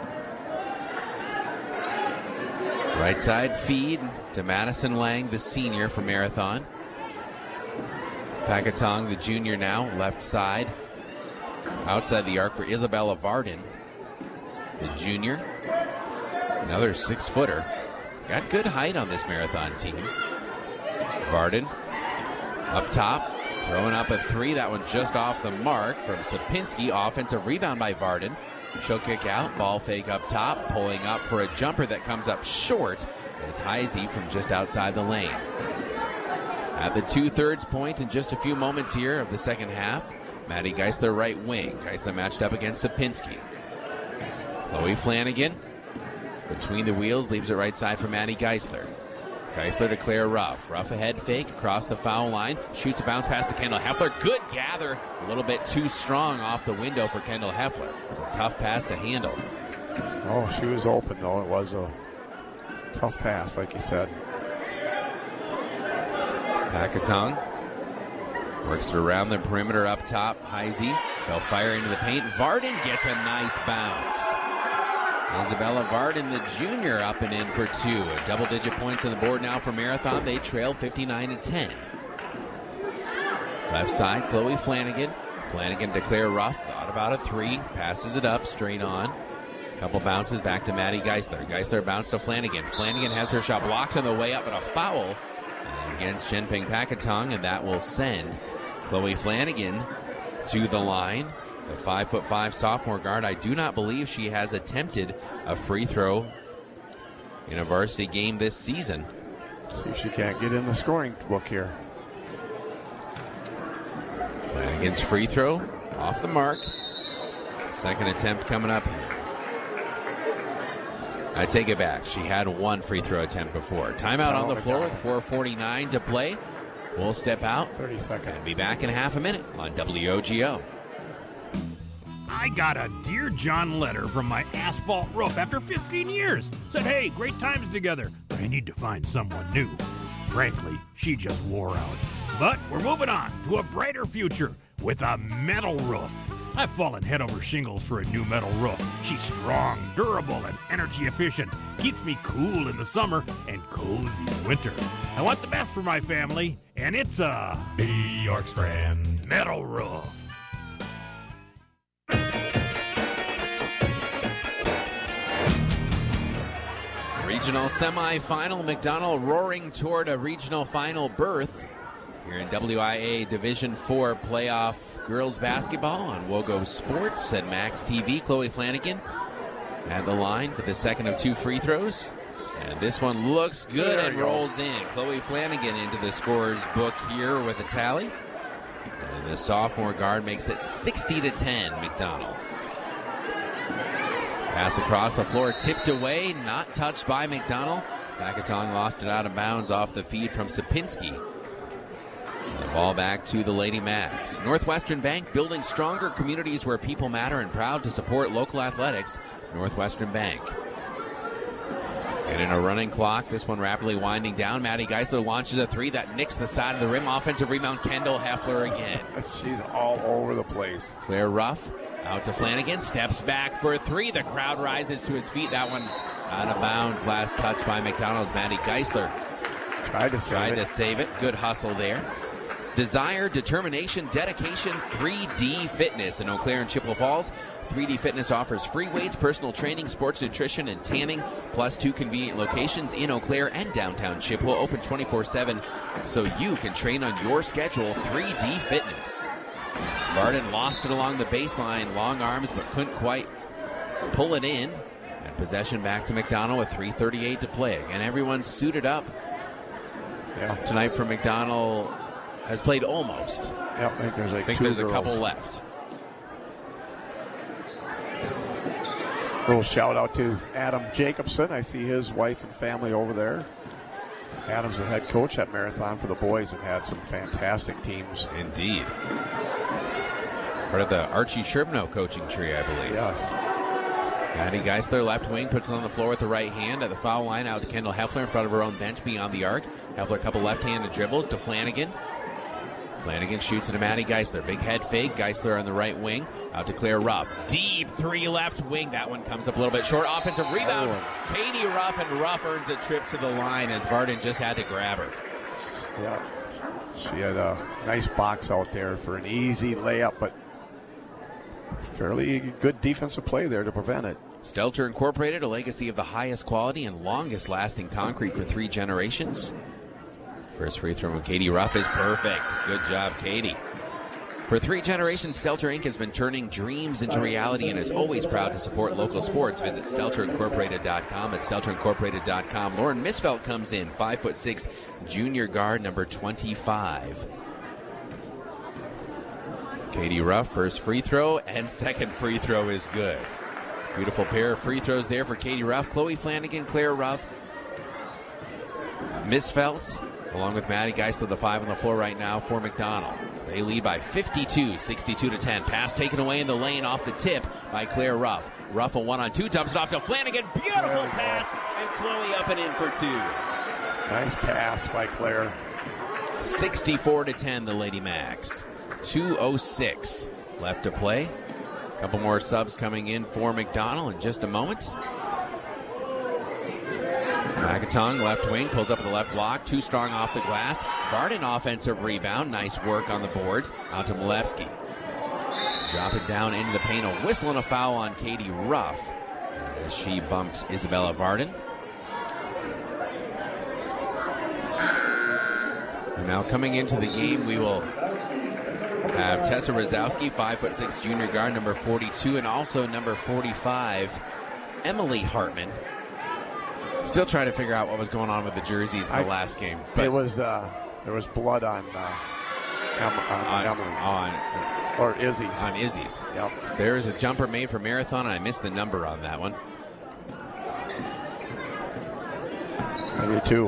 Right side feed to Madison Lang, the senior for Marathon. Pakatong, the junior now, left side. Outside the arc for Isabella Varden, the junior. Another six-footer. Got good height on this Marathon team. Varden up top, throwing up a three. That one just off the mark from Sapinski. Offensive rebound by Varden. She'll kick out, ball fake up top, pulling up for a jumper that comes up short is Heisey from just outside the lane. At the two-thirds point in just a few moments here of the second half, Maddie Geisler right wing. Geisler matched up against Sapinski. Chloe Flanagan between the wheels, leaves it right side for Maddie Geisler. Geisler to Claire Ruff. Ruff a head fake across the foul line. Shoots a bounce pass to Kendall Heffler. Good gather. A little bit too strong off the window for Kendall Heffler. It's a tough pass to handle. Oh, she was open, though. It was a tough pass, like you said. Pakatong works it around the perimeter up top. Heisey, they'll fire into the paint. Varden gets a nice bounce. Isabella Varden, the junior, up and in for two. Double-digit points on the board now for Marathon. They trail fifty-nine to ten. Left side, Chloe Flanagan. Flanagan to Claire Ruff. Thought about a three. Passes it up, straight on. Couple bounces back to Maddie Geisler. Geisler bounced to Flanagan. Flanagan has her shot blocked on the way up, but a foul against Jinping Pakatong, and that will send Chloe Flanagan to the line. The five foot five sophomore guard. I do not believe she has attempted a free throw in a varsity game this season. See if she can't get in the scoring book here. Flanagan's free throw off the mark. Second attempt coming up here. I take it back. She had one free throw attempt before. Timeout on the floor with four forty-nine to play. We'll step out. thirty seconds. And be back in half a minute on W O G O. I got a Dear John letter from my asphalt roof after fifteen years. Said, hey, great times together, but I need to find someone new. Frankly, she just wore out. But we're moving on to a brighter future with a metal roof. I've fallen head over shingles for a new metal roof. She's strong, durable, and energy efficient. Keeps me cool in the summer and cozy in winter. I want the best for my family, and it's a B. York's Friend metal roof. Regional semifinal, McDonell roaring toward a regional final berth here in W I A Division four playoff girls basketball on Wogo Sports and Max T V. Chloe Flanagan at the line for the second of two free throws. And this one looks good and rolls in. Chloe Flanagan into the scorer's book here with a tally. And the sophomore guard makes it sixty to ten, McDonell. Pass across the floor, tipped away, not touched by McDonell. Vacatong lost it out of bounds off the feed from Sapinski. The ball back to the Lady Macs. Northwestern Bank, building stronger communities where people matter and proud to support local athletics. Northwestern Bank. And in a running clock, this one rapidly winding down. Maddie Geisler launches a three that nicks the side of the rim. Offensive rebound, Kendall Heffler again. She's all over the place. Claire Ruff out to Flanagan, steps back for a three. The crowd rises to his feet. That one out of bounds. Last touch by McDonell's Maddie Geisler. Tried to save Tried it. to save it. Good hustle there. Desire, determination, dedication, three D Fitness in Eau Claire and Chippewa Falls. three D Fitness offers free weights, personal training, sports nutrition, and tanning, plus two convenient locations in Eau Claire and downtown Chippewa, open twenty-four seven so you can train on your schedule. three D Fitness. Varden lost it along the baseline, long arms, but couldn't quite pull it in. And possession back to McDonell with three thirty-eight to play. And everyone's suited up yeah. tonight for McDonell. Has played almost. Yeah, I think there's like I think two there's girls. a couple left. Little shout out to Adam Jacobson. I see his wife and family over there. Adam's the head coach at Marathon for the boys and had some fantastic teams. Indeed. Part of the Archie Sherbino coaching tree, I believe. Yes. Maddie Geisler, left wing, puts it on the floor with the right hand at the foul line out to Kendall Heffler in front of her own bench beyond the arc. Heffler a couple left-handed dribbles to Flanagan. Flanagan shoots it to Maddie Geisler. Big head fake. Geisler on the right wing. Out to Claire Ruff. Deep three left wing. That one comes up a little bit short. Offensive rebound. Oh. Katie Ruff, and Ruff earns a trip to the line as Varden just had to grab her. Yeah. She had a nice box out there for an easy layup, but fairly good defensive play there to prevent it. Stelter Incorporated, a legacy of the highest quality and longest lasting concrete for three generations. First free throw from Katie Ruff is perfect. Good job, Katie. For three generations, Stelter Incorporated has been turning dreams into reality and is always proud to support local sports. Visit Stelter Incorporated dot com at Stelter Incorporated dot com. Lauren Misfelt comes in, five foot six, junior guard, number twenty-five. Katie Ruff, first free throw, and second free throw is good. Beautiful pair of free throws there for Katie Ruff. Chloe Flanagan, Claire Ruff, Misfelt, along with Maddie Geisler, the five on the floor right now for McDonell. So they lead by fifty-two, sixty-two to ten. Pass taken away in the lane off the tip by Claire Ruff. Ruff a one-on-two, dumps it off to Flanagan. Beautiful pass, and Chloe up and in for two. Nice pass by Claire. sixty-four to ten, the Lady Macs. two oh six left to play. A couple more subs coming in for McDonell in just a moment. Vacatong, left wing, pulls up at the left block. Too strong off the glass. Varden offensive rebound. Nice work on the boards. Out to Malevsky. Drop it down into the paint. A whistle and a foul on Katie Ruff as she bumps Isabella Varden. And now coming into the game, we will have Tessa Rozowski, five foot six junior guard, number forty-two, and also number forty-five, Emily Hartman. Still trying to figure out what was going on with the jerseys in the I, last game. But it was uh, there was blood on uh, em, on, on Emily's. On or Izzy's. On Izzy's. Yep. There is a jumper made for Marathon, and I missed the number on that one. I did too.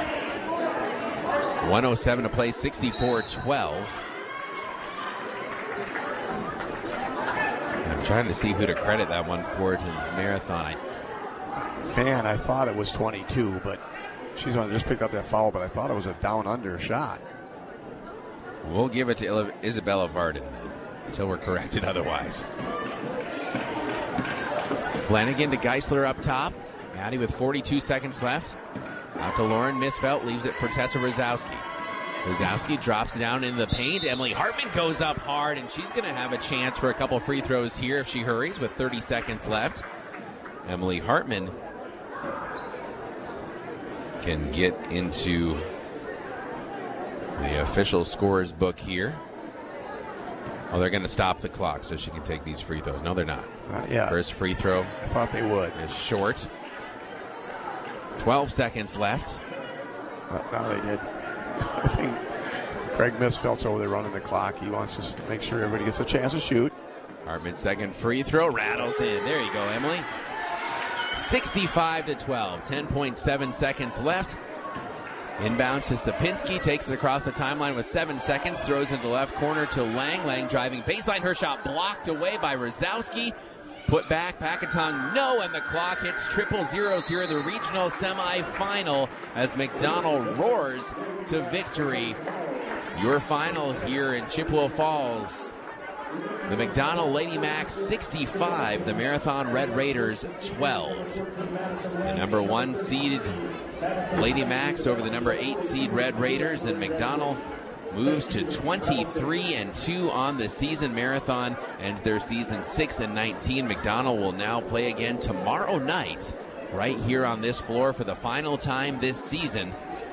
one oh seven to play, sixty-four twelve. I'm trying to see who to credit that one for to Marathon. Man, I thought it was twenty-two, but she's going to just pick up that foul, but I thought it was a down-under shot. We'll give it to Isabella Varden until we're corrected otherwise. Flanagan to Geisler up top. Maddie with forty-two seconds left. Out to Lauren Misfelt, leaves it for Tessa Rosowski. Rosowski drops it down into the paint. Emily Hartman goes up hard, and she's going to have a chance for a couple free throws here if she hurries with thirty seconds left. Emily Hartman can get into the official scorer's book here. Oh, they're going to stop the clock so she can take these free throws. No, they're not. Not yet. First free throw. I thought they would. Is short. twelve seconds left. Uh, no, they did. I think Craig Misfelt's over there running the clock. He wants us to make sure everybody gets a chance to shoot. Hartman's second free throw rattles in. There you go, Emily. sixty-five to twelve. ten point seven seconds left. Inbounds to Sapinski, takes it across the timeline with seven seconds, throws into the left corner to Lang. Lang driving baseline, her shot blocked away by Rosowski. Put back, Packatong, no, and the clock hits triple zeros here in the regional semifinal as McDonald roars to victory. Your final here in Chippewa Falls. The McDonald Lady Macs sixty-five, the Marathon Red Raiders twelve. The number one seeded Lady Macs over the number eight seed Red Raiders, and McDonald moves to twenty-three and two on the season. Marathon ends their season six and nineteen. McDonald will now play again tomorrow night right here on this floor for the final time this season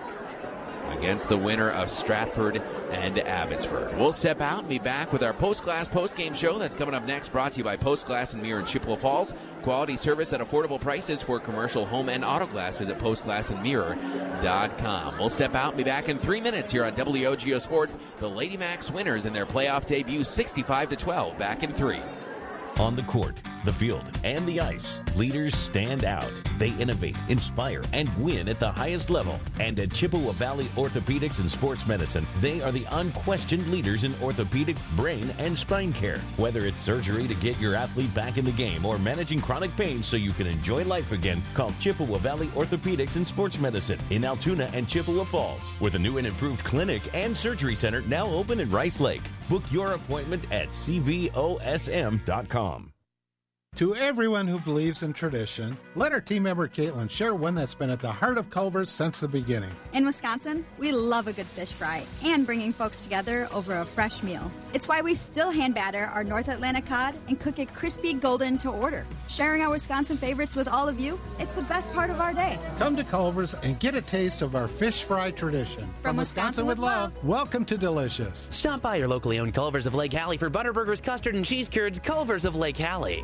against the winner of Stratford and Abbotsford. We'll step out and be back with our Post Glass post-game show. That's coming up next, brought to you by Post Glass and Mirror in Chippewa Falls. Quality service at affordable prices for commercial, home, and auto glass. Visit post glass and mirror dot com. We'll step out and be back in three minutes here on W O G O Sports. The Lady Macs winners in their playoff debut, sixty-five to twelve. Back in three. On the court, the field, and the ice, leaders stand out. They innovate, inspire, and win at the highest level. And at Chippewa Valley Orthopedics and Sports Medicine, they are the unquestioned leaders in orthopedic, brain, and spine care. Whether it's surgery to get your athlete back in the game or managing chronic pain so you can enjoy life again, call Chippewa Valley Orthopedics and Sports Medicine in Altoona and Chippewa Falls, with a new and improved clinic and surgery center now open in Rice Lake. Book your appointment at C V O S M dot com. To everyone who believes in tradition, let our team member Caitlin share one that's been at the heart of Culver's since the beginning. In Wisconsin, we love a good fish fry and bringing folks together over a fresh meal. It's why we still hand batter our North Atlantic cod and cook it crispy golden to order. Sharing our Wisconsin favorites with all of you, it's the best part of our day. Come to Culver's and get a taste of our fish fry tradition. From, From Wisconsin, Wisconsin with love. love, welcome to Delicious. Stop by your locally owned Culver's of Lake Hallie for Butterburgers, custard, and cheese curds. Culver's of Lake Hallie.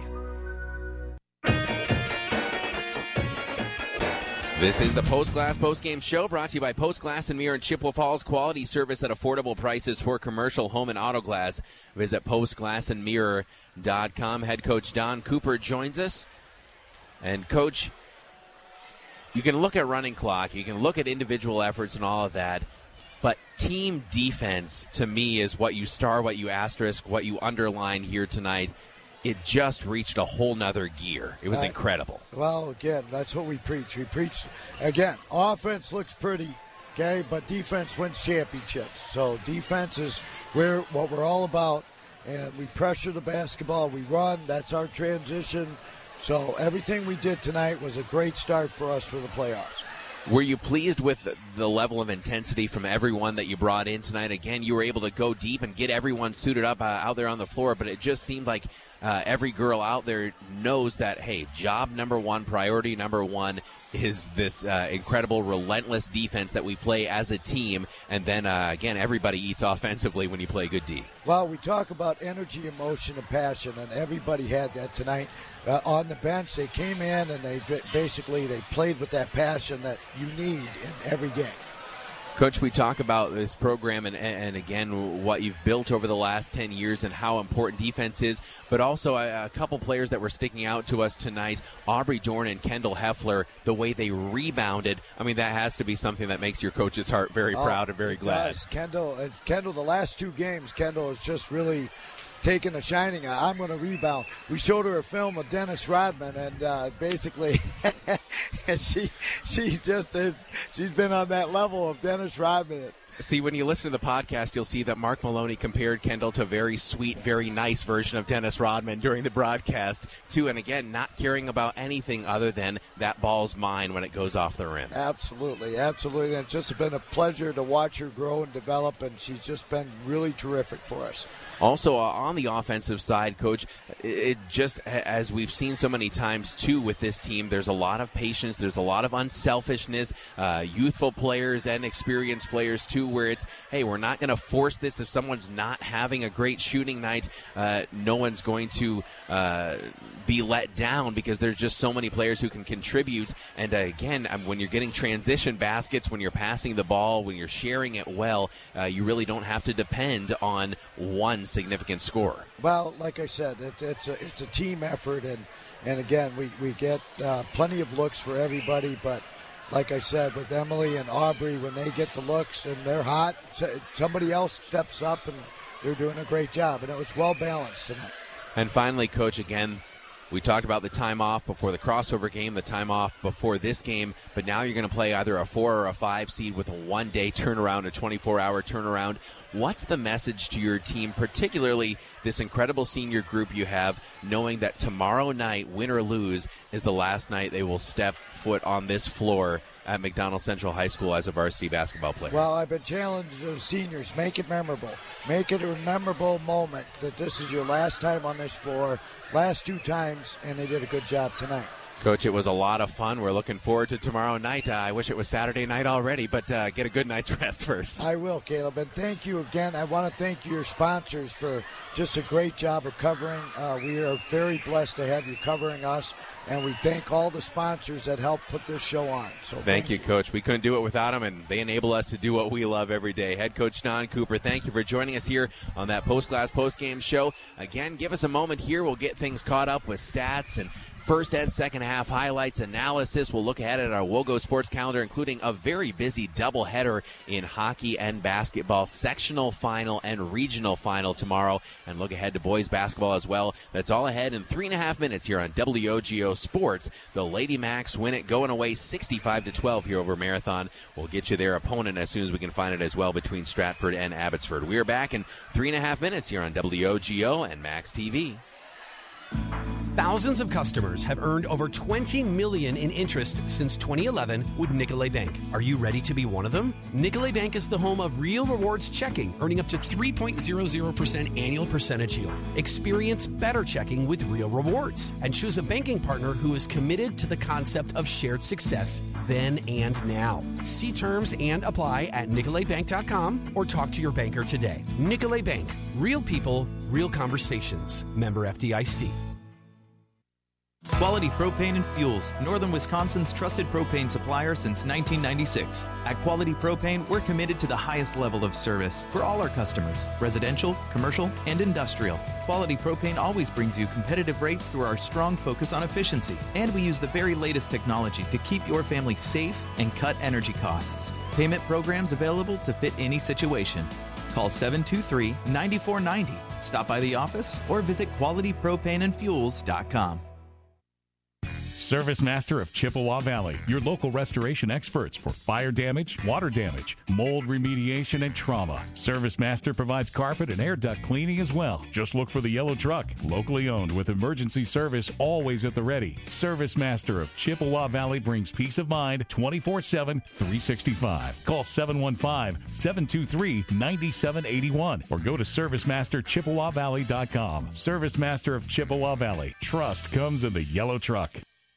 This is the Post Glass Post-Game Show, brought to you by Post Glass and Mirror in Chippewa Falls. Quality service at affordable prices for commercial, home, and auto glass. Visit post glass and mirror dot com. Head coach Don Cooper joins us. And, Coach, you can look at running clock, you can look at individual efforts and all of that, but team defense, to me, is what you star, what you asterisk, what you underline here tonight. It just reached a whole nother gear. It was uh, incredible. Well, again, that's what we preach. We preach, again, offense looks pretty, okay, but defense wins championships. So defense is where what we're all about, and we pressure the basketball. We run. That's our transition. So everything we did tonight was a great start for us for the playoffs. Were you pleased with the level of intensity from everyone that you brought in tonight? Again, you were able to go deep and get everyone suited up uh, out there on the floor, but it just seemed like uh, every girl out there knows that, hey, job number one, priority number one is this uh, incredible, relentless defense that we play as a team. And then, uh, again, everybody eats offensively when you play good D. Well, we talk about energy, emotion, and passion, and everybody had that tonight. Uh, on the bench, they came in and they basically they played with that passion that you need in every game. Coach, we talk about this program and, and again, what you've built over the last ten years and how important defense is, but also a, a couple players that were sticking out to us tonight, Aubrey Dorn and Kendall Heffler, the way they rebounded. I mean, that has to be something that makes your coach's heart very oh, proud and very glad. Does. Kendall, uh, Kendall, the last two games, Kendall has just really taking a shining. I'm going to rebound. We showed her a film of Dennis Rodman, and uh, basically, and she she just is, she's been on that level of Dennis Rodman. See, when you listen to the podcast, you'll see that Mark Maloney compared Kendall to a very sweet, very nice version of Dennis Rodman during the broadcast, too. And again, not caring about anything other than that ball's mine when it goes off the rim. Absolutely, absolutely. And it's just been a pleasure to watch her grow and develop, and she's just been really terrific for us. Also, uh, on the offensive side, Coach, it just, as we've seen so many times, too, with this team, there's a lot of patience, there's a lot of unselfishness, uh, youthful players and experienced players, too, where it's, hey, we're not going to force this. If someone's not having a great shooting night, uh, no one's going to uh, be let down because there's just so many players who can contribute. And uh, again, um, when you're getting transition baskets, when you're passing the ball, when you're sharing it well, uh, you really don't have to depend on one significant score. Well, like I said, it, it's a it's a team effort, and and again, we we get uh, plenty of looks for everybody, but like I said, with Emily and Aubrey, when they get the looks and they're hot, somebody else steps up and they're doing a great job, and it was well balanced tonight. And finally, Coach, again, we talked about the time off before the crossover game, the time off before this game, but now you're going to play either a four or a five seed with a one-day turnaround, a twenty-four hour turnaround. What's the message to your team, particularly this incredible senior group you have, knowing that tomorrow night, win or lose, is the last night they will step foot on this floor at McDonald Central High School as a varsity basketball player? Well, I've been challenged to seniors, make it memorable. Make it a memorable moment that this is your last time on this floor, last two times, and they did a good job tonight. Coach, it was a lot of fun. We're looking forward to tomorrow night. Uh, I wish it was Saturday night already, but uh, get a good night's rest first. I will, Caleb, and thank you again. I want to thank your sponsors for just a great job of covering. Uh, we are very blessed to have you covering us, and we thank all the sponsors that help put this show on. So thank, thank you, you, Coach. We couldn't do it without them, and they enable us to do what we love every day. Head Coach Don Cooper, thank you for joining us here on that post-class, post-game show. Again, give us a moment here. We'll get things caught up with stats and first and second half highlights, analysis. We'll look ahead at our Wogo Sports calendar, including a very busy doubleheader in hockey and basketball, sectional final and regional final tomorrow, and look ahead to boys basketball as well. That's all ahead in three and a half minutes here on W O G O Sports. The Lady Macs win it, going away sixty-five to twelve here over Marathon. We'll get you their opponent as soon as we can find it as well between Stratford and Abbotsford. We are back in three and a half minutes here on W O G O and Max T V. Thousands of customers have earned over twenty million dollars in interest since twenty eleven with Nicolet Bank. Are you ready to be one of them? Nicolet Bank is the home of Real Rewards Checking, earning up to three point zero zero percent annual percentage yield. Experience better checking with Real Rewards and choose a banking partner who is committed to the concept of shared success then and now. See terms and apply at nicolet bank dot com or talk to your banker today. Nicolet Bank. Real people, real conversations. Member F D I C. Quality Propane and Fuels, Northern Wisconsin's trusted propane supplier since nineteen ninety-six. At Quality Propane, we're committed to the highest level of service for all our customers, residential, commercial, and industrial. Quality Propane always brings you competitive rates through our strong focus on efficiency, and we use the very latest technology to keep your family safe and cut energy costs. Payment programs available to fit any situation. Call seven two three, nine four nine zero, stop by the office, or visit quality propane and fuels dot com. Service Master of Chippewa Valley, your local restoration experts for fire damage, water damage, mold remediation, and trauma. Service Master provides carpet and air duct cleaning as well. Just look for the yellow truck, locally owned with emergency service always at the ready. Service Master of Chippewa Valley brings peace of mind twenty-four seven, three sixty-five. Call seven one five, seven two three, nine seven eight one or go to service master chippewa valley dot com. Service Master of Chippewa Valley. Trust comes in the yellow truck.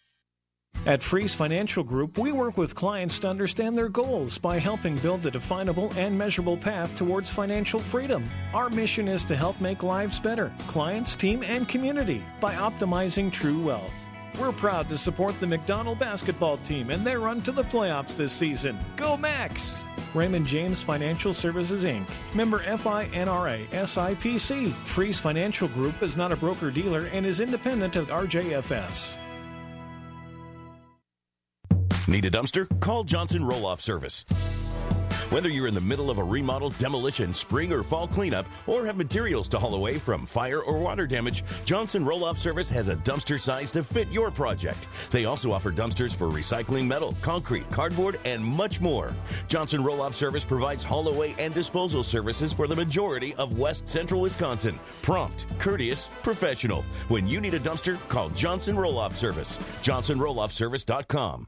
At Freeze Financial Group, we work with clients to understand their goals by helping build a definable and measurable path towards financial freedom. Our mission is to help make lives better, clients, team, and community, by optimizing true wealth. We're proud to support the McDonald basketball team and their run to the playoffs this season. Go Max! Raymond James Financial Services, Incorporated. Member F I N R A S I P C. Freeze Financial Group is not a broker-dealer and is independent of R J F S. Need a dumpster? Call Johnson Roll-Off Service. Whether you're in the middle of a remodel, demolition, spring or fall cleanup, or have materials to haul away from fire or water damage, Johnson Roll-Off Service has a dumpster size to fit your project. They also offer dumpsters for recycling metal, concrete, cardboard, and much more. Johnson Roll-Off Service provides haul away and disposal services for the majority of West Central Wisconsin. Prompt, courteous, professional. When you need a dumpster, call Johnson Roll-Off Service. johnson roll off service dot com.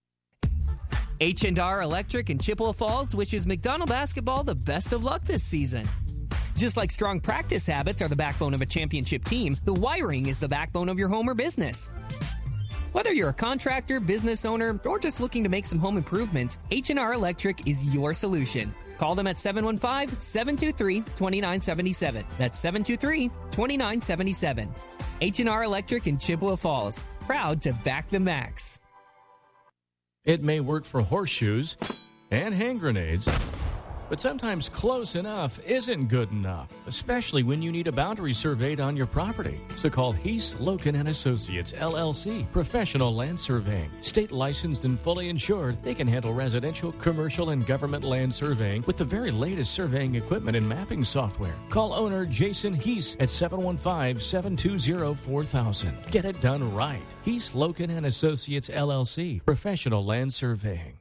H and R Electric in Chippewa Falls wishes McDonald basketball the best of luck this season. Just like strong practice habits are the backbone of a championship team, the wiring is the backbone of your home or business. Whether you're a contractor, business owner, or just looking to make some home improvements, H and R Electric is your solution. Call them at seven one five, seven two three, two nine seven seven. That's seven two three, two nine seven seven. H and R Electric in Chippewa Falls. Proud to back the Max. It may work for horseshoes and hand grenades, but sometimes close enough isn't good enough, especially when you need a boundary surveyed on your property. So call Heese, Loken and Associates, L L C, Professional Land Surveying. State licensed and fully insured, they can handle residential, commercial, and government land surveying with the very latest surveying equipment and mapping software. Call owner Jason Heese at seven one five, seven two zero, four thousand. Get it done right. Heese, Loken and Associates, L L C, Professional Land Surveying.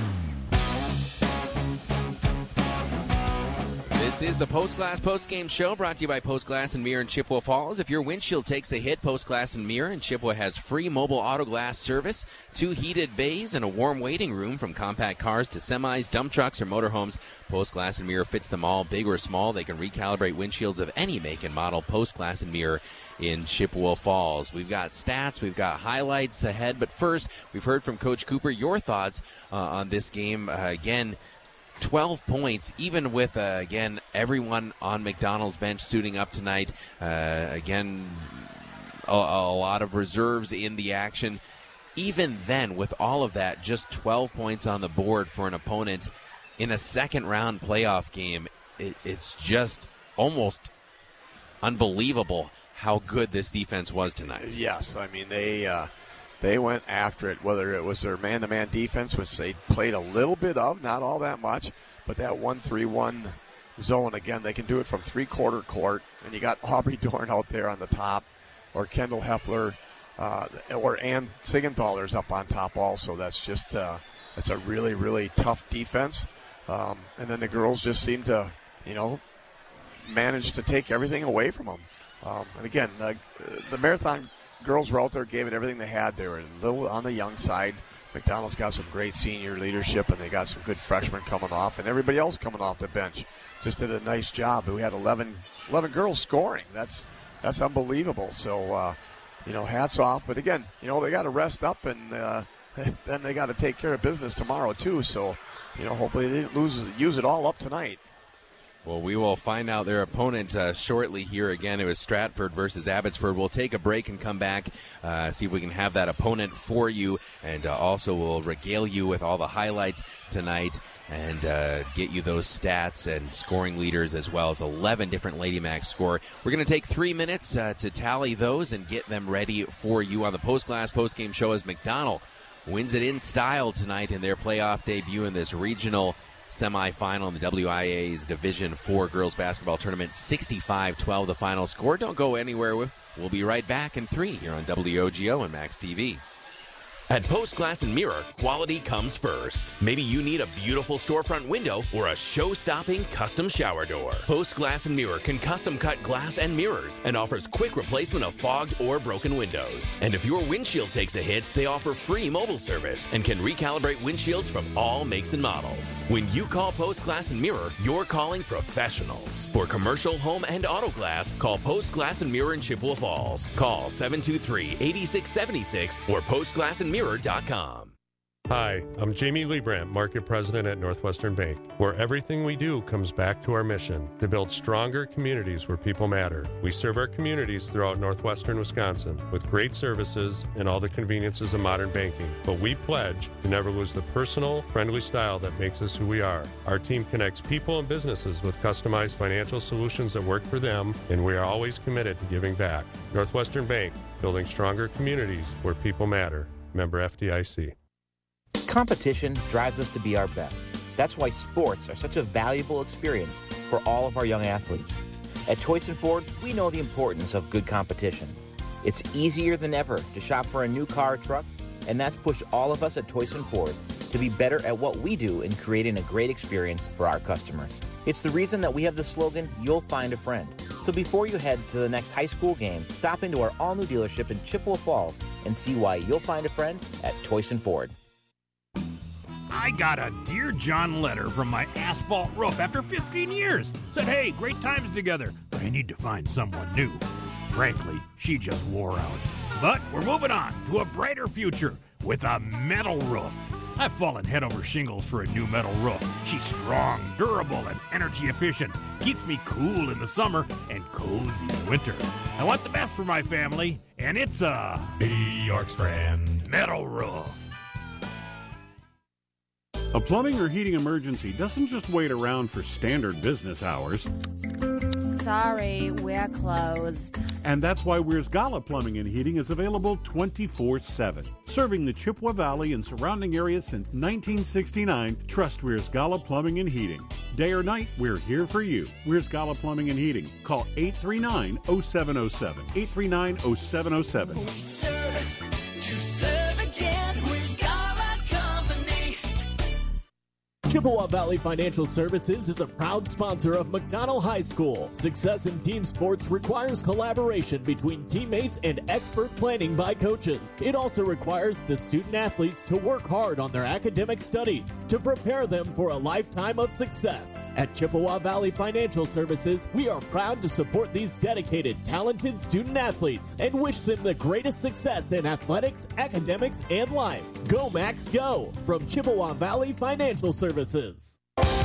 This is the Post Glass Post Game Show, brought to you by Post Glass and Mirror in Chippewa Falls. If your windshield takes a hit, Post Glass and Mirror in Chippewa has free mobile auto glass service, two heated bays, and a warm waiting room. From compact cars to semis, dump trucks, or motorhomes, Post Glass and Mirror fits them all, big or small. They can recalibrate windshields of any make and model. Post Glass and Mirror in Chippewa Falls. We've got stats, we've got highlights ahead, but first, we've heard from Coach Cooper. Your thoughts uh, on this game. Uh, again, twelve points, even with, uh, again, everyone on McDonald's bench suiting up tonight. Uh, again, a, a lot of reserves in the action. Even then, with all of that, just twelve points on the board for an opponent in a second-round playoff game. It, it's just almost unbelievable how good this defense was tonight. Yes, I mean, they... Uh... They went after it, whether it was their man-to-man defense, which they played a little bit of, not all that much, but that one three one zone, again, they can do it from three-quarter court, and you got Aubrey Dorn out there on the top, or Kendall Heffler, uh, or Ann Sigenthaler's up on top also. That's just uh, that's a really, really tough defense. Um, and then the girls just seem to, you know, manage to take everything away from them. Um, and again, uh, the Marathon girls were out there, gave it everything they had. They were a little on the young side. McDonald's got some great senior leadership, and they got some good freshmen coming off, and everybody else coming off the bench just did a nice job. We had eleven, eleven girls scoring. That's that's unbelievable. So, uh, you know, hats off. But again, you know, they got to rest up, and uh, then they got to take care of business tomorrow too. So, you know, hopefully they didn't lose use it all up tonight. Well, we will find out their opponent uh, shortly here. Again, it was Stratford versus Abbotsford. We'll take a break and come back, uh, see if we can have that opponent for you, and uh, also we'll regale you with all the highlights tonight and uh, get you those stats and scoring leaders, as well as eleven different Lady Max score. We're going to take three minutes uh, to tally those and get them ready for you on the Post Glass Post Game Show as McDonald wins it in style tonight in their playoff debut in this regional semifinal in the W I A's Division four Girls Basketball Tournament. Sixty-five twelve the final score. Don't go anywhere. We'll be right back in three here on W O G O and Max T V. At Post Glass and Mirror, quality comes first. Maybe you need a beautiful storefront window or a show-stopping custom shower door. Post Glass and Mirror can custom cut glass and mirrors and offers quick replacement of fogged or broken windows. And if your windshield takes a hit, they offer free mobile service and can recalibrate windshields from all makes and models. When you call Post Glass and Mirror, you're calling professionals. For commercial, home, and auto glass, call Post Glass and Mirror in Chippewa Falls. Call seven two three, eight six seven six or post glass and mirror dot com. Hi, I'm Jamie Liebrandt, Market President at Northwestern Bank, where everything we do comes back to our mission, to build stronger communities where people matter. We serve our communities throughout northwestern Wisconsin with great services and all the conveniences of modern banking. But we pledge to never lose the personal, friendly style that makes us who we are. Our team connects people and businesses with customized financial solutions that work for them, and we are always committed to giving back. Northwestern Bank, building stronger communities where people matter. Member F D I C. Competition drives us to be our best. That's why sports are such a valuable experience for all of our young athletes. At Toyson Ford, we know the importance of good competition. It's easier than ever to shop for a new car or truck, and that's pushed all of us at Toyson Ford to be better at what we do in creating a great experience for our customers. It's the reason that we have the slogan, "You'll find a friend." So before you head to the next high school game, stop into our all-new dealership in Chippewa Falls and see why you'll find a friend at Toyson Ford. I got a Dear John letter from my asphalt roof after fifteen years. Said, hey, great times together, but I need to find someone new. Frankly, she just wore out. But we're moving on to a brighter future with a metal roof. I've fallen head over shingles for a new metal roof. She's strong, durable, and energy efficient. Keeps me cool in the summer and cozy in winter. I want the best for my family, and it's a Be York's Friend metal roof. A plumbing or heating emergency doesn't just wait around for standard business hours. Sorry, we're closed. And that's why Weir's Gala Plumbing and Heating is available twenty-four seven. Serving the Chippewa Valley and surrounding areas since nineteen sixty-nine, trust Weir's Gala Plumbing and Heating. Day or night, we're here for you. Weir's Gala Plumbing and Heating. Call eight three nine, oh seven oh seven. eight three nine, oh seven oh seven. Chippewa Valley Financial Services is a proud sponsor of McDonald High School. Success in team sports requires collaboration between teammates and expert planning by coaches. It also requires the student athletes to work hard on their academic studies to prepare them for a lifetime of success. At Chippewa Valley Financial Services, we are proud to support these dedicated, talented student athletes and wish them the greatest success in athletics, academics, and life. Go Max Go! From Chippewa Valley Financial Services. Services.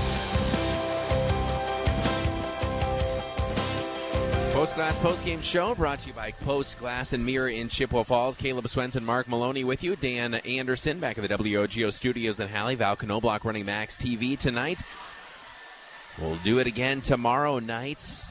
Post Glass Postgame Show brought to you by Post Glass and Mirror in Chippewa Falls. Caleb Swenson, Mark Maloney with you. Dan Anderson back at the W O G O studios in Halle. Val Knobloch running Max T V tonight. We'll do it again tomorrow night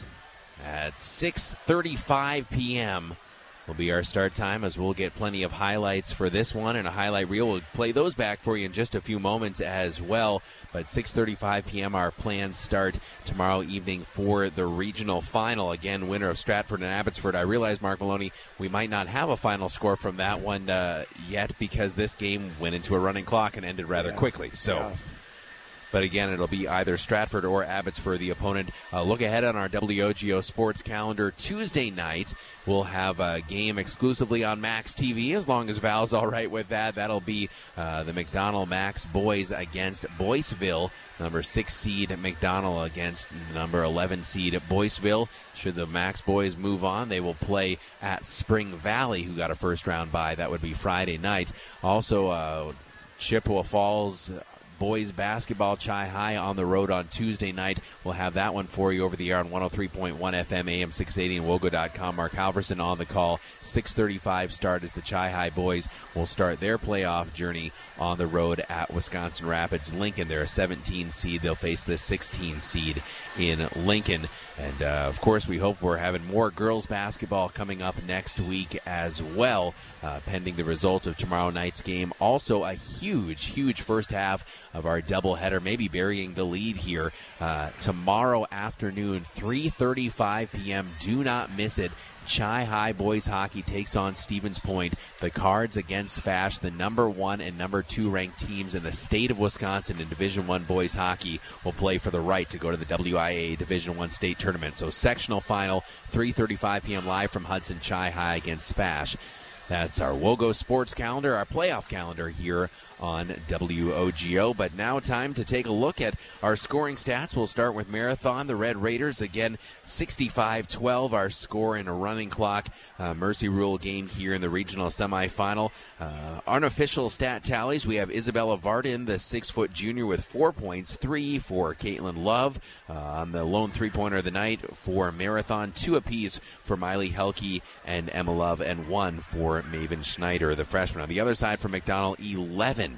at six thirty-five p.m. will be our start time, as we'll get plenty of highlights for this one and a highlight reel. We'll play those back for you in just a few moments as well. But six thirty-five p.m. our plans start tomorrow evening for the regional final. Again, winner of Stratford and Abbotsford. I realize, Mark Maloney, we might not have a final score from that one uh, yet, because this game went into a running clock and ended rather yeah. quickly. So. Yes. But again, it'll be either Stratford or Abbotsford, the opponent. Uh, look ahead on our W O G O sports calendar. Tuesday night, we'll have a game exclusively on Max T V, as long as Val's all right with that. That'll be uh, the McDonald Max boys against Boyceville. Number six seed McDonald against number eleven seed Boyceville. Should the Max boys move on, they will play at Spring Valley, who got a first-round bye. That would be Friday night. Also, uh, Chippewa Falls boys basketball, Chi High on the road on Tuesday night. We'll have that one for you over the air on one oh three point one F M, A M six eighty, and wogo dot com. Mark Halverson on the call. six thirty-five start as the Chi High boys will start their playoff journey on the road at Wisconsin Rapids Lincoln. They're a seventeen seed. They'll face the sixteen seed in Lincoln. And, uh, of course, we hope we're having more girls basketball coming up next week as well, uh, pending the result of tomorrow night's game. Also, a huge, huge first half of our doubleheader, maybe burying the lead here. Uh, tomorrow afternoon, three thirty-five p.m. Do not miss it. Chi High boys hockey takes on Stevens Point. The Cards against Spash, the number one and number two ranked teams in the state of Wisconsin in Division One boys hockey, will play for the right to go to the W I A Division One state tournament. So sectional final, three thirty-five p.m. live from Hudson. Chi High against Spash. That's our WOGO sports calendar, our playoff calendar here on W O G O. But now time to take a look at our scoring stats. We'll start with Marathon. The Red Raiders, again, sixty-five twelve, our score in a running clock. Uh, Mercy Rule game here in the regional semifinal. Uh, unofficial stat tallies, we have Isabella Varden, the six-foot junior, with four points, three for Caitlin Love uh, on the lone three-pointer of the night for Marathon, two apiece for Miley Helke and Emma Love, and one for Maven Schneider, the freshman. On the other side for McDonald, eleven.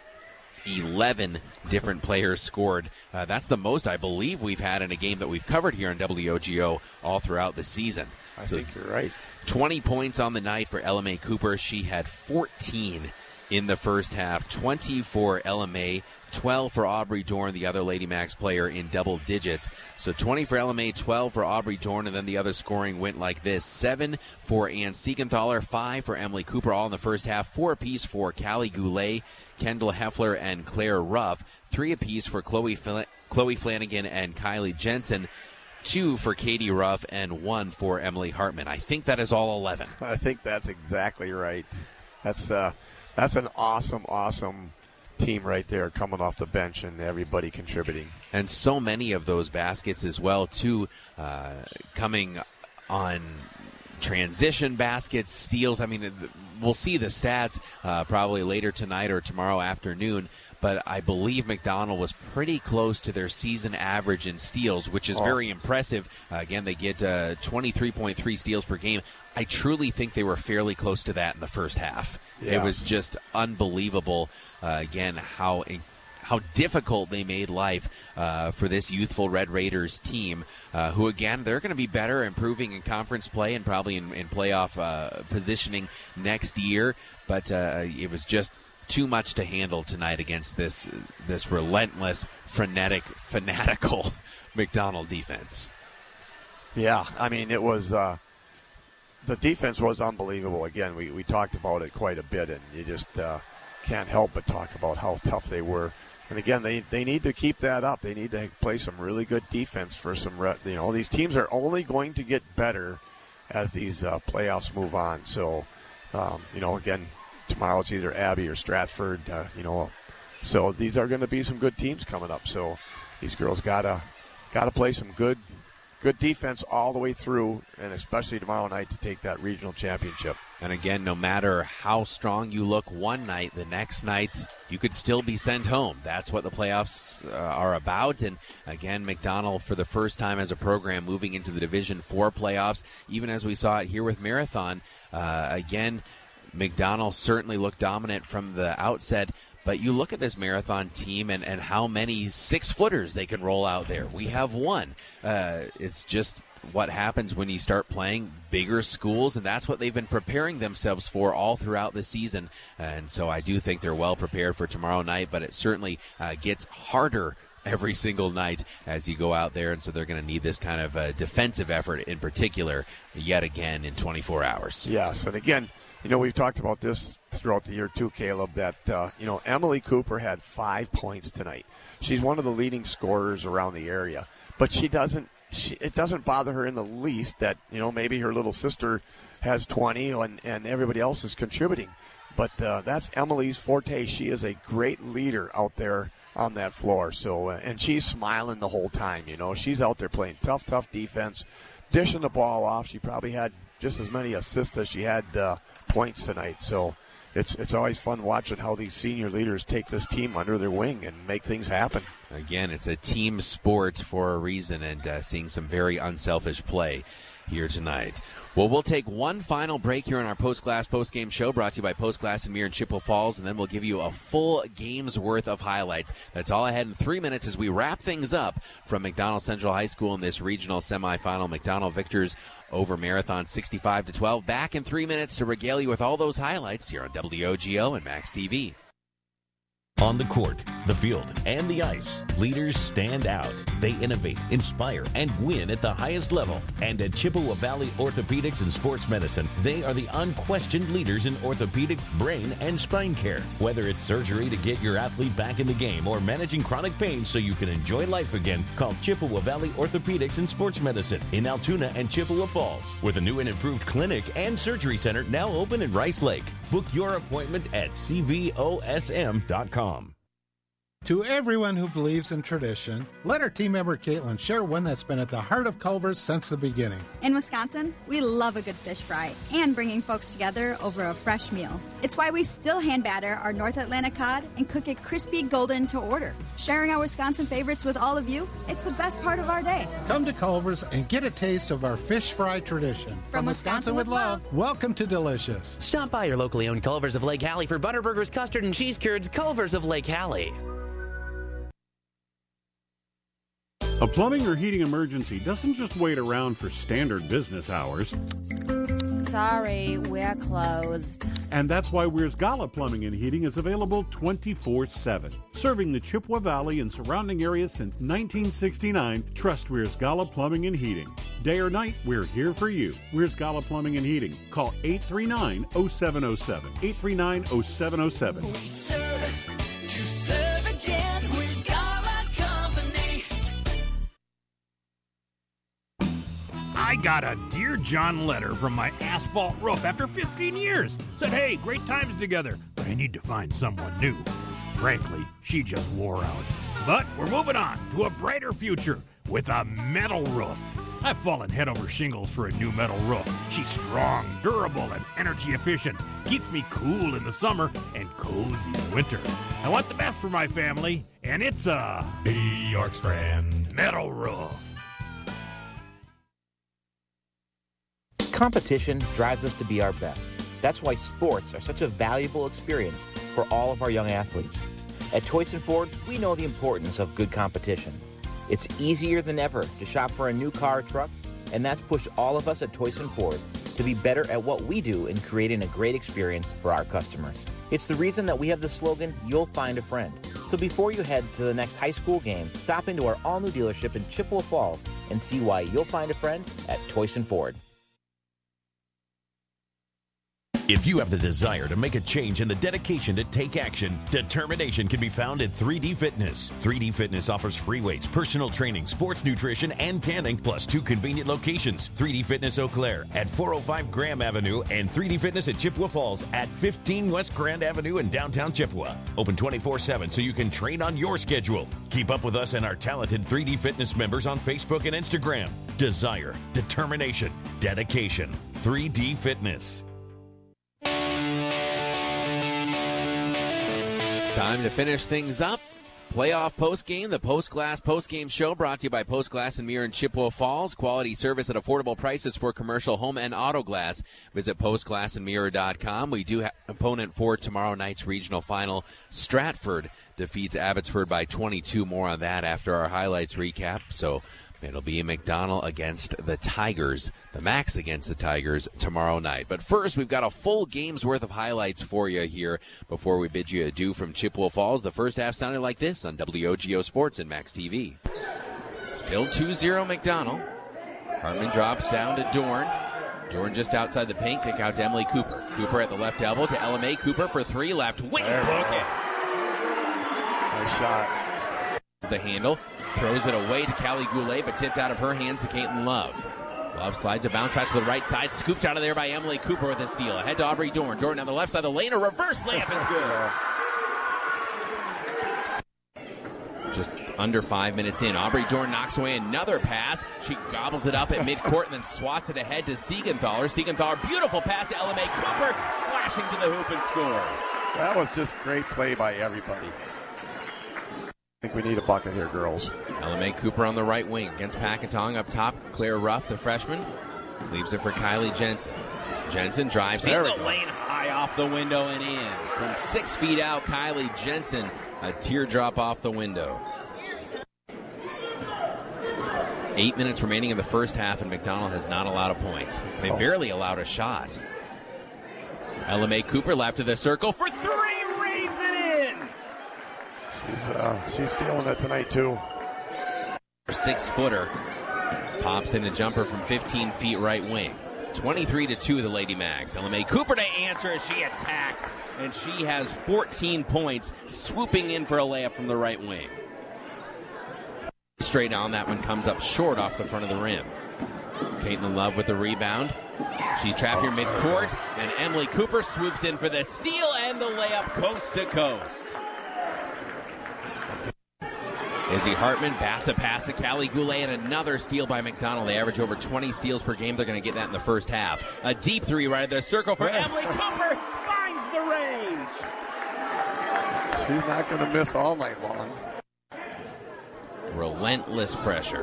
eleven different players scored. Uh, that's the most, I believe, we've had in a game that we've covered here on W O G O all throughout the season. I so think you're right. twenty points on the night for Ella Mae Cooper. She had fourteen in the first half. twenty for Ella May, twelve for Aubrey Dorn, the other Lady Max player, in double digits. So twenty for Ella May, twelve for Aubrey Dorn, and then the other scoring went like this. seven for Ann Siegenthaler, five for Emily Cooper, all in the first half. Four apiece for Callie Goulet, Kendall Heffler, and Claire Ruff. Three apiece for Chloe, Fl- Chloe Flanagan and Kylie Jensen. Two for Katie Ruff, and one for Emily Hartman. I think that is all eleven. I think that's exactly right. That's uh, that's an awesome, awesome team right there, coming off the bench and everybody contributing. And so many of those baskets as well, too, uh, coming on transition baskets, steals. I mean, we'll see the stats uh, probably later tonight or tomorrow afternoon. But I believe McDonald was pretty close to their season average in steals, which is oh. very impressive. Uh, again, they get uh, twenty-three point three steals per game. I truly think they were fairly close to that in the first half. Yes. It was just unbelievable, uh, again, how how difficult they made life uh, for this youthful Red Raiders team, uh, who, again, they're going to be better, improving in conference play and probably in, in playoff uh, positioning next year. But uh, it was just too much to handle tonight against this this relentless, frenetic, fanatical McDonald defense. Yeah, I mean, it was uh, the defense was unbelievable. Again, we, we talked about it quite a bit, and you just uh, can't help but talk about how tough they were. And again, they, they need to keep that up. They need to play some really good defense for some, you know, these teams are only going to get better as these uh, playoffs move on. So, um, you know, again, tomorrow it's either Abbey or Stratford, uh, you know. So these are going to be some good teams coming up. So these girls gotta gotta play some good good defense all the way through, and especially tomorrow night to take that regional championship. And again, no matter how strong you look one night, the next night you could still be sent home. That's what the playoffs uh, are about. And again, McDonald, for the first time as a program, moving into the Division Four playoffs, even as we saw it here with Marathon. Uh, again, McDonald certainly looked dominant from the outset, but you look at this Marathon team and, and how many six-footers they can roll out there. We have one. Uh, it's just what happens when you start playing bigger schools, and that's what they've been preparing themselves for all throughout the season. And so I do think they're well prepared for tomorrow night, but it certainly uh, gets harder every single night as you go out there, and so they're going to need this kind of uh, defensive effort in particular yet again in twenty-four hours. Yes, and again, you know, we've talked about this throughout the year too, Caleb, that, uh, you know, Emily Cooper had five points tonight. She's one of the leading scorers around the area, but she doesn't, she, it doesn't bother her in the least that, you know, maybe her little sister has twenty and, and everybody else is contributing. But uh, that's Emily's forte. She is a great leader out there on that floor. So, uh, and she's smiling the whole time, you know. She's out there playing tough, tough defense, dishing the ball off. She probably had just as many assists as she had uh, points tonight. So it's it's always fun watching how these senior leaders take this team under their wing and make things happen. Again, it's a team sport for a reason, and uh, seeing some very unselfish play here tonight. Well, we'll take one final break here on our Post Glass Post Game Show, brought to you by Post Glass and Mirror in Chippewa Falls, and then we'll give you a full game's worth of highlights. That's all I had in three minutes as we wrap things up from McDonald Central High School in this regional semifinal. McDonald victors over Marathon sixty-five to twelve. Back in three minutes to regale you with all those highlights here on W O G O and Max T V. On the court, the field, and the ice, leaders stand out. They innovate, inspire, and win at the highest level. And at Chippewa Valley Orthopedics and Sports Medicine, they are the unquestioned leaders in orthopedic, brain, and spine care. Whether it's surgery to get your athlete back in the game or managing chronic pain so you can enjoy life again, call Chippewa Valley Orthopedics and Sports Medicine in Altoona and Chippewa Falls, with a new and improved clinic and surgery center now open in Rice Lake. Book your appointment at C V O S M dot com. To everyone who believes in tradition, let our team member Caitlin share one that's been at the heart of Culver's since the beginning. In Wisconsin, we love a good fish fry and bringing folks together over a fresh meal. It's why we still hand batter our North Atlantic cod and cook it crispy golden to order. Sharing our Wisconsin favorites with all of you, it's the best part of our day. Come to Culver's and get a taste of our fish fry tradition. From, From Wisconsin, Wisconsin with love. love, welcome to Delicious. Stop by your locally owned Culver's of Lake Hallie for Butterburgers, custard, and cheese curds. Culver's of Lake Hallie. A plumbing or heating emergency doesn't just wait around for standard business hours. Sorry, we're closed. And that's why Weir's Gala Plumbing and Heating is available twenty-four seven. Serving the Chippewa Valley and surrounding areas since nineteen sixty-nine, trust Weir's Gala Plumbing and Heating. Day or night, we're here for you. Weir's Gala Plumbing and Heating. Call eight three nine, oh seven oh seven. eight three nine, oh seven oh seven. We serve to serve again. Weir's Gala Company. I got a Dear John letter from my asphalt roof after fifteen years. Said, hey, great times together, but I need to find someone new. Frankly, she just wore out. But we're moving on to a brighter future with a metal roof. I've fallen head over shingles for a new metal roof. She's strong, durable, and energy efficient. Keeps me cool in the summer and cozy in winter. I want the best for my family, and it's a Bjorkstrand metal roof. Competition drives us to be our best. That's why sports are such a valuable experience for all of our young athletes. At Toyson Ford, we know the importance of good competition. It's easier than ever to shop for a new car or truck, and that's pushed all of us at Toyson Ford to be better at what we do in creating a great experience for our customers. It's the reason that we have the slogan, you'll find a friend. So before you head to the next high school game, stop into our all-new dealership in Chippewa Falls and see why you'll find a friend at Toyson Ford. If you have the desire to make a change and the dedication to take action, determination can be found at three D Fitness. three D Fitness offers free weights, personal training, sports nutrition, and tanning, plus two convenient locations. three D Fitness Eau Claire at four oh five Graham Avenue and three D Fitness at Chippewa Falls at fifteen West Grand Avenue in downtown Chippewa. Open twenty-four seven so you can train on your schedule. Keep up with us and our talented three D Fitness members on Facebook and Instagram. Desire, determination, dedication. three D Fitness. Time to finish things up. Playoff postgame, the Post Glass postgame show brought to you by Post Glass and Mirror in Chippewa Falls. Quality service at affordable prices for commercial, home, and auto glass. Visit post glass and mirror dot com. We do have an opponent for tomorrow night's regional final. Stratford defeats Abbotsford by twenty-two. More on that after our highlights recap. So it'll be McDonald against the Tigers, the Max against the Tigers tomorrow night. But first, we've got a full game's worth of highlights for you here before we bid you adieu from Chippewa Falls. The first half sounded like this on W O G O Sports and Max T V. Still two zero McDonald. Hartman drops down to Dorn. Dorn just outside the paint, kick out to Emily Cooper. Cooper at the left elbow to Ella May. Cooper for three, left wing. Book it. Nice shot. The handle. Throws it away to Callie Goulet, but tipped out of her hands to Caitlin Love. Love slides a bounce pass to the right side, scooped out of there by Emily Cooper with a steal. Ahead to Aubrey Dorn. Dorn down the left side of the lane, a reverse layup is good. Just under five minutes in, Aubrey Dorn knocks away another pass. She gobbles it up at midcourt and then swats it ahead to Siegenthaler. Siegenthaler, beautiful pass to Ella May Cooper, slashing to the hoop and scores. That was just great play by everybody. I think we need a bucket here, girls. Ella May Cooper on the right wing against Packatong. Up top, Claire Ruff, the freshman, leaves it for Kylie Jensen. Jensen drives in the lane, high off the window and in. From six feet out, Kylie Jensen, a teardrop off the window. Eight minutes remaining in the first half, and McDonald has not allowed a point. They barely allowed a shot. Ella May Cooper left to the circle for three, reads it in! She's uh, she's feeling it tonight, too. Six-footer pops in a jumper from fifteen feet right wing. twenty-three to two, the Lady Mags. Ella May Cooper to answer as she attacks, and she has fourteen points, swooping in for a layup from the right wing. Straight on, that one comes up short off the front of the rim. Caitlin Love with the rebound. She's trapped here midcourt, and Emily Cooper swoops in for the steal and the layup coast to coast. Izzy Hartman bats a pass to Callie Goulet, and another steal by McDonald. They average over twenty steals per game. They're going to get that in the first half. A deep three right at the circle for Emily Cooper. Finds the range. She's not going to miss all night long. Relentless pressure.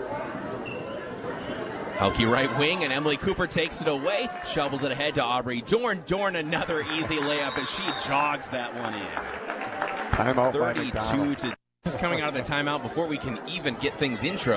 Helke right wing, and Emily Cooper takes it away. Shovels it ahead to Aubrey Dorn. Dorn, another easy layup as she jogs that one in. Timeout by thirty-two to just coming out of the timeout before we can even get things introed.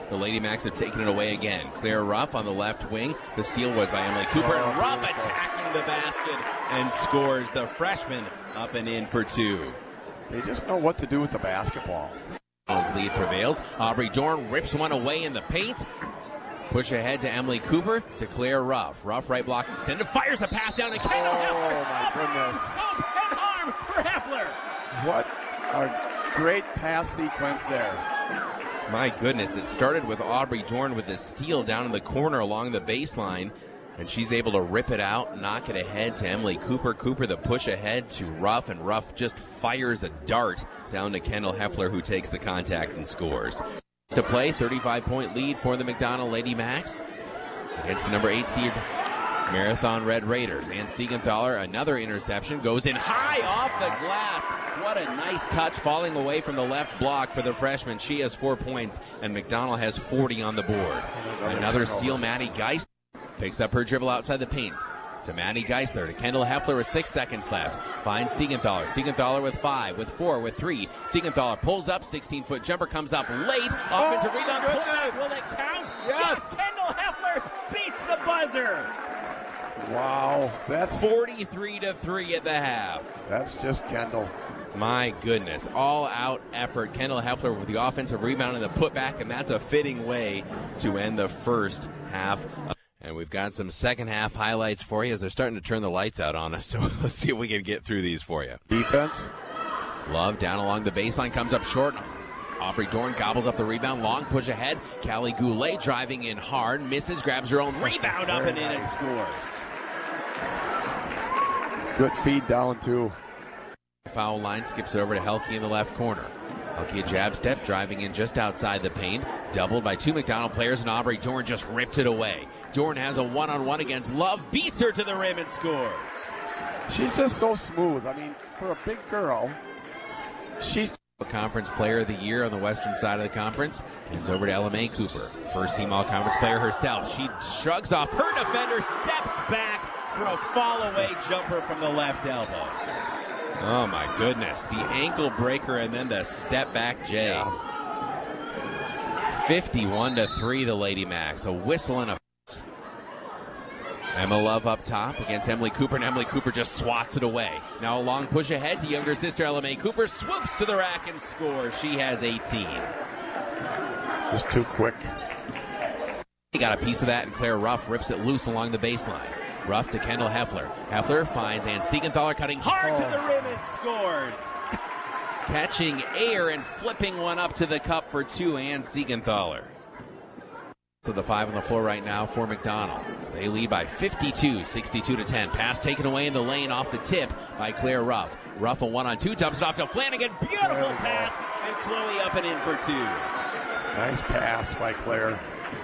The Lady Macs have taken it away again. Claire Ruff on the left wing. The steal was by Emily Cooper. Oh, and Ruff beautiful. attacking the basket and scores. The freshman up and in for two. They just know what to do with the basketball. Lead prevails. Aubrey Dorn rips one away in the paint. Push ahead to Emily Cooper to Claire Ruff. Ruff right block extended. Fires a pass down to Kendall Oh, Heffler. my goodness. Up and arm for Heffler. What a great pass sequence there. My goodness, it started with Aubrey Dorn with the steal down in the corner along the baseline, and she's able to rip it out, knock it ahead to Emily Cooper. Cooper the push ahead to Ruff, and Ruff just fires a dart down to Kendall Heffler, who takes the contact and scores. To play, thirty-five point lead for the McDonald Lady Macs against the number eight seed Marathon Red Raiders. And Siegenthaler, another interception, goes in high off the glass. What a nice touch, falling away from the left block for the freshman. She has four points, and McDonald has forty on the board. Another, another steal, Maddie Geist picks up her dribble outside the paint. To Maddie Geisler, to Kendall Heffler with six seconds left. Finds Siegenthaler. Siegenthaler with five, with four, with three. Siegenthaler pulls up, sixteen-foot jumper comes up late. Offensive Oh, rebound, pull back. Will it count? Yes. Kendall Heffler beats the buzzer. Wow. That's forty-three to three at the half. That's just Kendall. My goodness, all-out effort. Kendall Heffler with the offensive rebound and the putback, and that's a fitting way to end the first half. And we've got some second-half highlights for you as they're starting to turn the lights out on us, so let's see if we can get through these for you. Defense. Love down along the baseline, comes up short. Aubrey Dorn gobbles up the rebound, long push ahead. Callie Goulet driving in hard, misses, grabs her own rebound up and in and scores. Good feed down, too. Foul line, skips it over to Helke in the left corner. Helke a jab step, driving in just outside the paint. Doubled by two McDonald players, and Aubrey Dorn just ripped it away. Dorn has a one-on-one against Love, beats her to the rim and scores. She's just so smooth. I mean, for a big girl, she's... Conference Player of the Year on the western side of the conference. Hands over to Ella Mae Cooper. First team all-conference player herself. She shrugs off her defender, steps back for a fall-away jumper from the left elbow. Oh, my goodness. The ankle breaker and then the step-back J. fifty-one to three, the Lady Macs. A whistle and a... Emma Love up top against Emily Cooper, and Emily Cooper just swats it away. Now a long push ahead to younger sister Ella Mae Cooper, swoops to the rack and scores. She has eighteen. Just too quick. He got a piece of that, and Claire Ruff rips it loose along the baseline. Ruff to Kendall Heffler. Heffler finds Ann Siegenthaler cutting hard oh. to the rim and scores. Catching air and flipping one up to the cup for two, Ann Siegenthaler. To the five on the floor right now for McDonald. As they lead by fifty-two, sixty-two to ten. Pass taken away in the lane off the tip by Claire Ruff. Ruff a one-on-two, dumps it off to Flanagan. Beautiful pass, and Chloe up and in for two. Nice pass by Claire.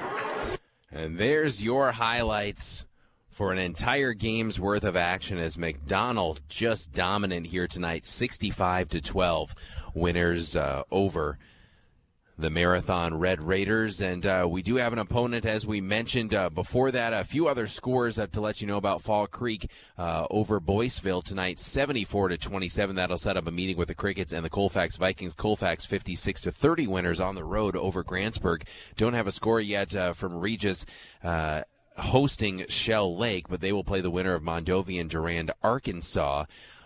And there's your highlights for an entire game's worth of action as McDonald just dominant here tonight, sixty-five to twelve. Winners uh, over the Marathon Red Raiders, and uh, we do have an opponent, as we mentioned uh, before that. A few other scores uh, to let you know about Fall Creek uh, over Boyceville tonight, seventy-four to twenty-seven. That'll set up a meeting with the Crickets and the Colfax Vikings. Colfax fifty-six to thirty winners on the road over Grantsburg. Don't have a score yet uh, from Regis uh, hosting Shell Lake, but they will play the winner of Mondovi and Durand, Arkansas.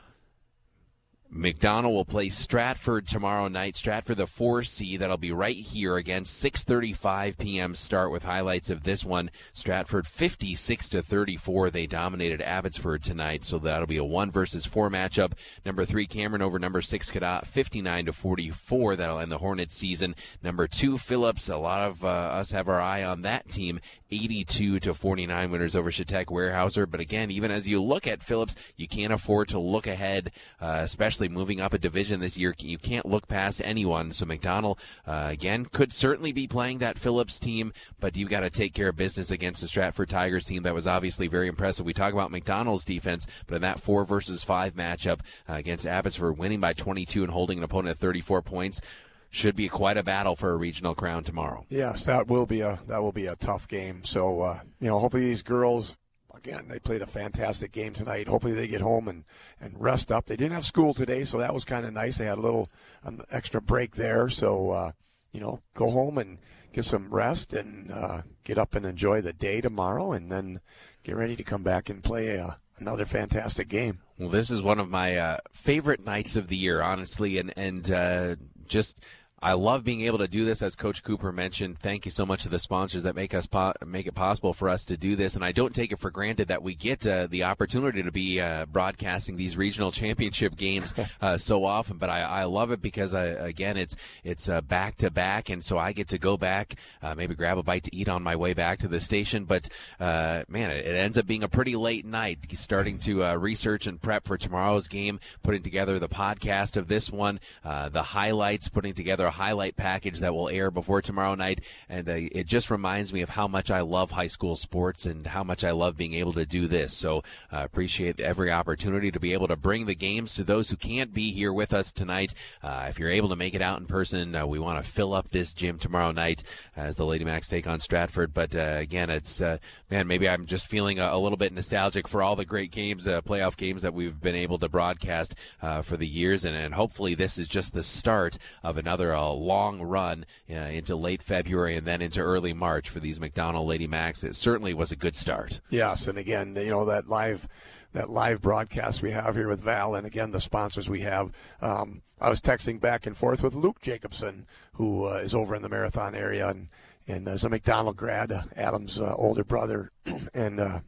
McDonald will play Stratford tomorrow night. Stratford, the four seed. That'll be right here again. six thirty-five p.m. start with highlights of this one. Stratford fifty-six to thirty-four. They dominated Abbotsford tonight, so that'll be a one versus four matchup. Number three, Cameron over number six, Cadott, fifty-nine to forty-four. That'll end the Hornets season. Number two, Phillips. A lot of uh, us have our eye on that team. eighty-two to forty-nine winners over Chautauqua Weyerhaeuser. But again, even as you look at Phillips, you can't afford to look ahead, uh, especially moving up a division this year. You can't look past anyone. So McDonald, uh, again, could certainly be playing that Phillips team, but you've got to take care of business against the Stratford Tigers team that was obviously very impressive. We talk about McDonald's defense, but in that four versus five matchup uh, against Abbotsford, winning by twenty-two and holding an opponent at thirty-four points, should be quite a battle for a regional crown tomorrow. Yes, that will be a that will be a tough game. So uh, you know, hopefully these girls, again, they played a fantastic game tonight. Hopefully they get home and, and rest up. They didn't have school today, so that was kind of nice. They had a little um, extra break there. So uh, you know, go home and get some rest and uh, get up and enjoy the day tomorrow, and then get ready to come back and play uh, another fantastic game. Well, this is one of my uh, favorite nights of the year, honestly, and and uh, just. I love being able to do this, as Coach Cooper mentioned. Thank you so much to the sponsors that make us po- make it possible for us to do this. And I don't take it for granted that we get uh, the opportunity to be uh, broadcasting these regional championship games uh, so often. But I, I love it because, I, again, it's it's uh, back to back, and so I get to go back, uh, maybe grab a bite to eat on my way back to the station. But uh, man, it, it ends up being a pretty late night, starting to uh, research and prep for tomorrow's game, putting together the podcast of this one, uh, the highlights, putting together a highlight package that will air before tomorrow night, and uh, it just reminds me of how much I love high school sports and how much I love being able to do this. So I uh, appreciate every opportunity to be able to bring the games to those who can't be here with us tonight. Uh, if you're able to make it out in person, uh, we want to fill up this gym tomorrow night as the Lady Macs take on Stratford. But uh, again, it's uh, man, maybe I'm just feeling a, a little bit nostalgic for all the great games, uh, playoff games that we've been able to broadcast uh, for the years, and, and hopefully this is just the start of another uh, long run uh, into late February and then into early March for these McDonald Lady Macs. It certainly was a good start. Yes, and again, you know, that live that live broadcast we have here with Val, and again, the sponsors we have. Um, I was texting back and forth with Luke Jacobson, who uh, is over in the Marathon area, and, and is a McDonald grad, uh, Adam's uh, older brother, and uh,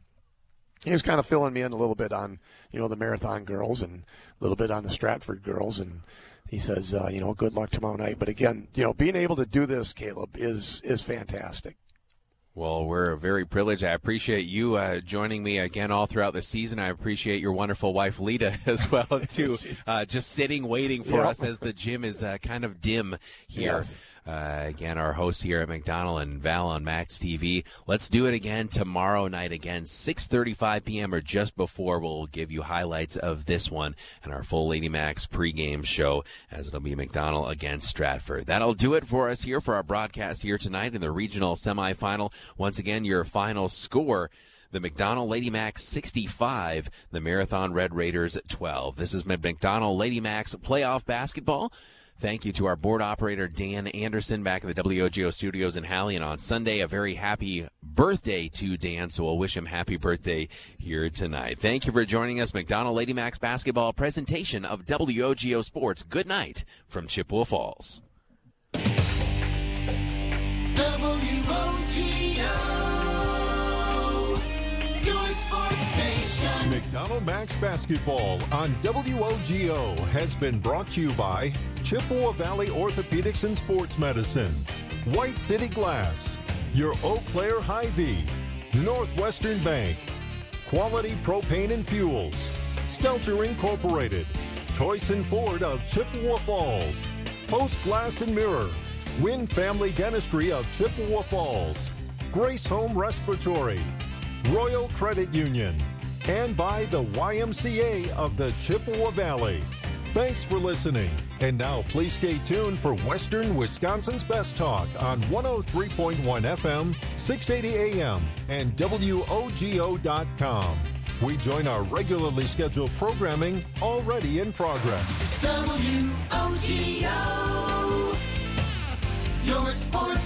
he was kind of filling me in a little bit on, you know, the Marathon girls and a little bit on the Stratford girls, and he says, uh, you know, good luck tomorrow night. But again, you know, being able to do this, Caleb, is is fantastic. Well, we're very privileged. I appreciate you uh, joining me again all throughout the season. I appreciate your wonderful wife, Lita, as well, too, uh, just sitting, waiting for Yep. us as the gym is uh, kind of dim here. Yes. Uh, again, our hosts here at McDonald and Val on Max T V. Let's do it again tomorrow night. Again, six thirty-five p.m. or just before. We'll give you highlights of this one and our full Lady Max pregame show, as it'll be McDonald against Stratford. That'll do it for us here for our broadcast here tonight in the regional semifinal. Once again, your final score: the McDonald Lady Macs sixty-five, the Marathon Red Raiders twelve. This is McDonald Lady Macs playoff basketball. Thank you to our board operator, Dan Anderson, back in the W O G O studios in Halley. And on Sunday, a very happy birthday to Dan, so we'll wish him happy birthday here tonight. Thank you for joining us. McDonald Lady Macs basketball presentation of W O G O Sports. Good night from Chippewa Falls. W O G O, your sports station. McDonald Max Basketball on W O G O has been brought to you by Chippewa Valley Orthopedics and Sports Medicine, White City Glass, your Eau Claire Hy-Vee, Northwestern Bank, Quality Propane and Fuels, Stelter Incorporated, Toyson Ford of Chippewa Falls, Post Glass and Mirror, Wynn Family Dentistry of Chippewa Falls, Grace Home Respiratory, Royal Credit Union, and by the Y M C A of the Chippewa Valley. Thanks for listening. And now please stay tuned for Western Wisconsin's Best Talk on one oh three point one F M, six eighty A M, and W O G O dot com. We join our regularly scheduled programming already in progress. W O G O, your sports